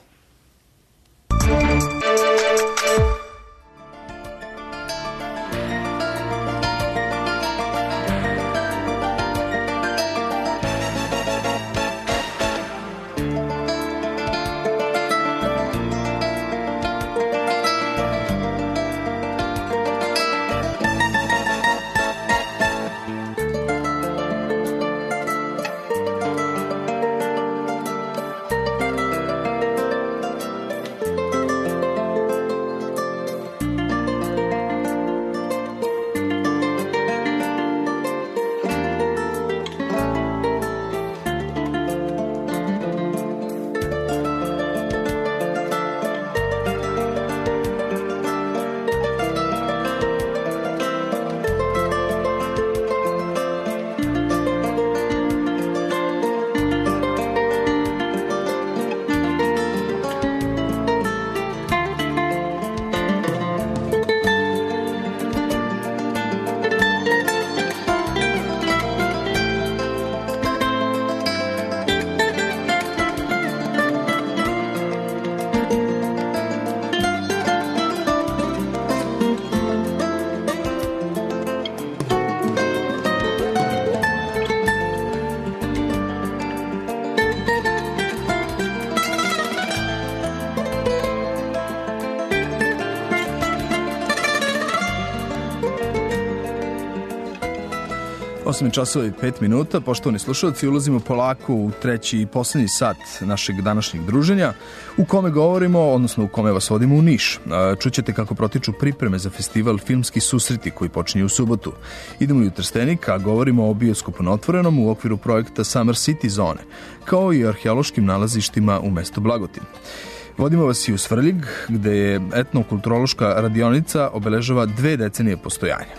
osam časova i pet minuta, poštovani slušalci, ulazimo polako u treći i poslednji sat našeg današnjeg druženja, u kome govorimo, odnosno u kome vas vodimo u Niš. Čućete kako protiču pripreme za festival Filmski susreti koji počinje u subotu. Idemo i u Trstenik, a govorimo o bioskopu na otvorenom u okviru projekta Summer City zone, kao i o arheološkim nalazištima u mestu Blagotin. Vodimo vas i u Svrljig, gde je etnokulturološka radionica obeležava dve decenije postojanja.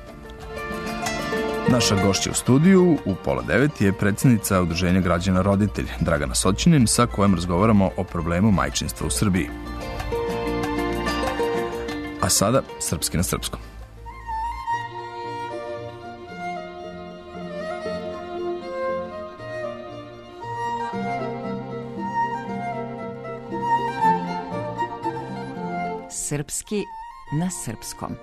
Naša gošća u studiju u pola devet je predsjednica Udruženja građana Roditelj, Dragana Soćinin, sa kojom razgovaramo o problemu majčinstva u Srbiji. A sada, srpski na srpskom. Srpski na srpskom.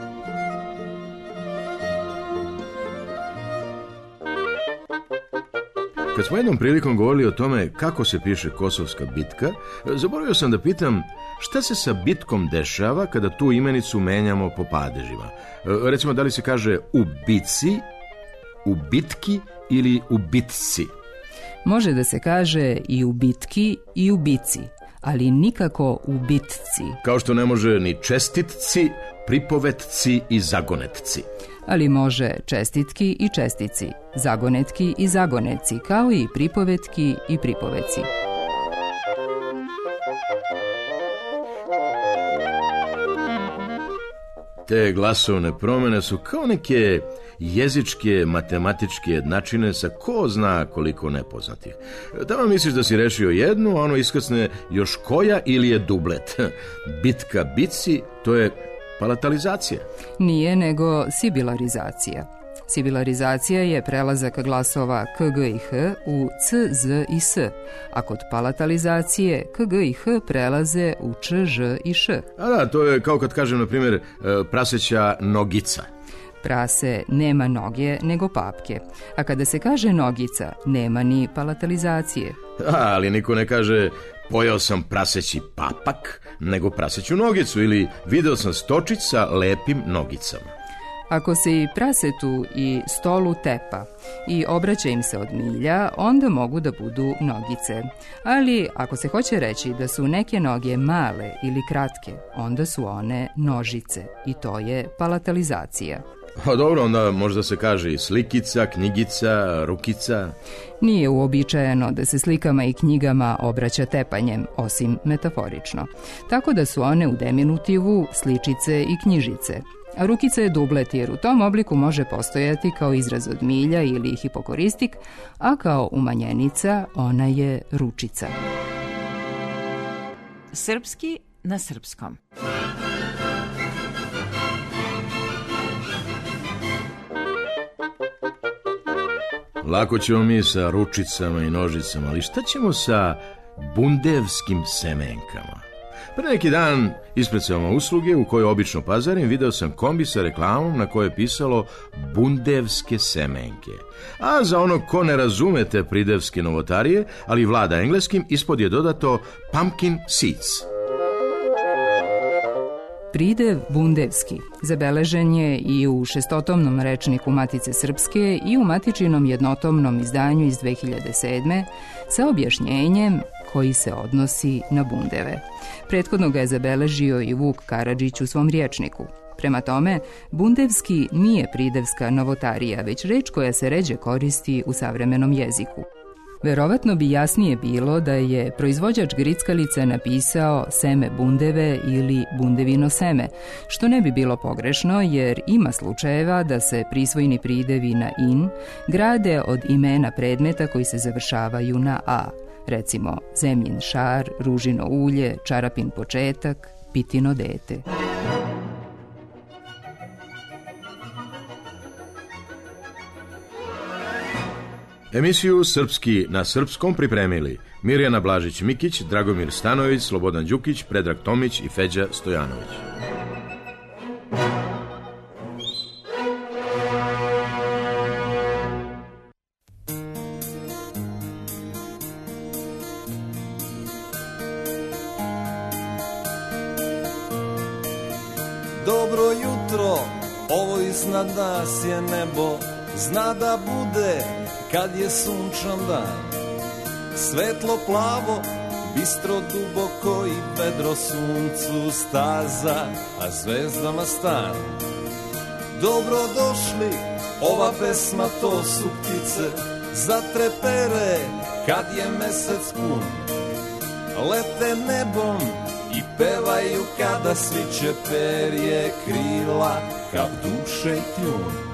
Kad smo jednom prilikom govorili o tome kako se piše Kosovska bitka, zaboravio sam da pitam šta se sa bitkom dešava kada tu imenicu menjamo po padežima. Recimo, da li se kaže u bitci, u bitki ili u bitci? Može da se kaže i u bitki i u bici, ali nikako u bitci. Kao što ne može ni čestitci, pripovetci i zagonetci. Ali može čestitki i čestici, zagonetki i zagonetci, kao i pripovetki i pripoveci. Te glasovne promene su kao neke jezičke, matematičke jednačine sa ko zna koliko nepoznatih. Tamo misliš da si rešio jednu, a ono iskrsne još koja ili je dublet. Bitka bitci, to je palatalizacija. Nije, nego sibilarizacija. Sibilarizacija je prelazak glasova k, g i h u c, z i s, a kod palatalizacije k, g i h prelaze u č, ž i š. A da, to je kao kad kažem, na primjer, praseća nogica. Prase nema noge, nego papke. A kada se kaže nogica, nema ni palatalizacije. A, ali niko ne kaže pojeo sam praseći papak, nego praseću nogicu, ili video sam stočić sa lepim nogicama. Ako se i prasetu i stolu tepa i obraća im se od milja, onda mogu da budu nogice. Ali ako se hoće reći da su neke noge male ili kratke, onda su one nožice i to je palatalizacija. A dobro, onda možda se kaže i slikica, knjigica, rukica. Nije uobičajeno da se slikama i knjigama obraća tepanjem, osim metaforično. Tako da su one u deminutivu sličice i knjižice. A rukica je dublet jer u tom obliku može postojati kao izraz od milja ili hipokoristik, a kao umanjenica ona je ručica. Srpski na srpskom. Lako ćemo mi sa ručicama i nožicama, ali šta ćemo sa bundevskim semenkama? Pre neki dan ispred samousluge u kojoj obično pazarim video sam kombi sa reklamom na kojoj je pisalo bundevske semenke. A za ono ko ne razume te pridevske novotarije, ali vlada engleskim, ispod je dodato pumpkin seeds. Pridev bundevski zabeležen je i u šestotomnom rečniku Matice Srpske i u matičinom jednotomnom izdanju iz dve hiljade sedme sa objašnjenjem koji se odnosi na bundeve. Prethodno ga je zabeležio i Vuk Karadžić u svom rječniku. Prema tome, bundevski nije pridevska novotarija, već reč koja se ređe koristi u savremenom jeziku. Verovatno bi jasnije bilo da je proizvođač grickalice napisao seme bundeve ili bundevino seme, što ne bi bilo pogrešno jer ima slučajeva da se prisvojni pridevi na in grade od imena predmeta koji se završavaju na a, recimo zemljin šar, ružino ulje, čarapin početak, pitino dete. Emisiju Srpski na srpskom pripremili Mirjana Blažić-Mikić, Dragomir Stanović, Slobodan Đukić, Predrag Tomić i Feđa Stojanović. Dobro jutro, ovo iznad nas je nebo, zna da bude kad je sunčan dan. Svetlo plavo, bistro duboko i vedro suncu staza, a zvezdama stan. Dobro došli, ova pesma to su ptice, zatrepere kad je mesec pun. Lete nebom i pevaju kada sviće perje krila, kap duše i kljun.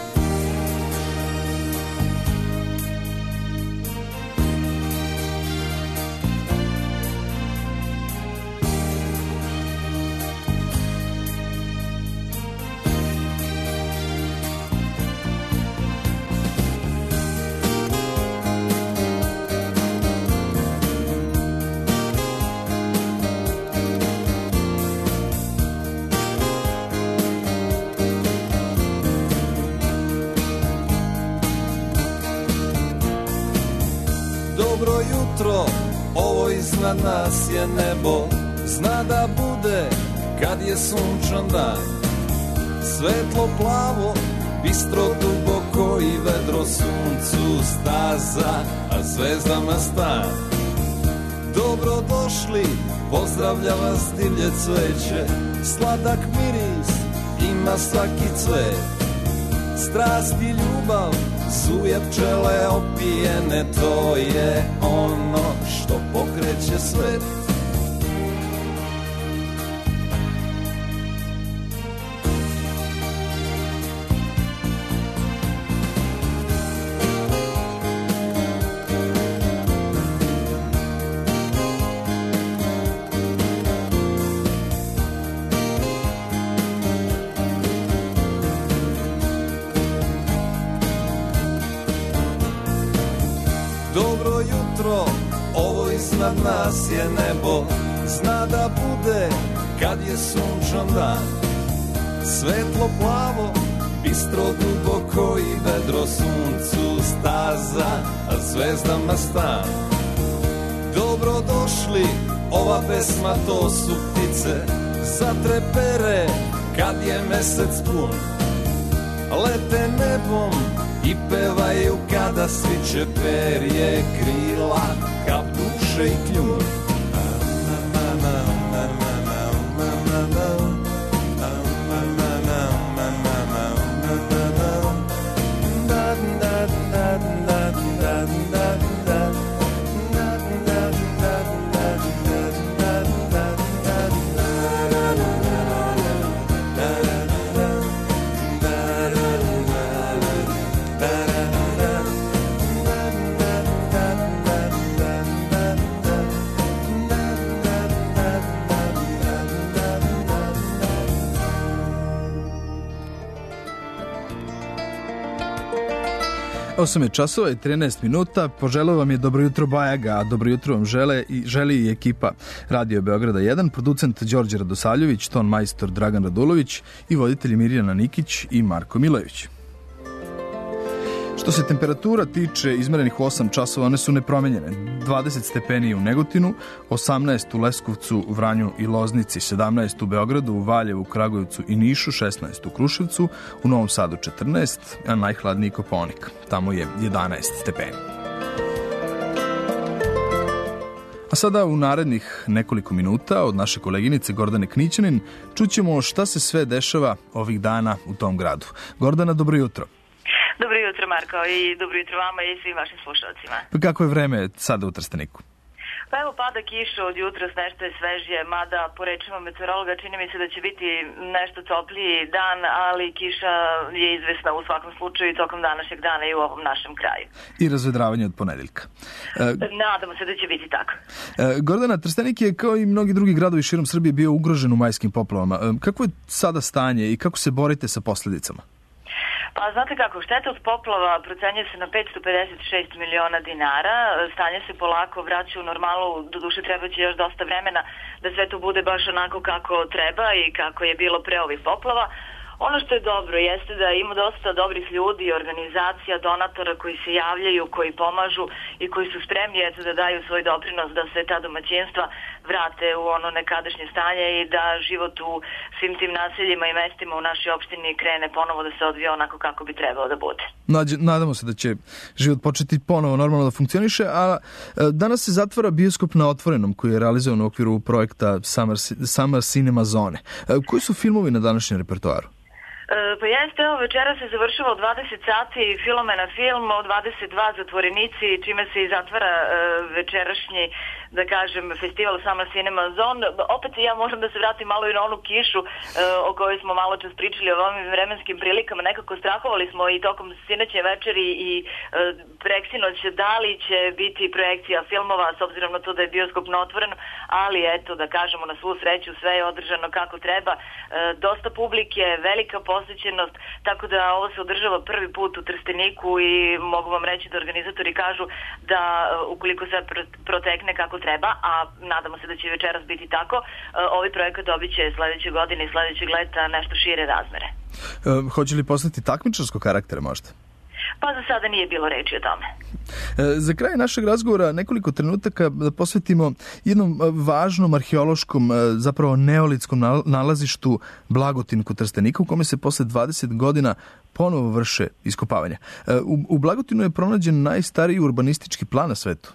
Ovo iznad nas je nebo, zna da bude kad je sunčan dan. Svetlo plavo, bistro duboko i vedro suncu staza, a zvezdama stan. Dobro došli, pozdravlja vas divlje cveće, sladak miris ima svaki cvet. Strast i ljubav, suje pčele opijene, to je ono što pokreće svet. Ovo iznad nas je nebo, zna da bude kad je sunčan dan. Svetlo plavo, bistro duboko i vedro suncu staza, a zvezdama stan. Dobro došli, ova pesma to su ptice, zatrepere kad je mesec pun. Lete nebom i pevaju kada sviće perje krila, kap duše i kljun. osam je časova i trinaest minuta. Poželeo vam je dobro jutro Bajaga, a dobro jutro vam žele i želi i ekipa Radio Beograda jedan, producent Đorđe Radosavljević, ton majstor Dragan Radulović i voditelji Mirjana Nikić i Marko Milojević. Što se temperatura tiče izmerenih u osam časova, one su nepromenjene. dvadeset stepeni u Negotinu, osamnaest u Leskovcu, Vranju i Loznici, sedamnaest u Beogradu, u Valjevu, Kragujevcu i Nišu, šesnaest u Kruševcu, u Novom Sadu četrnaest, a najhladniji Kopaonik. Tamo je jedanaest stepeni. A sada u narednih nekoliko minuta od naše koleginice Gordane Knićanin čućemo šta se sve dešava ovih dana u tom gradu. Gordana, dobro jutro. Dobro jutro, Marko, i dobro jutro vama i svim vašim slušalcima. Pa kako je vreme sada u Trsteniku? Pa evo, pada kiša od jutros, nešto je svežije, mada po rečima meteorologa čini mi se da će biti nešto topliji dan, ali kiša je izvesna u svakom slučaju tokom današnjeg dana i u ovom našem kraju. I razvedravanje od ponedeljka. E, Nadamo se da će biti tako. E, Gordana, Trstenik je kao i mnogi drugi gradovi širom Srbije bio ugrožen u majskim poplavama. E, kako je sada stanje i kako se borite sa posljedicama? Pa znate kako, šteta od poplava procenjuje se na petsto pedeset šest miliona dinara, stanje se polako vraća u normalu, doduše treba će još dosta vremena da sve to bude baš onako kako treba i kako je bilo pre ovih poplava. Ono što je dobro jeste da ima dosta dobrih ljudi, organizacija, donatora koji se javljaju, koji pomažu i koji su spremni eto, da daju svoj doprinos da se ta domaćinstva vrate u ono nekadašnje stanje i da život u svim tim naseljima i mestima u našoj opštini krene ponovo da se odvija onako kako bi trebalo da bude. Nadamo se da će život početi ponovo normalno da funkcioniše, a danas se zatvara bioskop na Otvorenom koji je realizovan u okviru projekta Summer, Summer Cinema Zone. Koji su filmovi na današnjem repertoaru? Pa jeste, evo večera se završava u dvadeset sati Filomena film, o dvadeset dva zatvorenici, čime se i zatvara večerašnji, da kažem, festival Summer Cinema Zone. Opet ja moram da se vratim malo i na onu kišu o kojoj smo malo čas pričali o ovim vremenskim prilikama. Nekako strahovali smo i tokom sinoćne večeri i preksinoć da li će biti projekcija filmova s obzirom na to da je bioskop na Otvoreno, ali eto da kažemo na svu sreću sve je održano kako treba. Dosta publike, velika posvećenost, tako da ovo se održava prvi put u Trsteniku i mogu vam reći da organizatori kažu da ukoliko sve protekne kako treba, a nadamo se da će večeras biti tako, ovaj projekat dobit će sledeće godine i sledećeg leta nešto šire razmere. E, hoće li postati takmičarskog karaktera možda? Pa za sada nije bilo reči o tome. Za kraj našeg razgovora nekoliko trenutaka da posvetimo jednom važnom arheološkom, zapravo neolitskom nalazištu Blagotin kod Trstenika u kome se posle dvadeset godina ponovo vrše iskopavanja. U, u Blagotinu je pronađen najstariji urbanistički plan na svetu.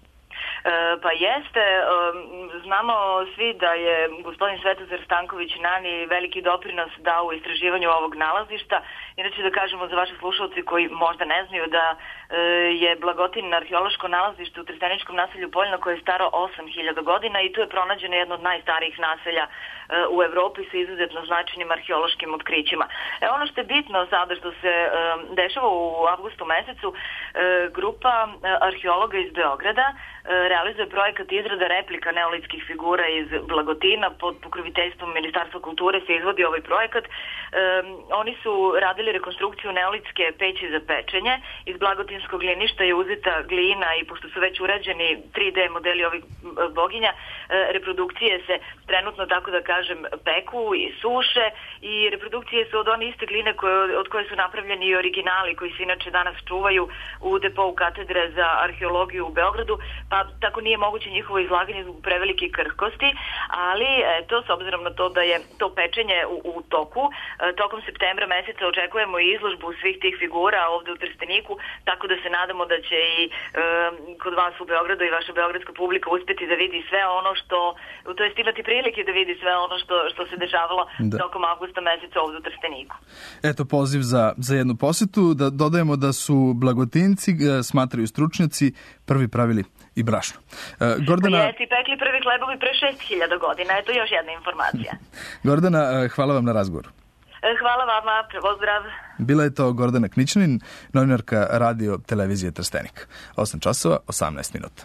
Pa jeste, znamo svi da je gospodin Svetozar Stanković Nani veliki doprinos dao u istraživanju ovog nalazišta. Inače da kažemo za vaše slušalci koji možda ne znaju da je Blagotin arheološko nalazište u trsteničkom naselju Poljno koje je staro osam hiljada godina i tu je pronađeno jedno od najstarijih naselja u Evropi sa izuzetno značajnim arheološkim otkrićima. E, ono što je bitno sada što se dešava u avgustu mesecu, grupa arheologa iz Beograda realizuje projekat izrada replika neolitskih figura iz Blagotina. Pod pokroviteljstvom Ministarstva kulture se izvodi ovaj projekat. E, oni su radili rekonstrukciju neolitske peći za pečenje. Iz blagotinskog gliništa je uzeta glina i pošto su već urađeni tri D modeli ovih boginja, e, reprodukcije se trenutno, tako da kažem, peku i suše i reprodukcije su od one iste gline koje, od koje su napravljeni i originali koji se inače danas čuvaju u depou katedre za arheologiju u Beogradu, pa tako nije moguće njihovo izlaganje zbog prevelike krhkosti, ali eto, s obzirom na to da je to pečenje u, u toku, tokom septembra meseca očekujemo i izložbu svih tih figura ovde u Trsteniku, tako da se nadamo da će i e, kod vas u Beogradu i vaša beogradska publika uspeti da vidi sve ono što, to jest imati prilike da vidi sve ono što, što se dešavalo da. tokom avgusta meseca ovde u Trsteniku. Eto poziv za, za jednu posetu, da dodajemo da su Blagotinci, smatraju stručnjaci, prvi pravili i brašno. Uh, Gordana... Jesi pekli prvi hlebovi pre šest hiljada godina, eto još jedna informacija. Gordana, hvala vam na razgovoru. Hvala vama, pozdrav. Bila je to Gordana Knićanin, novinarka radio televizije Trstenik. osam časova, osamnaest minuta.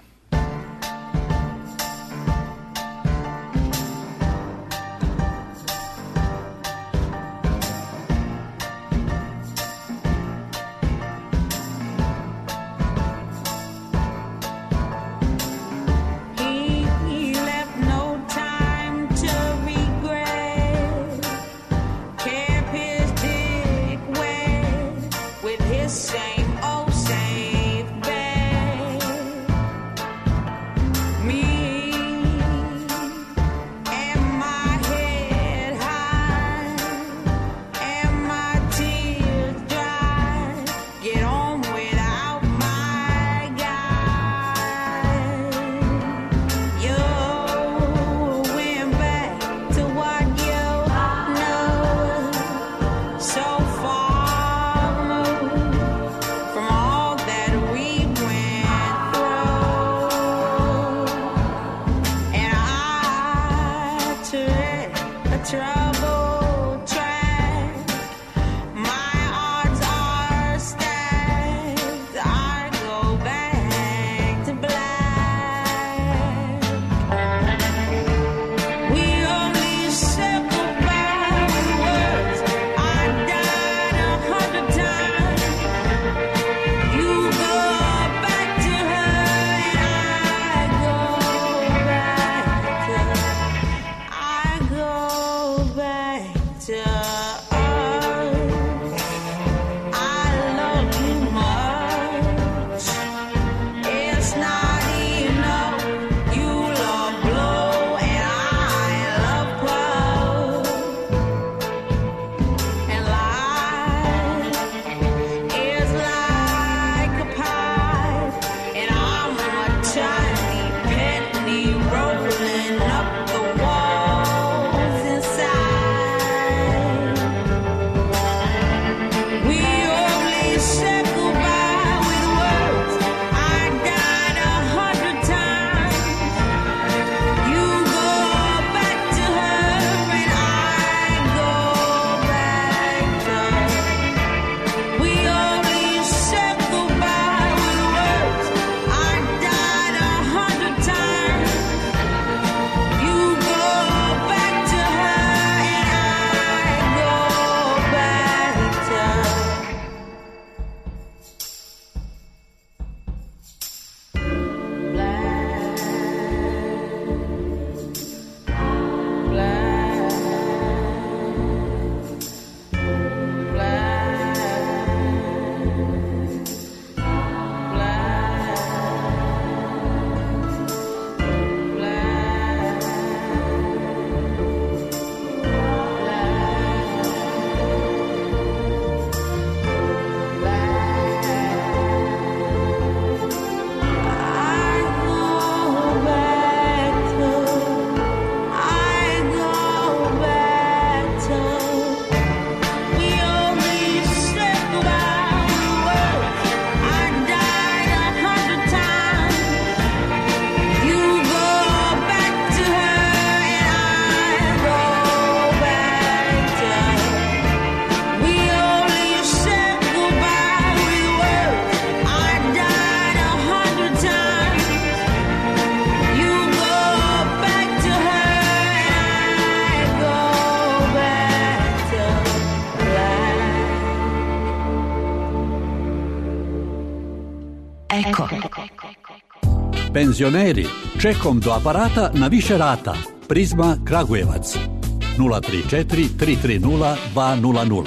Eko. Penzioneri, čekom do aparata na više rata. Prizma Kragujevac. nula tri četiri tri tri nula dva nula nula.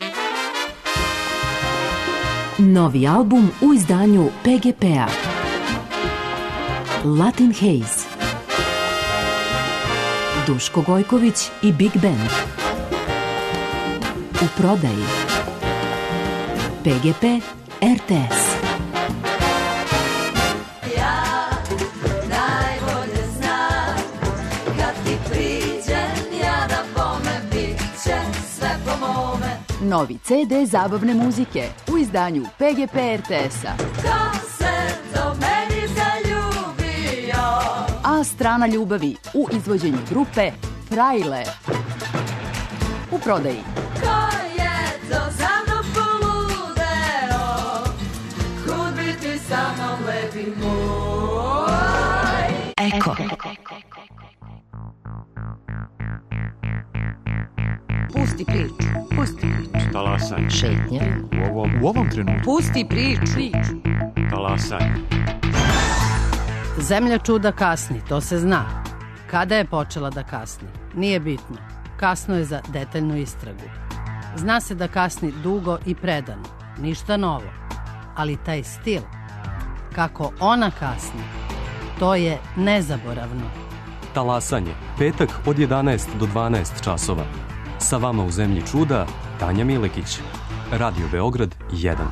Novi album u izdanju P G P-a. Latin Haze. Duško Gojković i Big Band. U prodaji. P G P R T S. Novi C D zabavne muzike u izdanju P G P R T S-a. Ko se do meni zaljubio? A strana ljubavi u izvođenju grupe Frajle. U prodaji. Ko je to za mnom poludeo? Kud bi ti sa mnom lepi moj? Eko. Pusti priču, pusti priču. Talasaj. Šetnja. U ovom, u ovom trenutku. Pusti priču. Talasaj. Zemlja čuda kasni, to se zna. Kada je počela da kasni? Nije bitno. Kasno je za detaljnu istragu. Zna se da kasni dugo i predano. Ništa novo. Ali taj stil, kako ona kasni, to je nezaboravno. Talasanje, petak od jedanaest do dvanaest časova. Sa vama u Zemlji čuda, Tanja Milekić. Radio Beograd jedan.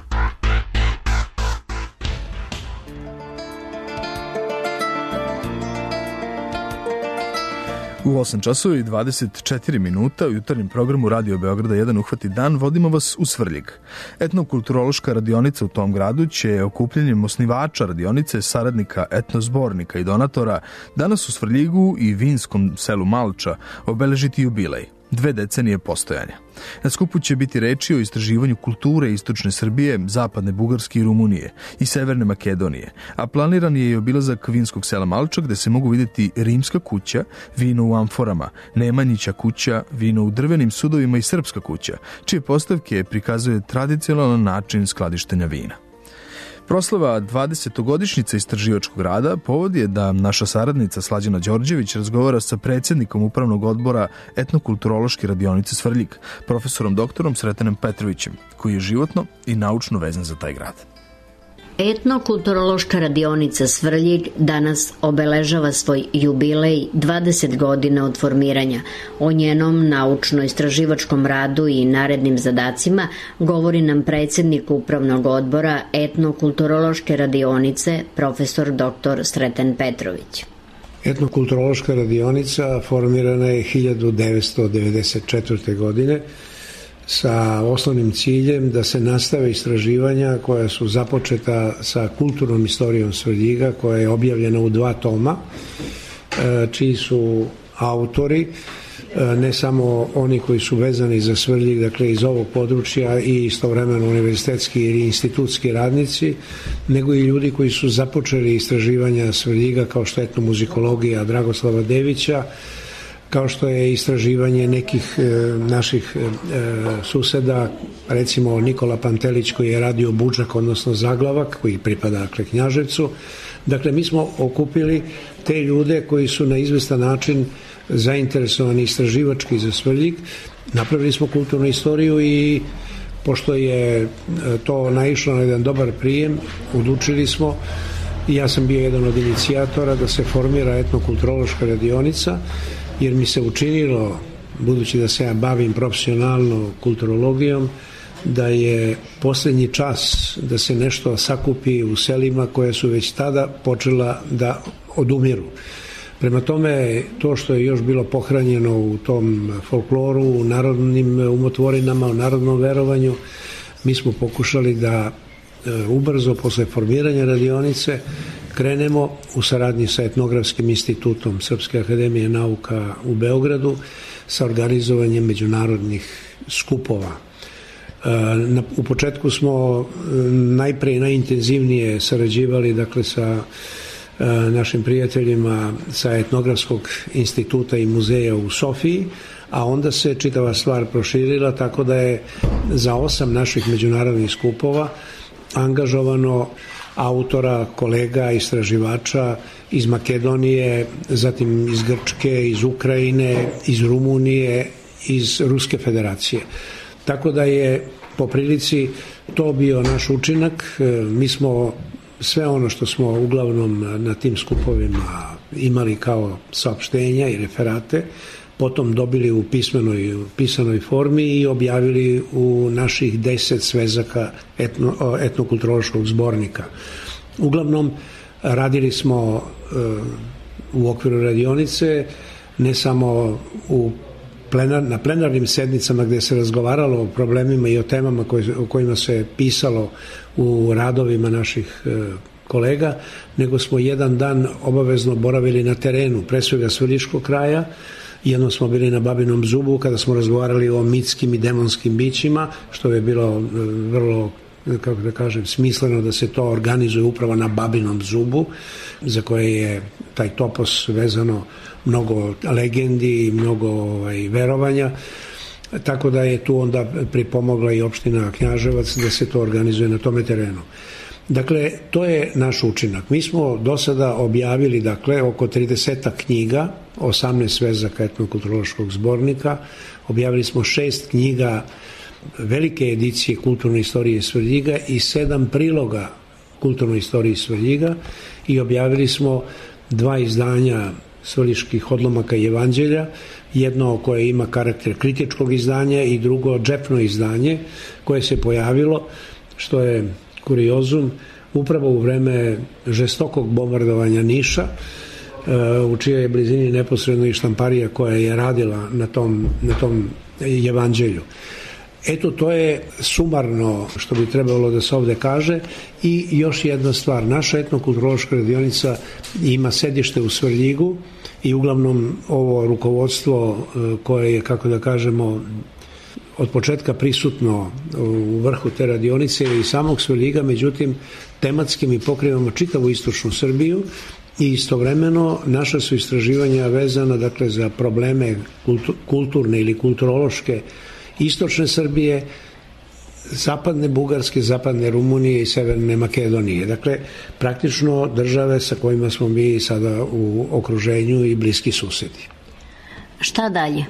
U osam časova i dvadeset četiri minuta u jutarnjem programu Radio Beograda jedan Uhvati dan vodimo vas u Svrljig. Etnokulturološka radionica u tom gradu će okupljanjem osnivača radionice, saradnika, etnozbornika i donatora danas u Svrljigu i vinskom selu Malča obeležiti jubilej. Dve decenije postojanja. Na skupu će biti reči o istraživanju kulture istočne Srbije, zapadne Bugarske i Rumunije i severne Makedonije, a planiran je i obilazak vinskog sela Malča gde se mogu vidjeti Rimska kuća, vino u amforama, Nemanjića kuća, vino u drvenim sudovima i Srpska kuća, čije postavke prikazuje tradicionalan način skladištenja vina. Proslava dvadesetogodišnjice istraživačkog rada povod je da naša saradnica Slađana Đorđević razgovara sa predsjednikom upravnog odbora etnokulturološke radionice Svrljig, profesorom doktorom Sretanem Petrovićem, koji je životno i naučno vezan za taj grad. Etnokulturološka radionica Svrljig danas obeležava svoj jubilej dvadeset godina od formiranja. O njenom naučno-istraživačkom radu i narednim zadacima govori nam predsjednik upravnog odbora Etnokulturološke radionice, profesor doktor Sreten Petrović. Etnokulturološka radionica formirana je hiljadu devetsto devedeset četvrte. godine sa osnovnim ciljem da se nastave istraživanja koja su započeta sa kulturnom istorijom Svrljiga, koja je objavljena u dva toma, čiji su autori ne samo oni koji su vezani za Svrljig, dakle iz ovog područja i istovremeno univerzitetski ili institutski radnici, nego i ljudi koji su započeli istraživanja Svrljiga kao što je etnomuzikologija Dragoslava Devića, kao što je istraživanje nekih e, naših e, suseda, recimo Nikola Pantelić koji je radio Budžak, odnosno Zaglavak, koji pripada dakle, Knjaževcu. Dakle, mi smo okupili te ljude koji su na izvestan način zainteresovani istraživački za Svrljig. Napravili smo kulturnu istoriju i pošto je to naišlo na jedan dobar prijem, odlučili smo, i ja sam bio jedan od inicijatora, da se formira etnokulturološka radionica, jer mi se učinilo, budući da se ja bavim profesionalno kulturologijom, da je posljednji čas da se nešto sakupi u selima koje su već tada počela da odumiru. Prema tome, to što je još bilo pohranjeno u tom folkloru, u narodnim umotvorinama, u narodnom verovanju, mi smo pokušali da ubrzo posle formiranja radionice krenemo u saradnji sa Etnografskim institutom Srpske akademije nauka u Beogradu sa organizovanjem međunarodnih skupova. U početku smo najpre i najintenzivnije sarađivali dakle sa našim prijateljima sa Etnografskog instituta i muzeja u Sofiji, a onda se čitava stvar proširila tako da je za osam naših međunarodnih skupova angažovano autora, kolega, istraživača iz Makedonije, zatim iz Grčke, iz Ukrajine, iz Rumunije, iz Ruske federacije. Tako da je po prilici to bio naš učinak. Mi smo sve ono što smo uglavnom na tim skupovima imali kao saopštenja i referate, potom dobili u pismenoj, u pisanoj formi i objavili u naših deset svezaka etno, etnokulturološkog zbornika. Uglavnom, radili smo e, u okviru radionice, ne samo u plenar, na plenarnim sednicama gde se razgovaralo o problemima i o temama koje, o kojima se pisalo u radovima naših e, kolega, nego smo jedan dan obavezno boravili na terenu, pre svega Svrljiškog kraja. Jednom smo bili na Babinom zubu kada smo razgovarali o mitskim i demonskim bićima, što je bilo vrlo, kako da kažem, smisleno da se to organizuje upravo na Babinom zubu, za koje je taj topos vezano mnogo legendi i mnogo ovaj, verovanja. Tako da je tu onda pripomogla i opština Knjaževac da se to organizuje na tome terenu. Dakle, to je naš učinak. Mi smo do sada objavili, dakle, oko trideset knjiga, osamnaest svezaka etnokulturološkog zbornika, objavili smo šest knjiga velike edicije kulturne istorije Svrljiga i sedam priloga kulturnoj istoriji Svrljiga i objavili smo dva izdanja Svrljiških odlomaka i evanđelja, jedno koje ima karakter kritičkog izdanja i drugo džepno izdanje koje se pojavilo, što je kuriozum, upravo u vreme žestokog bombardovanja Niša, u čijoj je blizini neposredno i štamparija koja je radila na tom, na tom evanđelju. Eto, to je sumarno što bi trebalo da se ovde kaže. I još jedna stvar, naša etnokulturološka radionica ima sedište u Svrljigu i uglavnom ovo rukovodstvo koje je, kako da kažemo, od početka prisutno u vrhu te radionice i samog Svrljiga, međutim tematski mi pokrivamo čitavu istočnu Srbiju i istovremeno naša su istraživanja vezana, dakle, za probleme kulturne ili kulturološke istočne Srbije, zapadne Bugarske, zapadne Rumunije i severne Makedonije. Dakle, praktično države sa kojima smo mi sada u okruženju i bliski susedi. Šta dalje?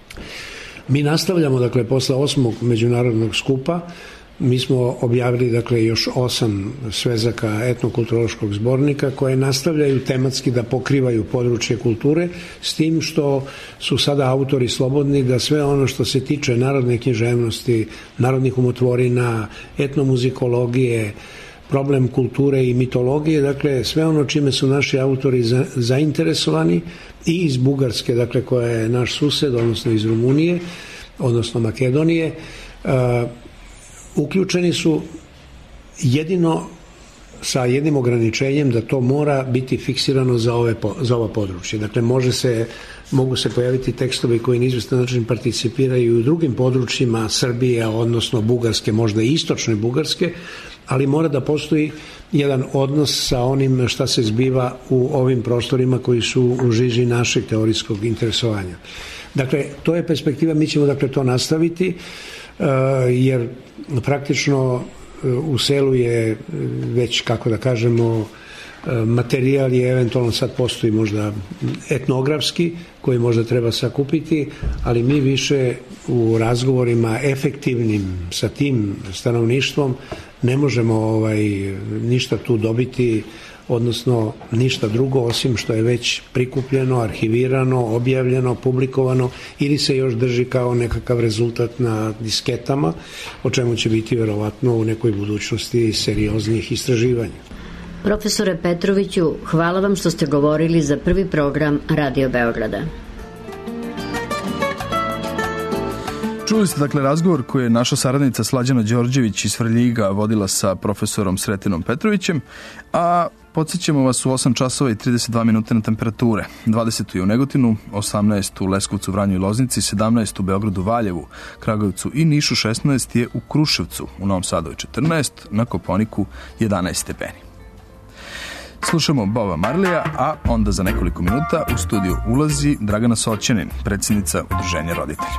Mi nastavljamo, dakle, posle osmog međunarodnog skupa, mi smo objavili, dakle, još osam svezaka etnokulturološkog zbornika koje nastavljaju tematski da pokrivaju područje kulture, s tim što su sada autori slobodni da sve ono što se tiče narodne književnosti, narodnih umotvorina, etnomuzikologije, problem kulture i mitologije, dakle, sve ono čime su naši autori za, zainteresovani i iz Bugarske, dakle, koja je naš sused, odnosno iz Rumunije, odnosno Makedonije, uh, uključeni su jedino sa jednim ograničenjem da to mora biti fiksirano za, ove, za ova područje. Dakle, može se, mogu se pojaviti tekstovi koji na izvestan način participiraju i u drugim područjima Srbije, odnosno Bugarske, možda i istočne Bugarske, ali mora da postoji jedan odnos sa onim šta se zbiva u ovim prostorima koji su u žiži našeg teorijskog interesovanja. Dakle, to je perspektiva, mi ćemo, dakle, to nastaviti, jer praktično u selu je već, kako da kažemo, materijal je eventualno sad postoji možda etnografski koji možda treba sakupiti, ali mi više u razgovorima efektivnim sa tim stanovništvom ne možemo ovaj, ništa tu dobiti, odnosno ništa drugo osim što je već prikupljeno, arhivirano, objavljeno, publikovano ili se još drži kao nekakav rezultat na disketama, o čemu će biti verovatno u nekoj budućnosti serioznih istraživanja. Profesore Petroviću, hvala vam što ste govorili za prvi program Radio Beograda. Čuli ste, dakle, razgovor koji je naša saradnica Slađana Đorđević iz Svrljiga vodila sa profesorom Sretinom Petrovićem, a podsjećamo vas u osam časova i trideset dva minuta na temperature. dvadeset je u Negotinu, osamnaest u Leskovcu, Vranju i Loznici, sedamnaest u Beogradu, Valjevu, Kragujevcu i Nišu, šesnaest je u Kruševcu, u Novom Sadu je četrnaest, na Kopaoniku jedanaest stepeni. Slušamo Boba Marlija, a onda za nekoliko minuta u studiju ulazi Dragana Soćanin, predsjednica Udruženja roditelja.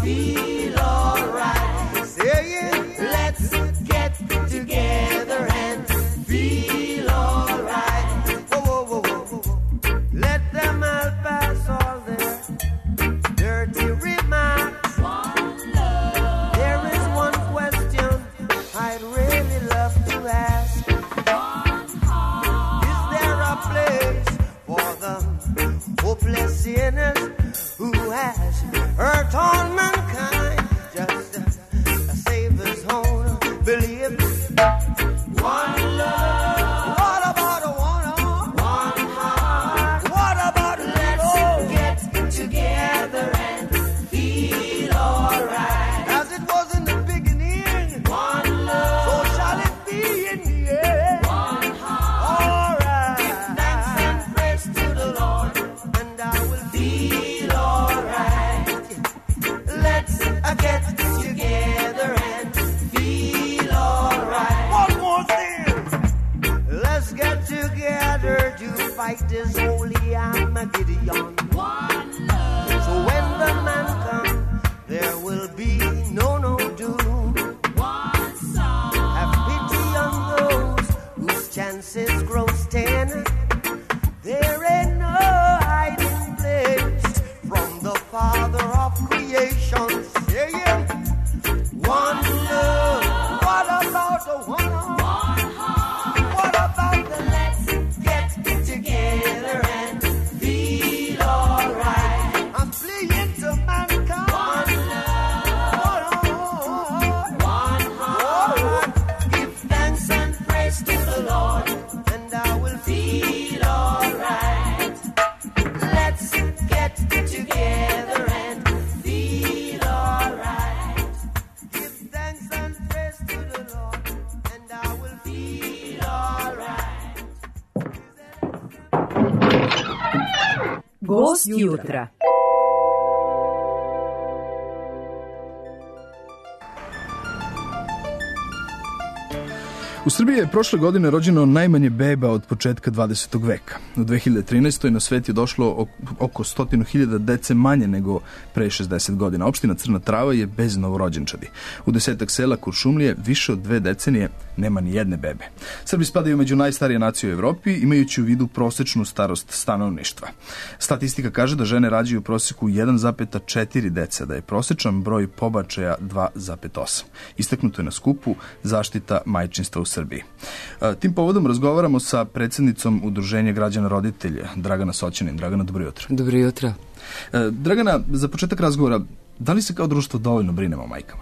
feel alright. Saying, let's get together and feel alright. Whoa, whoa, whoa, whoa, whoa. Let them all pass all their dirty remarks. One love. There is one question I'd really love to ask. One heart. Is there a place for the hopeless sinners who has hurt all mankind? Just a, a Savior's own belief. One love. What about a one heart? One heart. What about let's get together and feel alright? As it was in the beginning. One love. So shall it be in the end. One heart. Alright. Give thanks and praise to the Lord, and I will feel alright. Let's uh, get together and feel alright. One more thing. Let's get together to fight this holy Armageddon. One love. So when the man comes, there will be no, no doom. One song. Have pity on those whose chances grow ten. There ain't no hiding place from the Father of creation. Saying, one love. What about the one heart? One heart. What about the let's get together and feel alright? I'm pleading to mankind. One love. One heart. Give thanks and praise to the Lord, and I will feel alright. Let's get together and feel alright. Give thanks and praise to the Lord, and I will feel alright. Gost jutra. U Srbiji je prošle godine rođeno najmanje beba od početka dvadesetog veka. U dve hiljade trinaestoj. na svet je došlo oko stotinu hiljada dece manje nego pre šezdeset godina. Opština Crna Trava je bez novorođenčadi. U desetak sela Kuršumlije više od dve decenije nema ni jedne bebe. Srbi spadaju među najstarije nacije u Evropi, imajući u vidu prosečnu starost stanovništva. Statistika kaže da žene rađaju u proseku jedan zarez četiri dece, da je prosečan broj pobačaja dva zarez osam. Istaknuto je na skupu Zaštita majčinstva u Srbiji. Tim povodom razgovaramo sa predsjednicom Udruženja građana roditelja, Dragana Soćanin. Dragana, dobro jutro. Dobro jutro. Dragana, za početak razgovora, da li se kao društvo dovoljno brinemo o majkama?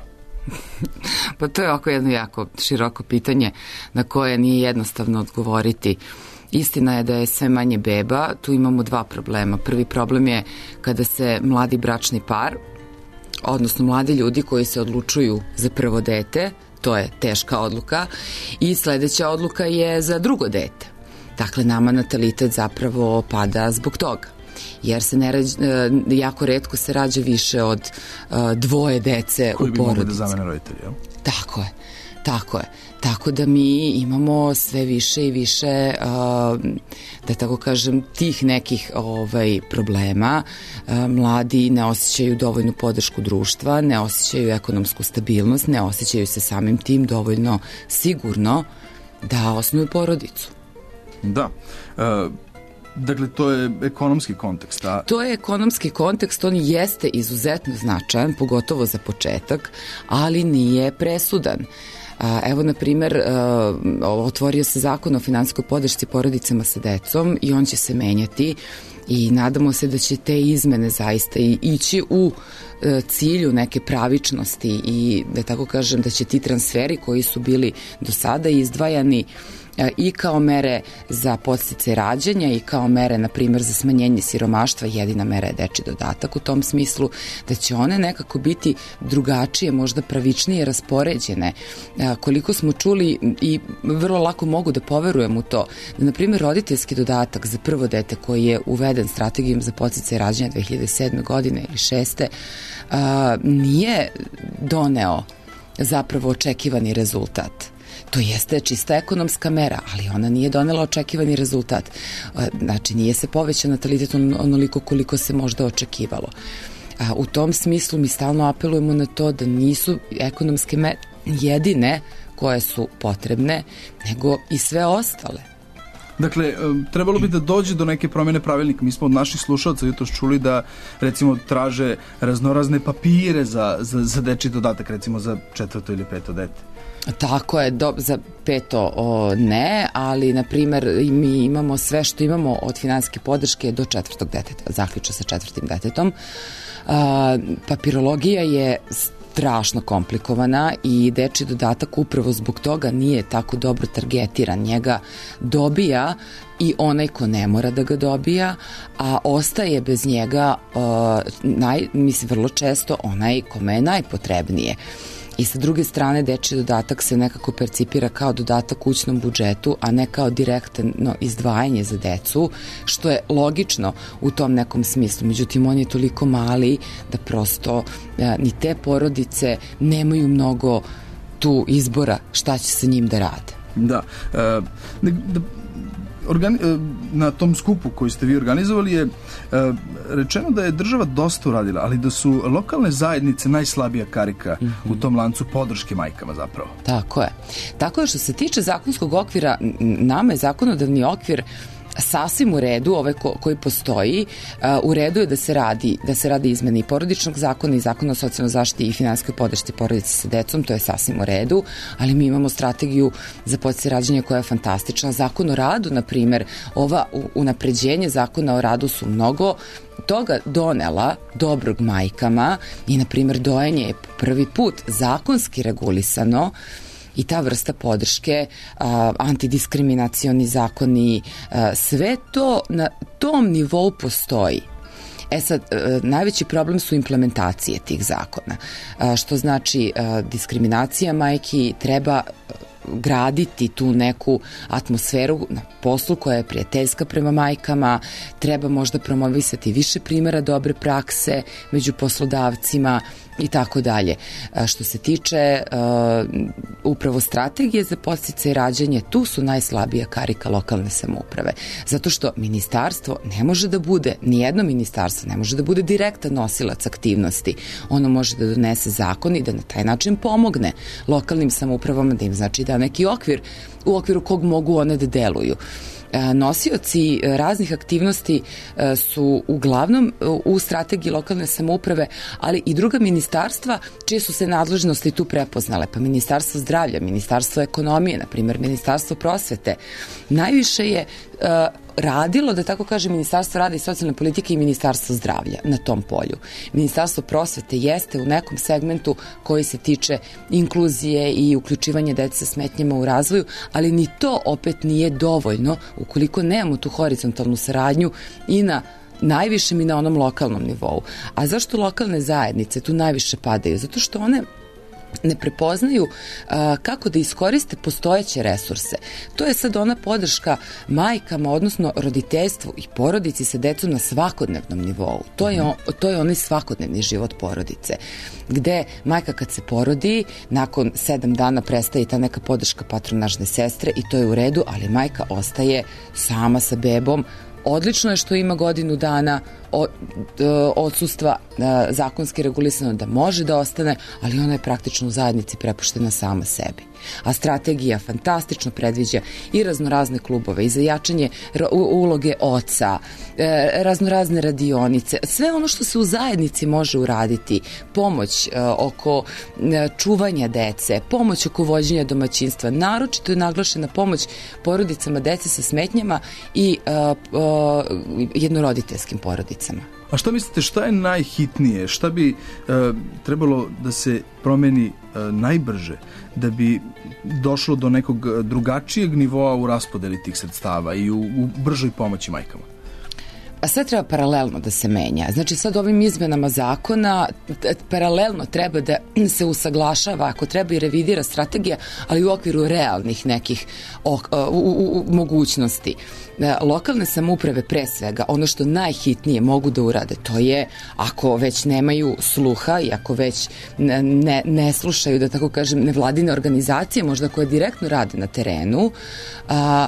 Pa to je oko jedno jako široko pitanje na koje nije jednostavno odgovoriti. Istina je da je sve manje beba, tu imamo dva problema. Prvi problem je kada se mladi bračni par, odnosno mladi ljudi koji se odlučuju za prvo dete, to je teška odluka, i sledeća odluka je za drugo dete. Dakle, nama natalitet zapravo pada zbog toga. Jer se ne rađa, jako retko se rađa više od dvoje dece u porodici. Koji bi mogli da zamene roditelji, jel? Tako je, tako je. Tako da mi imamo sve više i više, da tako kažem, tih nekih ovaj, problema. Mladi ne osjećaju dovoljnu podršku društva, ne osjećaju ekonomsku stabilnost, ne osjećaju se samim tim dovoljno sigurno da osnuju porodicu. Da. Uh... Dakle, to je ekonomski kontekst. A... To je ekonomski kontekst, on jeste izuzetno značajan, pogotovo za početak, ali nije presudan. Evo, na primjer, otvorio se zakon o finansijskoj podršci porodicama sa decom i on će se menjati i nadamo se da će te izmene zaista ići u cilju neke pravičnosti i, da tako kažem, da će ti transferi koji su bili do sada izdvajani i kao mere za podsticaj rađanja i kao mere, na primjer, za smanjenje siromaštva, jedina mera je dečji dodatak u tom smislu, da će one nekako biti drugačije, možda pravičnije raspoređene. Koliko smo čuli i vrlo lako mogu da poverujem u to, da, na primjer, roditeljski dodatak za prvo dete koji je uveden strategijom za podsticaj rađanja dve hiljade sedme. godine ili šeste nije doneo zapravo očekivani rezultat. To jeste čista ekonomska mera, ali ona nije donela očekivani rezultat. Znači, nije se povećao natalitet onoliko koliko se možda očekivalo. A, u tom smislu mi stalno apelujemo na to da nisu ekonomske mere jedine koje su potrebne, nego i sve ostale. Dakle, trebalo bi da dođe do neke promjene pravilnika. Mi smo od naših slušalaca jutros čuli da, recimo, traže raznorazne papire za, za, za dečji dodatak, recimo za četvrto ili peto dete. Tako je, do, za peto o, ne, ali, na primjer, mi imamo sve što imamo od finansijske podrške do četvrtog deteta, zaključno sa četvrtim detetom. A, papirologija je strašno komplikovana i dečji dodatak upravo zbog toga nije tako dobro targetiran. Njega dobija i onaj ko ne mora da ga dobija, a ostaje bez njega uh, naj, mislim, vrlo često onaj kome je najpotrebnije. I sa druge strane, dečji dodatak se nekako percipira kao dodatak kućnom budžetu, a ne kao direktno izdvajanje za decu, što je logično u tom nekom smislu. Međutim, on je toliko mali da prosto e, ni te porodice nemaju mnogo tu izbora šta će sa njim da rade. Da. E, da Organi na tom skupu koji ste vi organizovali je e, rečeno da je država dosta uradila, ali da su lokalne zajednice najslabija karika mm-hmm. u tom lancu podrške majkama zapravo. Tako je. Tako je, što se tiče zakonskog okvira, nama je zakonodavni okvir sasvim u redu, ovaj ko, koji postoji. Uh, u redu je da se radi da se radi izmene i porodičnog zakona i zakona o socijalnoj zaštiti i finansijskoj podršci porodice sa decom, to je sasvim u redu, ali mi imamo strategiju za podsticaj rađanja koja je fantastična. Zakon o radu, na primjer, ova unapređenje zakona o radu su mnogo toga donela dobrog majkama i, na primjer, dojenje je prvi put zakonski regulisano i ta vrsta podrške, a, antidiskriminacioni zakoni, a, sve to na tom nivou postoji. E sad, a, najveći problem su implementacije tih zakona, a, što znači a, diskriminacija majki treba graditi tu neku atmosferu na poslu koja je prijateljska prema majkama, treba možda promovisati više primjera dobre prakse među poslodavcima i tako dalje. Što se tiče uh, upravo strategije za podsticaj rađanja, tu su najslabija karika lokalne samouprave. Zato što ministarstvo ne može da bude, nijedno ministarstvo ne može da bude direktan nosilac aktivnosti. Ono može da donese zakon i da na taj način pomogne lokalnim samoupravama, da im znači da neki okvir u okviru kog mogu one da deluju. Nosioci raznih aktivnosti su uglavnom u strategiji lokalne samouprave, ali i druga ministarstva čije su se nadležnosti tu prepoznale, pa Ministarstvo zdravlja, Ministarstvo ekonomije, na primjer Ministarstvo prosvete. Najviše je radilo, da tako kaže, Ministarstvo rada i socijalne politike i Ministarstvo zdravlja na tom polju. Ministarstvo prosvete jeste u nekom segmentu koji se tiče inkluzije i uključivanja dece sa smetnjama u razvoju, ali ni to opet nije dovoljno ukoliko nemamo tu horizontalnu saradnju i na najvišem i na onom lokalnom nivou. A zašto lokalne zajednice tu najviše padaju? Zato što one ne prepoznaju a, kako da iskoriste postojeće resurse. To je sad ona podrška majkama, odnosno roditeljstvu i porodici sa decom na svakodnevnom nivou. To je, on, to je onaj svakodnevni život porodice, gde majka kad se porodi, nakon sedam dana prestaje ta neka podrška patronažne sestre i to je u redu, ali majka ostaje sama sa bebom. Odlično je što ima godinu dana odsustva zakonski regulisano da može da ostane, ali ona je praktično u zajednici prepuštena sama sebi. A strategija fantastično predviđa i raznorazne klubove i za jačanje uloge oca, raznorazne radionice, sve ono što se u zajednici može uraditi, pomoć oko čuvanja dece, pomoć oko vođenja domaćinstva, naročito je naglašena pomoć porodicama dece sa smetnjama i jednoroditeljskim porodicama. A šta mislite, šta je najhitnije? Šta bi e, trebalo da se promeni e, najbrže da bi došlo do nekog drugačijeg nivoa u raspodeli tih sredstava i u, u bržoj pomoći majkama? A sve treba paralelno da se menja. Znači sad ovim izmenama zakona paralelno treba da se usaglašava, ako treba i revidira strategija, ali u okviru realnih nekih o, u, u, u mogućnosti. Lokalne samouprave pre svega, ono što najhitnije mogu da urade, to je ako već nemaju sluha i ako već ne, ne slušaju, da tako kažem, nevladine organizacije, možda koje direktno rade na terenu, a,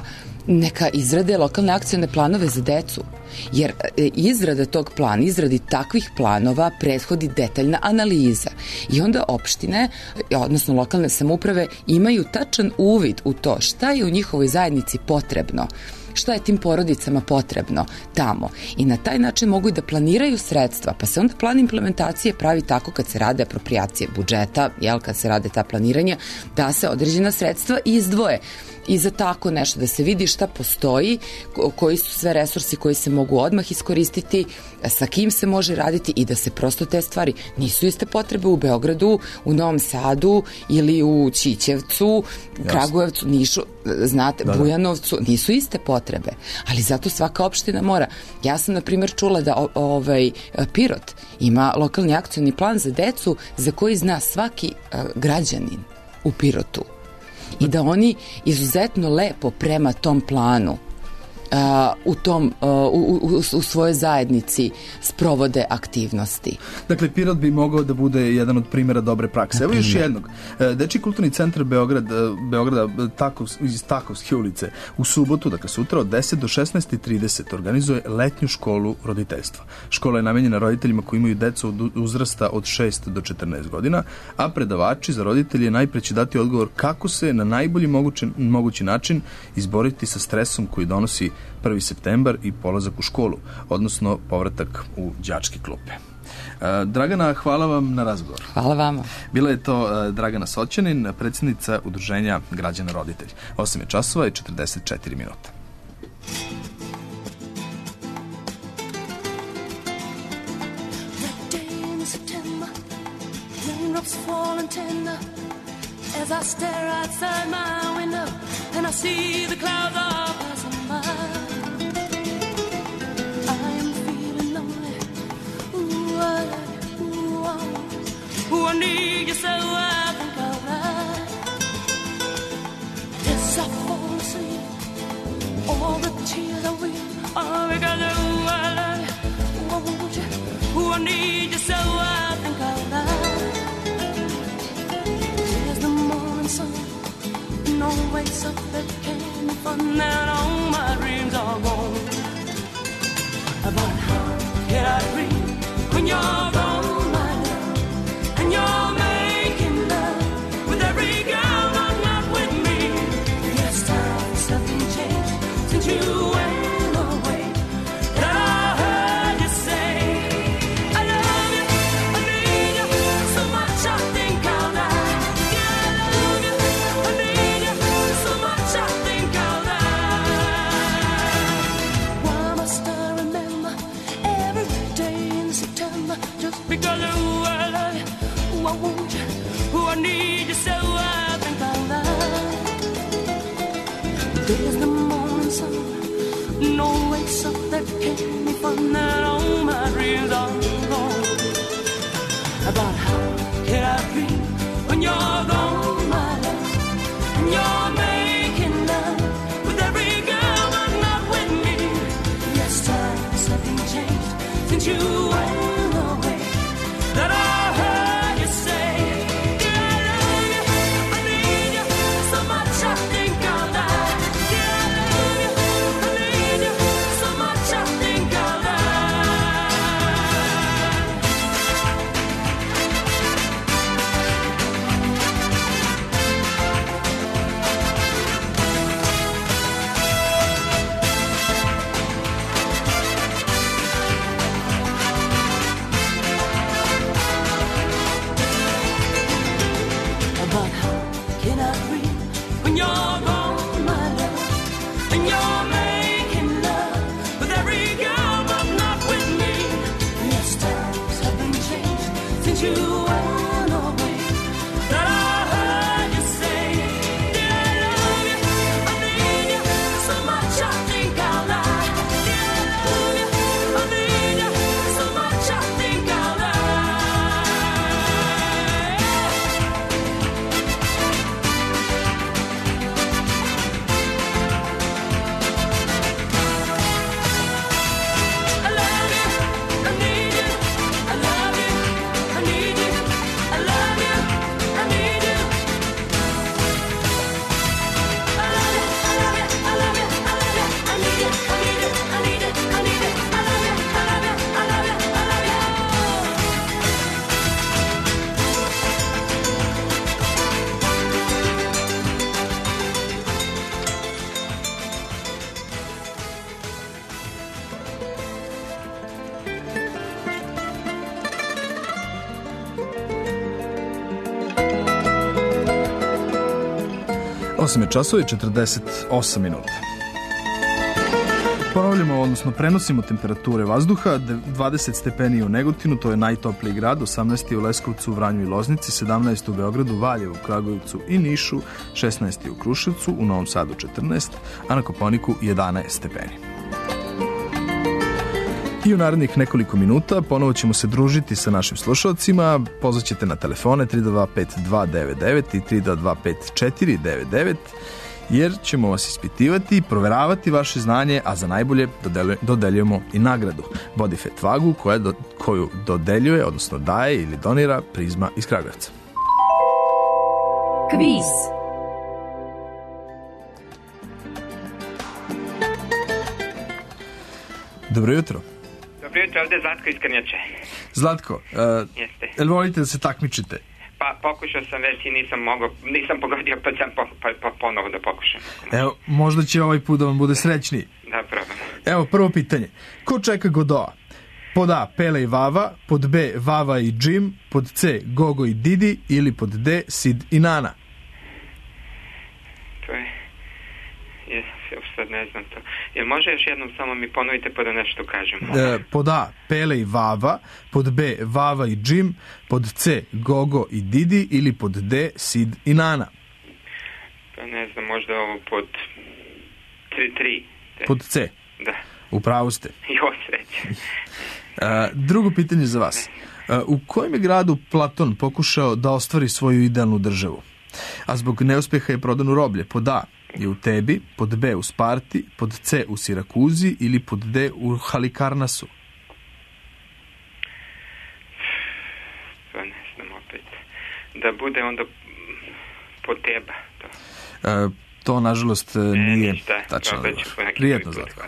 neka izrade lokalne akcione planove za decu. Jer izrada tog plana, izradi takvih planova prethodi detaljna analiza i onda opštine, odnosno lokalne samouprave imaju tačan uvid u to šta je u njihovoj zajednici potrebno, šta je tim porodicama potrebno tamo i na taj način mogu i da planiraju sredstva, pa se onda plan implementacije pravi tako kad se rade apropriacije budžeta, jel, kad se rade ta planiranja, da se određena sredstva izdvoje i za tako nešto, da se vidi šta postoji, koji su sve resursi koji se mogu odmah iskoristiti, sa kim se može raditi i da se prosto te stvari, nisu iste potrebe u Beogradu, u Novom Sadu ili u Ćićevcu, Kragujevcu, Nišu, znate, da, da. Bujanovcu, nisu iste potrebe, ali zato svaka opština mora. Ja sam, na primjer, čula da ovaj Pirot ima lokalni akcioni plan za decu za koji zna svaki uh, građanin u Pirotu. I da oni izuzetno lepo prema tom planu uh, u, tom, uh, u, u, u svojoj zajednici sprovode aktivnosti. Dakle, Pirot bi mogao da bude jedan od primjera dobre prakse. Evo još jednog. Dečiji kulturni centar Beograd, Beograda Takov, iz Takovske ulice u subotu, dakle sutra od deset do šesnaest i trideset organizuje letnju školu roditeljstva. Škola je namenjena roditeljima koji imaju decu od uzrasta od šest do četrnaest godina, a predavači za roditelje najpre će dati odgovor kako se na najbolji mogući, mogući način izboriti sa stresom koji donosi prvi septembar i polazak u školu, odnosno povratak u đačke klupe. Dragana, hvala vam na razgovor. Hvala vama. Bila je to Dragana Soćanin, predsjednica Udruženja građana roditelj. osam je časova i četrdeset četiri minuta. As I stare outside my window and I see the clouds are passing by, I am feeling lonely. Ooh, I, ooh, I, ooh, I need you so I think I'll ride. Yes, I fall asleep. All the tears I weep are because of ooh, I love you. Ooh, won't you? Ooh, I need you so I think I'll ride. No wakes up that came me fun and all my dreams are gone. But how can I dream when you're gone, my love? And you're making love with every girl, but not with me. Yes, times have been changed since you went away. And I heard you say, I love you, I need you so much I think I'll die. Because ooh, I love you, ooh, I want you, ooh, I need you so I think I'll lie. There's the morning sun, no wakes up that can't be fun, and all my dreams are gone. About how can I dream when you're gone, my love, and you're making love with every girl, but not with me. Yes, times have been changed since you went away. That I heard you say, yeah, I love you, I need you so much I think I'll die. Yeah, I love you, I need you so much I think I'll die. But how can I breathe when you're gone, my love? And you're making love with every girl, but not with me. Yes, times have been changed since you went away. That I heard you say, yeah, I love you, I need you so much I think I'll lie. Yeah, I love you, I need you so much I think I'll lie. I love you, I need you, I love you, I need you osam je časova i četrdeset osam minuta. Ponavljamo, odnosno prenosimo temperature vazduha, dvadeset stepeni u Negotinu, to je najtopliji grad, osamnaest u Leskovcu, Vranju i Loznici, sedamnaest u Beogradu, Valjevu, Kragujevcu i Nišu, šesnaest u Kruševcu, u Novom Sadu četrnaest, a na Kopaoniku jedanaest stepeni. I u narednih nekoliko minuta ponovo ćemo se družiti sa našim slušalcima. Pozvaćete na telefone tri dva pet dva devet devet i tri dva pet četiri devet devet, jer ćemo vas ispitivati i proveravati vaše znanje, a za najbolje dodeljujemo i nagradu Bodifet vagu koja do, koju dodeljuje, odnosno daje ili donira Prizma iz Kragujevca. Kviz. Dobro jutro. Dobro jutro, ovdje je Zlatko iz Krnjače. Zlatko, uh, Jeste. jel volite da se takmičite? Pa pokušao sam već i nisam mogao, nisam pogodio, pa ću po, pa, pa ponovo da pokušam. Evo, možda će ovaj put da vam bude srećniji. Da, probam. Evo, prvo pitanje. Ko čeka Godoa? Pod A, Pele i Vava, pod B, Vava i Jim, pod C, Gogo i Didi ili pod D, Sid i Nana? To je... Je, sad ne znam to. Jel može još jednom samo mi ponovite pa da nešto kažem? E, pod A, Pele i Vava, pod B, Vava i Jim, pod C, Gogo i Didi ili pod D, Sid i Nana? Pa ne znam, možda ovo pod tri tri. Pod C? Da. U pravu ste. Jo, sreće. e, drugo pitanje za vas. E, u kojem je gradu Platon pokušao da ostvari svoju idealnu državu? A zbog neuspeha je prodan u roblje. Pod A je u Tebi, pod B u Sparti, pod C u Sirakuzi ili pod D u Halikarnasu? Pa ne znam opet. Da bude onda pod Teba. To, e, to nažalost nije e, tačno. Prijetno, Zlatko.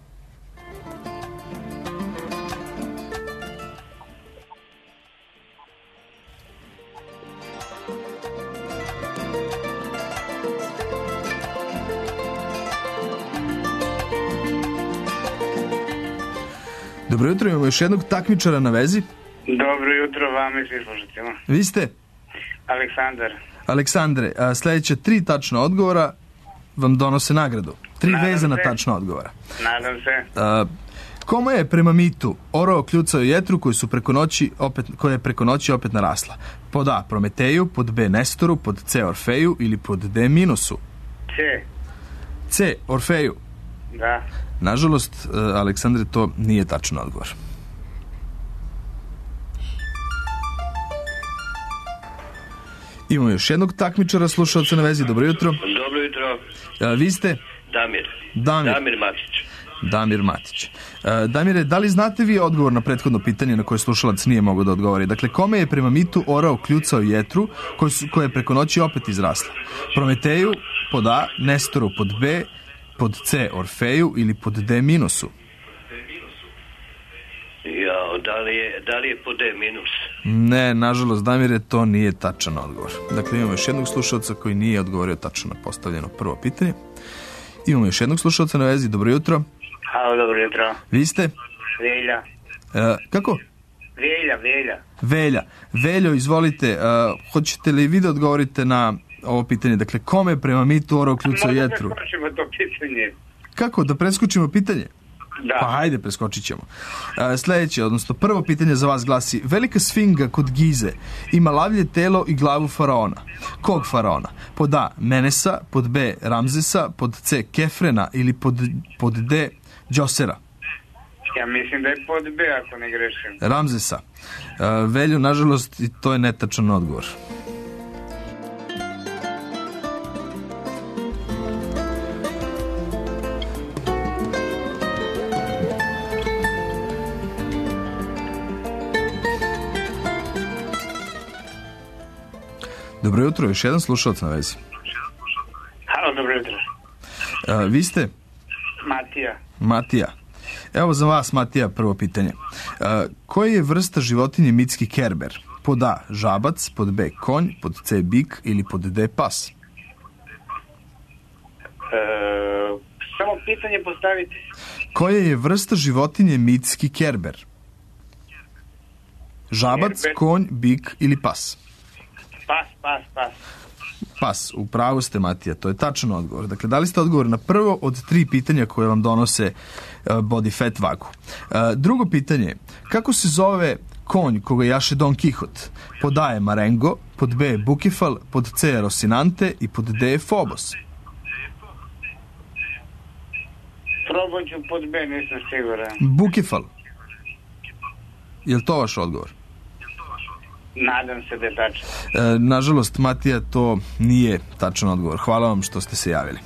Dobro jutro, imamo još jednog takmičara na vezi. Dobro jutro vam i svi slušateljima. Vi ste? Aleksandar. Aleksandre, a sljedeća tri tačna odgovora vam donose nagradu. Tri Nadam vezana se. tačna odgovora. Nadam se. A, kome je prema mitu orao, kljucao i jetru koji su preko noći opet, koja je preko noći opet narasla? Pod A Prometeju, pod B Nestoru, pod C Orfeju ili pod D Minosu? C. C Orfeju. Da. Nažalost, Aleksandre, to nije tačan odgovor. Imamo još jednog takmičara, slušalca na vezi. Dobro jutro. Dobro jutro. A, vi ste? Damir. Damir. Damir Matić. Damir Matić. A, Damire, da li znate vi odgovor na prethodno pitanje na koje slušalac nije mogao da odgovori? Dakle, kome je prema mitu orao, kljucao i jetru koji su, koja je preko noći opet izrasla? Prometeju, pod A, Nestoru, pod B, pod C Orfeju ili pod D Minosu? Ja, da li je, da li je pod D minus? Ne, nažalost, Damire, to nije tačan odgovor. Dakle, imamo još jednog slušalca koji nije odgovorio tačno na postavljeno prvo pitanje. Imamo još jednog slušalca na vezi. Dobro jutro. Halo, dobro jutro. Vi ste? Velja. E, kako? Velja, Velja. Velja. Veljo, izvolite, e, hoćete li vi da odgovorite na ovo pitanje? Dakle, kome prema mitu orao, kljucao i jetru? Možda preskočimo to pitanje. Kako? Da preskočimo pitanje? Da. Pa hajde, preskočit ćemo. E, sljedeće, odnosno prvo pitanje za vas glasi: velika sfinga kod Gize ima lavlje telo i glavu faraona. Kog faraona? Pod A Menesa, pod B Ramzesa, pod C Kefrena ili pod, pod D Đosera? Ja mislim da je pod B, ako ne grešim. Ramzesa. E, Velju, nažalost, i to je netačan odgovor. Dobro jutro, još jedan slušalac na vezi. Halo, dobro jutro. A, vi ste? Matija. Matija. Evo za vas, Matija, prvo pitanje. A, koja je vrsta životinje mitski kerber? Pod A žabac, pod B konj, pod C bik ili pod D pas? E, samo pitanje postaviti. Koja je vrsta životinje mitski kerber? Žabac, Kerber. konj, bik ili pas? Pas, pas, pas. Pas, u pravu ste, Matija, to je tačan odgovor. Dakle, dali ste odgovor na prvo od tri pitanja koje vam donose uh, body fat vagu. Uh, drugo pitanje je, kako se zove konj koga jaše Don Kihot? Pod A je Marengo, pod B je Bukifal, pod C je Rosinante i pod D je Phobos. Probat ću pod B, nisam siguran. Bukifal. Je li to vaš odgovor? Nadam se da je tačno. E, nažalost, Matija, to nije tačan odgovor. Hvala vam što ste se javili.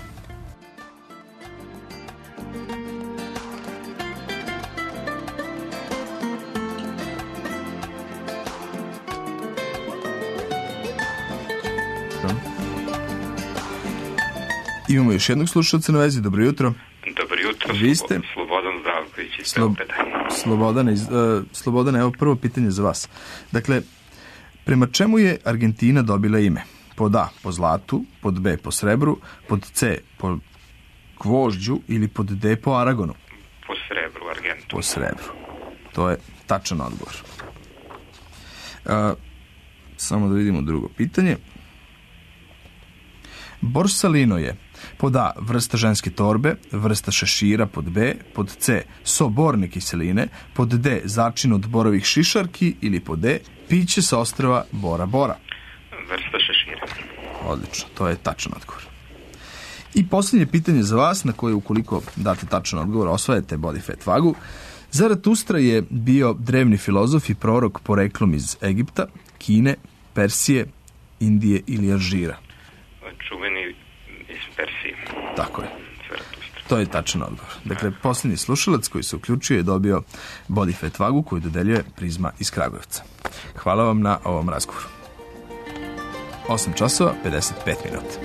Imamo još jednog slušalca na vezi. Dobro jutro. Dobro jutro. Vi ste? Slobodan Zdravković iz Slo... Beograda. Slobodan, iz, uh, Slobodan, evo prvo pitanje za vas. Dakle, prema čemu je Argentina dobila ime? Pod A po zlatu, pod B po srebru, pod C po gvožđu ili pod D po aragonu? Po srebru, Argentu. Po srebru. To je tačan odgovor. Uh, samo da vidimo drugo pitanje. Borsalino je pod A vrsta ženske torbe, vrsta šešira pod B, pod C soborne kiseline, pod D začin od borovih šišarki ili pod D piće sa ostrva Bora Bora. Vrsta šešira. Odlično, to je tačan odgovor. I posljednje pitanje za vas, na koje ukoliko date tačan odgovor osvajate body fat vagu. Zaratustra je bio drevni filozof i prorok poreklom iz Egipta, Kine, Persije, Indije ili Alžira. Čuveni iz Persije. Tako je. To je tačan odgovor. Dakle, posljednji slušalac koji se uključio je dobio body fat vagu koju dodeljuje Prizma iz Kragujevca. Hvala vam na ovom razgovoru. osam časova, pedeset pet minuta.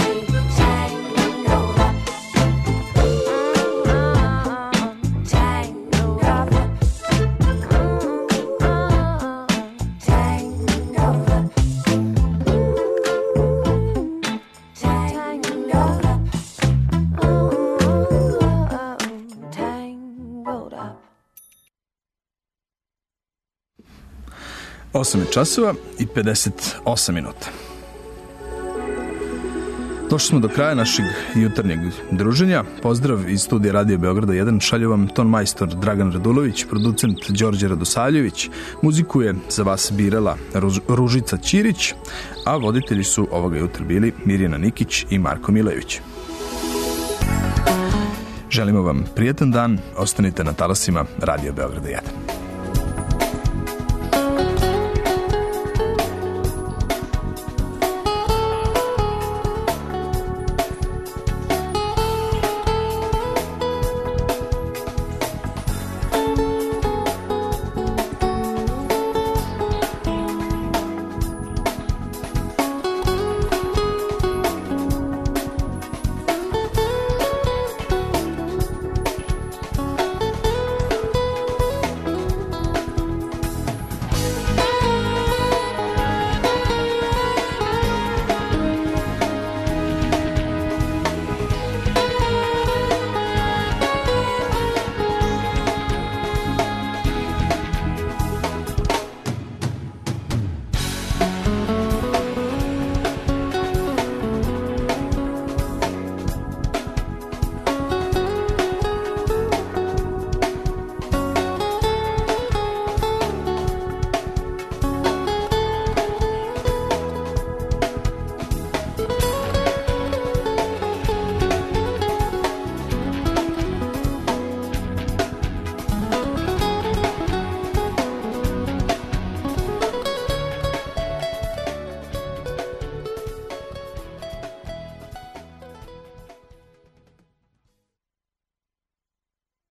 Tangled osam časova i pedeset osam minuta. Došli smo do kraja našeg jutarnjeg druženja. Pozdrav iz studija Radio Beograda jedan. Šalju vam ton majstor Dragan Radulović, producent Đorđe Radosavljević. Muziku je za vas birala Ruž, Ružica Ćirić, a voditelji su ovoga jutra bili Mirjana Nikić i Marko Milević. Želimo vam prijetan dan. Ostanite na talasima Radio Beograda jedan.